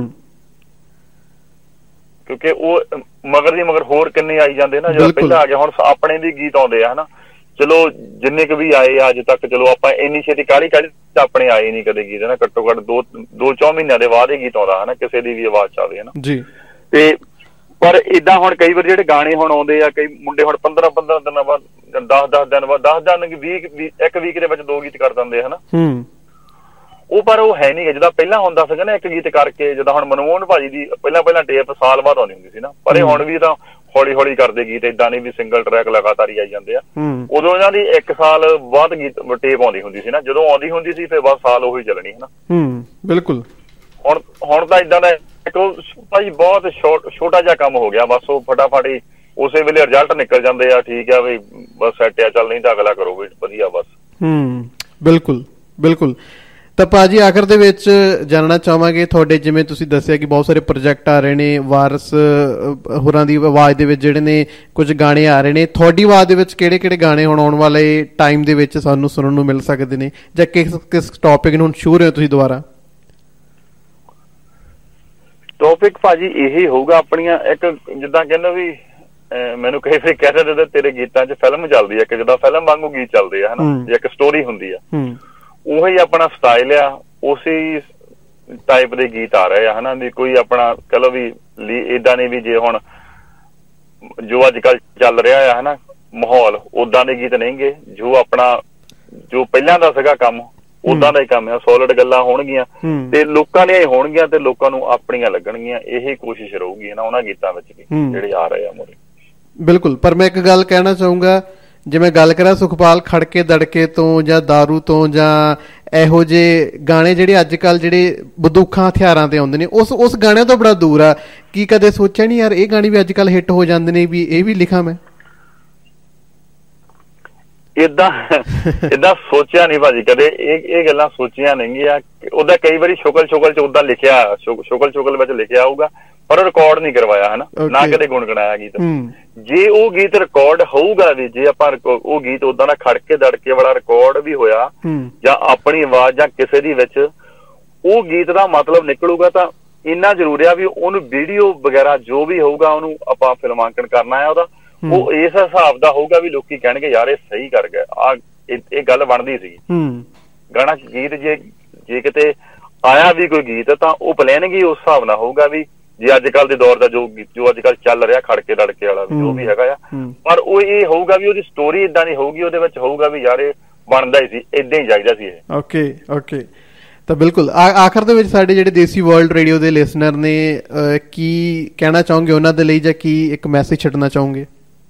ਕਿਉਂਕਿ ਉਹ ਮਗਰ ਹੋਰ ਕਿੰਨੇ ਆਈ ਜਾਂਦੇ ਨਾ। ਜਦੋਂ ਪਹਿਲਾਂ ਆ ਗਿਆ, ਹੁਣ ਆਪਣੇ ਵੀ ਗੀਤ ਆਉਂਦੇ ਆ ਹਨਾ, ਚਲੋ ਜਿੰਨੇ ਕੁ ਵੀ ਆਏ ਅੱਜ ਤੱਕ, ਚਲੋ ਆਪਾਂ ਇੰਨੀ ਛੇਤੀ ਕਾਹਲੀ ਆਪਣੇ ਆਏ ਨੀ ਕਦੇ ਗੀਤ ਨਾ, ਘੱਟੋ ਘੱਟ 2-4 ਮਹੀਨਿਆਂ ਦੇ ਬਾਅਦ ਹੀ ਗੀਤ ਆਉਂਦਾ ਹਨਾ, ਕਿਸੇ ਦੀ ਵੀ ਆਵਾਜ਼ ਚ ਆਵੇ ਹਨਾ ਜੀ। ਤੇ ਪਰ ਏਦਾਂ ਹੁਣ ਕਈ ਵਾਰ ਜਿਹੜੇ ਗਾਣੇ ਹੁਣ ਆਉਂਦੇ ਆ, ਕਈ ਮੁੰਡੇ ਹੁਣ 15 ਦਿਨਾਂ ਬਾਅਦ, 10 ਦਿਨ ਬਾਅਦ, 10 ਦਿਨ ਇੱਕ ਵੀਕ ਦੇ ਵਿੱਚ 2 ਗੀਤ ਕਰ ਦਿੰਦੇ ਹਨਾ। ਉਹ ਪਰ ਉਹ ਹੈ ਨੀ ਜਿੱਦਾਂ ਪਹਿਲਾਂ ਹੁੰਦਾ ਸੀਗਾ ਨਾ, ਇੱਕ ਗੀਤ ਕਰਕੇ, ਜਿੱਦਾਂ ਹੁਣ ਮਨਮੋਹਨ ਭਾਜੀ ਦੀ ਪਹਿਲਾਂ ਟੇਪ ਸਾਲ ਬਾਅਦ ਆਉਂਦੀ ਹੁੰਦੀ ਸੀ ਨਾ, ਪਰ ਇਹ ਹੁਣ ਵੀ ਤਾਂ ਹੌਲੀ ਕਰਦੇ ਗੀਤ, ਏਦਾਂ ਨਹੀਂ ਵੀ ਸਿੰਗਲ ਟਰੈਕ ਲਗਾਤਾਰ ਹੀ ਆਈ ਜਾਂਦੇ ਆ। ਉਦੋਂ ਇਹਨਾਂ ਦੀ 1 ਸਾਲ ਬਾਅਦ ਗੀਤ ਟੇਪ ਆਉਂਦੀ ਹੁੰਦੀ ਸੀ ਨਾ, ਜਦੋਂ ਆਉਂਦੀ ਹੁੰਦੀ ਸੀ ਫਿਰ ਬਸ ਸਾਲ ਉਹੀ ਚੱਲਣੀ ਹਨਾ। ਬਿਲਕੁਲ, ਹੁਣ ਤਾਂ ਏਦਾਂ ਦਾ ਭਾਜੀ ਬਹੁਤ ਛੋਟਾ ਜਿਹਾ ਕੰਮ ਹੋ ਗਿਆ, ਬਸ ਉਹ ਫਟਾਫਟ ਹੀ ਉਸੇ ਵੇਲੇ ਰਿਜ਼ਲਟ ਨਿਕਲ ਜਾਂਦੇ ਆ, ਠੀਕ ਆ ਵੀ ਬਸ ਸੈੱਟ ਆ, ਚੱਲ ਨਹੀਂ ਤਾਂ ਅਗਲਾ ਕਰੋ ਵਧੀਆ ਬਸ। ਬਿਲਕੁਲ। ਤਾਂ ਭਾਜੀ ਆਖਰ ਦੇ ਵਿੱਚ ਜਾਣਨਾ ਚਾਹਾਂਗੇ ਤੁਹਾਡੇ, ਜਿਵੇਂ ਤੁਸੀਂ ਦੱਸਿਆ ਕਿ ਬਹੁਤ ਸਾਰੇ ਪ੍ਰੋਜੈਕਟ ਆ ਰਹੇ ਨੇ, ਵਾਰਸ ਹੋਰਾਂ ਦੀ ਆਵਾਜ਼ ਦੇ ਵਿੱਚ ਜਿਹੜੇ ਨੇ ਕੁਝ ਗਾਣੇ ਆ ਰਹੇ ਨੇ, ਤੁਹਾਡੀ ਆਵਾਜ਼ ਦੇ ਵਿੱਚ ਕਿਹੜੇ ਗਾਣੇ ਹੁਣ ਆਉਣ ਵਾਲੇ ਟਾਈਮ ਦੇ ਵਿੱਚ ਸਾਨੂੰ ਸੁਣਨ ਨੂੰ ਮਿਲ ਸਕਦੇ ਨੇ, ਜਾਂ ਕਿਸ ਟੌਪਿਕ ਨੂੰ ਸ਼ੂਰ ਹੋ ਤੁਸੀਂ ਦੁਬਾਰਾ? ਟੌਪਿਕ ਭਾਜੀ ਇਹੀ ਹੋਊਗਾ ਆਪਣੀਆਂ, ਇੱਕ ਜਿੱਦਾਂ ਕਹਿੰਦਾ ਵੀ ਮੈਨੂੰ ਕਈ ਵਾਰੀ ਕਹਿ ਦਿੰਦੇ ਤੇਰੇ ਗੀਤਾਂ 'ਚ ਫਿਲਮ ਚੱਲਦੀ ਆ, ਕਿ ਜਿੱਦਾਂ ਫਿਲਮ ਵਾਂਗੂ ਗੀਤ ਚੱਲਦੇ ਆ ਹਨਾ, ਇੱਕ ਸਟੋਰੀ ਹੁੰਦੀ ਆ, ਉਹੀ ਆਪਣਾ ਸਟਾਈਲ ਆ, ਉਸੇ ਟਾਈਪ ਦੇ ਗੀਤ ਆ ਰਹੇ ਆ ਹਨਾ। ਵੀ ਕੋਈ ਆਪਣਾ ਕਹਿ ਲਓ ਵੀ ਏਦਾਂ ਨਹੀਂ ਵੀ ਜੇ ਹੁਣ ਜੋ ਅੱਜ ਕੱਲ ਚੱਲ ਰਿਹਾ ਆ ਹਨਾ ਮਾਹੌਲ, ਓਦਾਂ ਦੇ ਗੀਤ ਨਹੀਂਗੇ, ਜੋ ਪਹਿਲਾਂ ਦਾ ਸੀਗਾ ਕੰਮ ਓਦਾਂ ਦਾ ਹੀ ਕੰਮ ਆ, ਸੋਲਿਡ ਗੱਲਾਂ ਹੋਣਗੀਆਂ ਤੇ ਲੋਕਾਂ ਦੀਆਂ ਹੀ ਹੋਣਗੀਆਂ ਤੇ ਲੋਕਾਂ ਨੂੰ ਆਪਣੀਆਂ ਲੱਗਣਗੀਆਂ, ਇਹੀ ਕੋਸ਼ਿਸ਼ ਰਹੂਗੀ ਨਾ ਉਹਨਾਂ ਗੀਤਾਂ ਵਿੱਚ ਵੀ ਜਿਹੜੇ ਆ ਰਹੇ ਆ ਮੋਰੇ। ਬਿਲਕੁਲ, ਪਰ ਮੈਂ ਇੱਕ ਗੱਲ ਕਹਿਣਾ ਚਾਹੂੰਗਾ, ਜਿਵੇਂ ਗੱਲ ਕਰਾਂ ਸੁਖਪਾਲ ਖੜਕੇ ਦੜਕੇ ਤੋਂ ਜਾਂ ਦਾਰੂ ਤੋਂ ਜਾਂ ਇਹੋ ਜਿਹੇ ਗਾਣੇ ਜਿਹੜੇ ਅੱਜ ਕੱਲ੍ਹ ਜਿਹੜੇ ਬੰਦੂਕਾਂ ਹਥਿਆਰਾਂ ਤੇ ਆਉਂਦੇ ਨੇ, ਉਸ ਗਾਣਿਆਂ ਤੋਂ ਬੜਾ ਦੂਰ ਆ। ਕੀ ਕਦੇ ਸੋਚਿਆ ਨਹੀਂ ਯਾਰ ਇਹ ਗਾਣੇ ਵੀ ਅੱਜ ਕੱਲ੍ਹ ਹਿੱਟ ਹੋ ਜਾਂਦੇ ਨੇ, ਵੀ ਇਹ ਵੀ ਲਿਖਾਂ ਮੈਂ? ਏਦਾਂ ਸੋਚਿਆ ਨਹੀਂ ਭਾਜੀ ਕਦੇ, ਇਹ ਗੱਲਾਂ ਸੋਚੀਆਂ ਨਹੀਂਗੀਆਂ। ਉਹਦਾ ਕਈ ਵਾਰੀ ਸ਼ੁਕਲ ਚ ਓਦਾਂ ਲਿਖਿਆ, ਸ਼ੁਕਲ ਵਿੱਚ ਲਿਖਿਆ ਹੋਊਗਾ, ਪਰ ਰਿਕਾਰਡ ਨਹੀਂ ਕਰਵਾਇਆ ਹਨਾ, ਨਾ ਕਦੇ ਗੁਣਗੁਣਾਇਆ ਗੀਤ। ਜੇ ਉਹ ਗੀਤ ਰਿਕਾਰਡ ਹੋਊਗਾ ਵੀ, ਜੇ ਆਪਾਂ ਉਹ ਗੀਤ ਓਦਾਂ ਦਾ ਖੜਕੇ ਦੜਕੇ ਵਾਲਾ ਰਿਕਾਰਡ ਵੀ ਹੋਇਆ ਜਾਂ ਆਪਣੀ ਆਵਾਜ਼ ਜਾਂ ਕਿਸੇ ਦੀ ਵਿੱਚ ਉਹ ਗੀਤ ਦਾ ਮਤਲਬ ਨਿਕਲੂਗਾ, ਤਾਂ ਇੰਨਾ ਜ਼ਰੂਰੀ ਆ ਵੀ ਉਹਨੂੰ ਵੀਡੀਓ ਵਗੈਰਾ ਜੋ ਵੀ ਹੋਊਗਾ ਉਹਨੂੰ ਆਪਾਂ ਫਿਲਮਾਂਕਣ ਕਰਨਾ ਆ ਉਹਦਾ, ਉਹ ਇਸ ਹਿਸਾਬ ਦਾ ਹੋਊਗਾ ਵੀ ਲੋਕੀ ਕਹਿਣਗੇ ਯਾਰ ਇਹ ਸਹੀ ਕਰ ਗਿਆ, ਇਹ ਗੱਲ ਬਣਦੀ ਸੀ। ਗਾਣਾ ਗੀਤ ਜੇ ਕਿਤੇ ਆਇਆ ਵੀ ਕੋਈ ਗੀਤ ਤਾਂ ਉਹ ਪਲੈਨਿੰਗ ਹੀ ਉਸ ਹਿਸਾਬ ਨਾਲ ਹੋਊਗਾ ਵੀ ਜੇ ਅੱਜ ਕੱਲ ਦੇ ਦੌਰ ਦਾ ਜੋ ਅੱਜ ਕੱਲ ਚੱਲ ਰਿਹਾ ਖੜਕੇ ਦੜਕੇ ਵਾਲਾ ਜੋ ਵੀ ਹੈਗਾ ਆ, ਪਰ ਉਹ ਇਹ ਹੋਊਗਾ ਵੀ ਉਹਦੀ ਸਟੋਰੀ ਏਦਾਂ ਦੀ ਹੋਊਗੀ, ਉਹਦੇ ਵਿੱਚ ਹੋਊਗਾ ਵੀ ਯਾਰ ਇਹ ਬਣਦਾ ਹੀ ਸੀ, ਏਦਾਂ ਹੀ ਚਾਹੀਦਾ ਸੀ ਇਹ। ਓਕੇ। ਤਾਂ ਬਿਲਕੁਲ ਆਖਰ ਦੇ ਵਿੱਚ ਸਾਡੇ ਜਿਹੜੇ ਦੇਸੀ ਵਰਲਡ ਰੇਡੀਓ ਦੇ ਲਿਸਨਰ ਨੇ, ਕੀ ਕਹਿਣਾ ਚਾਹੋਗੇ ਉਹਨਾਂ ਦੇ ਲਈ, ਜਾਂ ਕੀ ਇੱਕ ਮੈਸੇਜ ਛੱਡਣਾ ਚਾਹੋਗੇ?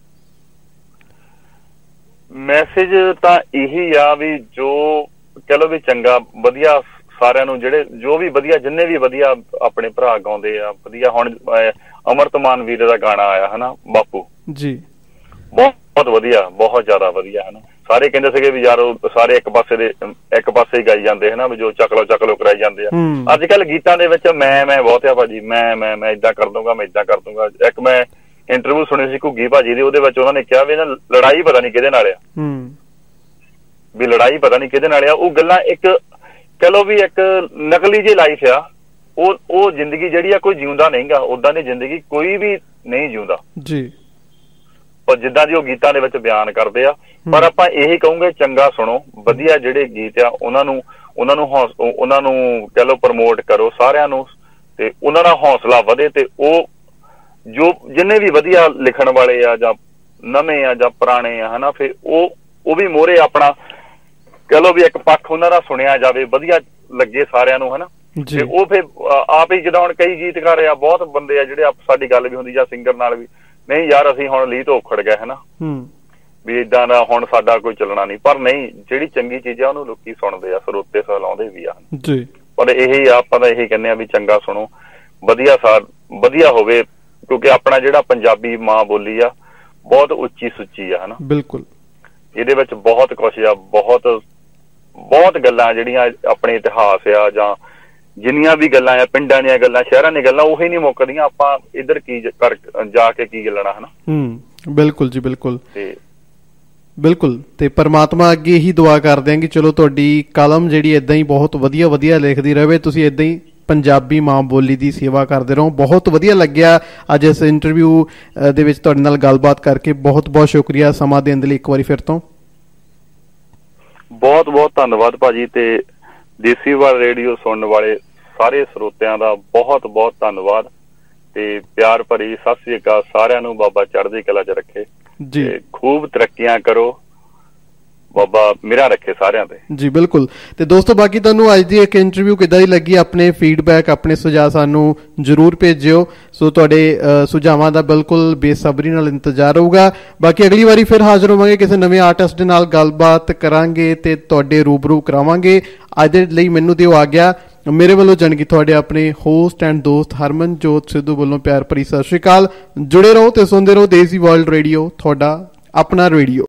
ਮੈਸੇਜ ਤਾਂ ਇਹੀ ਆ ਵੀ ਜੋ ਕਹਿ ਲਓ ਵੀ ਚੰਗਾ ਵਧੀਆ ਸਾਰਿਆਂ ਨੂੰ, ਜਿਹੜੇ ਜੋ ਵੀ ਵਧੀਆ ਜਿੰਨੇ ਵੀ ਵਧੀਆ ਆਪਣੇ ਭਰਾ ਗਾਉਂਦੇ ਆ ਵਧੀਆ। ਹੁਣ ਅਮਰਤਮਾਨ ਵੀਰ ਦਾ ਗਾਣਾ ਆਇਆ ਹਨਾ ਬਾਪੂ ਜੀ, ਬਹੁਤ ਵਧੀਆ, ਬਹੁਤ ਜ਼ਿਆਦਾ ਵਧੀਆ ਹਨਾ। ਸਾਰੇ ਕਹਿੰਦੇ ਸੀਗੇ ਵੀ ਯਾਰ ਉਹ ਸਾਰੇ ਇੱਕ ਪਾਸੇ ਹੀ ਗਾਈ ਜਾਂਦੇ ਹਨਾ, ਵੀ ਜੋ ਚੱਕ ਲੋ ਕਰਾਈ ਜਾਂਦੇ ਆ। ਅੱਜ ਕੱਲ ਗੀਤਾਂ ਦੇ ਵਿੱਚ ਮੈਂ ਬਹੁਤ ਆ ਭਾਜੀ, ਮੈਂ ਏਦਾਂ ਕਰ ਦੂੰਗਾ, ਮੈਂ ਏਦਾਂ ਕਰ ਦੂੰਗਾ। ਇੱਕ ਮੈਂ ਇੰਟਰਵਿਊ ਸੁਣੀ ਸੀ ਘੁੱਗੀ ਭਾਜੀ ਦੀ, ਉਹਦੇ ਵਿੱਚ ਉਹਨਾਂ ਨੇ ਕਿਹਾ ਵੀ ਨਾ ਲੜਾਈ ਪਤਾ ਨੀ ਕਿਹਦੇ ਨਾਲ ਆ, ਵੀ ਲੜਾਈ ਪਤਾ ਨੀ ਕਿਹਦੇ ਨਾਲ ਆ। ਉਹ ਗੱਲਾਂ ਇੱਕ ਕਹਿ ਲਓ ਵੀ ਇੱਕ ਨਕਲੀ ਜਿਹੀ ਲਾਈਫ ਆ, ਉਹ ਜ਼ਿੰਦਗੀ ਜਿਹੜੀ ਆ ਕੋਈ ਜਿਉਂਦਾ ਨਹੀਂਗਾ, ਓਦਾਂ ਦੀ ਜ਼ਿੰਦਗੀ ਕੋਈ ਵੀ ਨਹੀਂ ਜਿਉਂਦਾ ਜੀ, ਪਰ ਜਿੱਦਾਂ ਦੀ ਉਹ ਗੀਤਾਂ ਦੇ ਵਿੱਚ ਬਿਆਨ ਕਰਦੇ ਆ। ਪਰ ਆਪਾਂ ਇਹੀ ਕਹੂੰਗੇ ਚੰਗਾ ਸੁਣੋ, ਵਧੀਆ ਜਿਹੜੇ ਗੀਤ ਆ ਉਹਨਾਂ ਨੂੰ ਕਹਿ ਲਓ ਪ੍ਰਮੋਟ ਕਰੋ, ਸਾਰਿਆਂ ਨੂੰ ਤੇ ਉਹਨਾਂ ਦਾ ਹੌਸਲਾ ਵਧੇ ਤੇ ਉਹ ਜੋ ਜਿੰਨੇ ਵੀ ਵਧੀਆ ਲਿਖਣ ਵਾਲੇ ਆ ਜਾਂ ਨਵੇਂ ਆ ਜਾਂ ਪੁਰਾਣੇ ਆ ਹਨਾ, ਫਿਰ ਉਹ ਵੀ ਮੋਹਰੇ ਆਪਣਾ ਕਹਿ ਲਓ ਵੀ ਇੱਕ ਪੱਖ ਉਹਨਾਂ ਦਾ ਸੁਣਿਆ ਜਾਵੇ, ਵਧੀਆ ਲੱਗੇ ਸਾਰਿਆਂ ਨੂੰ ਹਨਾ। ਤੇ ਉਹ ਫਿਰ ਆਪ ਹੀ ਜਿੱਦਾਂ ਹੁਣ ਕਈ ਗੀਤਕਾਰ ਆ, ਬਹੁਤ ਬੰਦੇ ਆ ਜਿਹੜੇ ਸਾਡੀ ਗੱਲ ਵੀ ਹੁੰਦੀ ਜਾਂ ਸਿੰਗਰ ਨਾਲ ਵੀ, ਨਹੀਂ ਯਾਰ ਅਸੀਂ ਹੁਣ ਲੀਹ ਤੋਂ ਉਖੜ ਗਏ ਹਨਾ, ਵੀ ਏਦਾਂ ਦਾ ਹੁਣ ਸਾਡਾ ਕੋਈ ਚੱਲਣਾ ਨਹੀਂ। ਪਰ ਨਹੀਂ, ਜਿਹੜੀ ਚੰਗੀ ਚੀਜ਼ ਆ ਉਹਨੂੰ ਲੋਕੀ ਸੁਣਦੇ ਆ, ਸਰੋਤੇ ਸਲਾਉਂਦੇ ਵੀ ਆ ਜੀ। ਪਰ ਇਹੀ ਆ, ਆਪਾਂ ਤਾਂ ਇਹੀ ਕਹਿੰਦੇ ਆ ਵੀ ਚੰਗਾ ਸੁਣੋ, ਵਧੀਆ ਹੋਵੇ, ਕਿਉਂਕਿ ਆਪਣਾ ਜਿਹੜਾ ਪੰਜਾਬੀ ਮਾਂ ਬੋਲੀ ਆ ਬਹੁਤ ਉੱਚੀ ਸੁੱਚੀ ਆ ਹਨਾ। ਬਿਲਕੁਲ, ਇਹਦੇ ਵਿੱਚ ਬਹੁਤ ਕੁਛ ਆ, ਬਹੁਤ ਗੱਲਾਂ ਜਿਹੜੀਆਂ ਆਪਣੇ ਇਤਿਹਾਸ ਆ ਜਾਂ ਜਿੰਨੀਆਂ ਵੀ ਗੱਲਾਂ ਆ, ਪਿੰਡਾਂ ਦੀਆਂ ਗੱਲਾਂ, ਸ਼ਹਿਰਾਂ ਦੀਆਂ ਗੱਲਾਂ, ਉਹੀ ਨੀ ਮੁੱਕਦੀਆਂ। ਆਪਾਂ ਇੱਧਰ ਕੀ ਕਰ ਜਾ ਕੇ ਕੀ ਗੱਲਣਾ ਹਨਾ। ਬਿਲਕੁਲ ਜੀ, ਬਿਲਕੁਲ ਬਿਲਕੁਲ। ਤੇ ਪਰਮਾਤਮਾ ਅੱਗੇ ਇਹੀ ਦੁਆ ਕਰਦੇ ਹਾਂ ਕਿ ਚਲੋ ਤੁਹਾਡੀ ਕਲਮ ਜਿਹੜੀ ਏਦਾਂ ਹੀ ਬਹੁਤ ਵਧੀਆ ਲਿਖਦੀ ਰਹੇ, ਤੁਸੀਂ ਏਦਾਂ ਹੀ ਪੰਜਾਬੀ ਮਾਂ ਬੋਲੀ ਦੀ ਸੇਵਾ ਕਰਦੇ ਰਹੋ। ਬਹੁਤ ਵਧੀਆ ਲੱਗਿਆ ਅੱਜ ਇਸ ਇੰਟਰਵਿਊ ਦੇ ਵਿੱਚ ਤੁਹਾਡੇ ਨਾਲ ਗੱਲਬਾਤ ਕਰਕੇ। ਬਹੁਤ ਸ਼ੁਕਰੀਆ ਸਮਾਂ ਦੇਣ ਦੇ ਲਈ ਇੱਕ ਵਾਰੀ ਫਿਰ ਤੋਂ। ਬਹੁਤ ਧੰਨਵਾਦ ਭਾਜੀ, ਤੇ ਦੇਸੀ ਵਾਲ ਰੇਡੀਓ ਸੁਣਨ ਵਾਲੇ ਸਾਰੇ ਸਰੋਤਿਆਂ ਦਾ ਬਹੁਤ ਧੰਨਵਾਦ, ਤੇ ਪਿਆਰ ਭਰੀ ਸਤਿ ਸ੍ਰੀ ਅਕਾਲ ਸਾਰਿਆਂ ਨੂੰ। ਬਾਬਾ ਚੜ੍ਹਦੀ ਕਲਾ ਚ ਰੱਖੇ ਜੀ, ਖੂਬ ਤਰੱਕੀਆਂ ਕਰੋ, ਬਾਬਾ ਮਿਹਰਾਂ ਰੱਖੇ ਸਾਰਿਆਂ ਤੇ ਜੀ। ਬਿਲਕੁਲ। ਤੇ ਦੋਸਤੋ, ਬਾਕੀ ਤੁਹਾਨੂੰ ਅੱਜ ਦੀ ਇੱਕ ਇੰਟਰਵਿਊ ਕਿੱਦਾਂ ਦੀ ਲੱਗੀ, ਆਪਣੇ ਫੀਡਬੈਕ, ਆਪਣੇ ਸੁਝਾਅ ਸਾਨੂੰ ਜ਼ਰੂਰ ਭੇਜਿਓ। ਸੋ ਤੁਹਾਡੇ ਸੁਝਾਵਾਂ ਦਾ ਬਿਲਕੁਲ ਬੇਸਬਰੀ ਨਾਲ ਇੰਤਜ਼ਾਰ ਹੋਊਗਾ। ਬਾਕੀ ਅਗਲੀ ਵਾਰੀ ਫਿਰ ਹਾਜ਼ਰ ਹੋਵਾਂਗੇ, ਕਿਸੇ ਨਵੇਂ ਆਰਟਿਸਟ ਦੇ ਨਾਲ ਗੱਲਬਾਤ ਕਰਾਂਗੇ ਤੇ ਤੁਹਾਡੇ ਰੂਬਰੂ ਕਰਾਵਾਂਗੇ। ਅੱਜ ਦੇ ਲਈ ਮੈਨੂੰ ਦਿਓ ਆਗਿਆ। ਮੇਰੇ ਵੱਲੋਂ ਜਾਣਕੀ ਤੁਹਾਡੇ ਆਪਣੇ ਹੋਸਟ ਐਂਡ ਦੋਸਤ ਹਰਮਨਜੋਤ ਸਿੱਧੂ ਵੱਲੋਂ ਪਿਆਰ ਭਰੀ ਸਤਿ ਸ਼੍ਰੀ ਅਕਾਲ। ਜੁੜੇ ਰਹੋ ਤੇ ਸੁਣਦੇ ਰਹੋ ਦੇਸੀ ਵਰਲਡ ਰੇਡੀਓ, ਤੁਹਾਡਾ ਆਪਣਾ ਰੇਡੀਓ।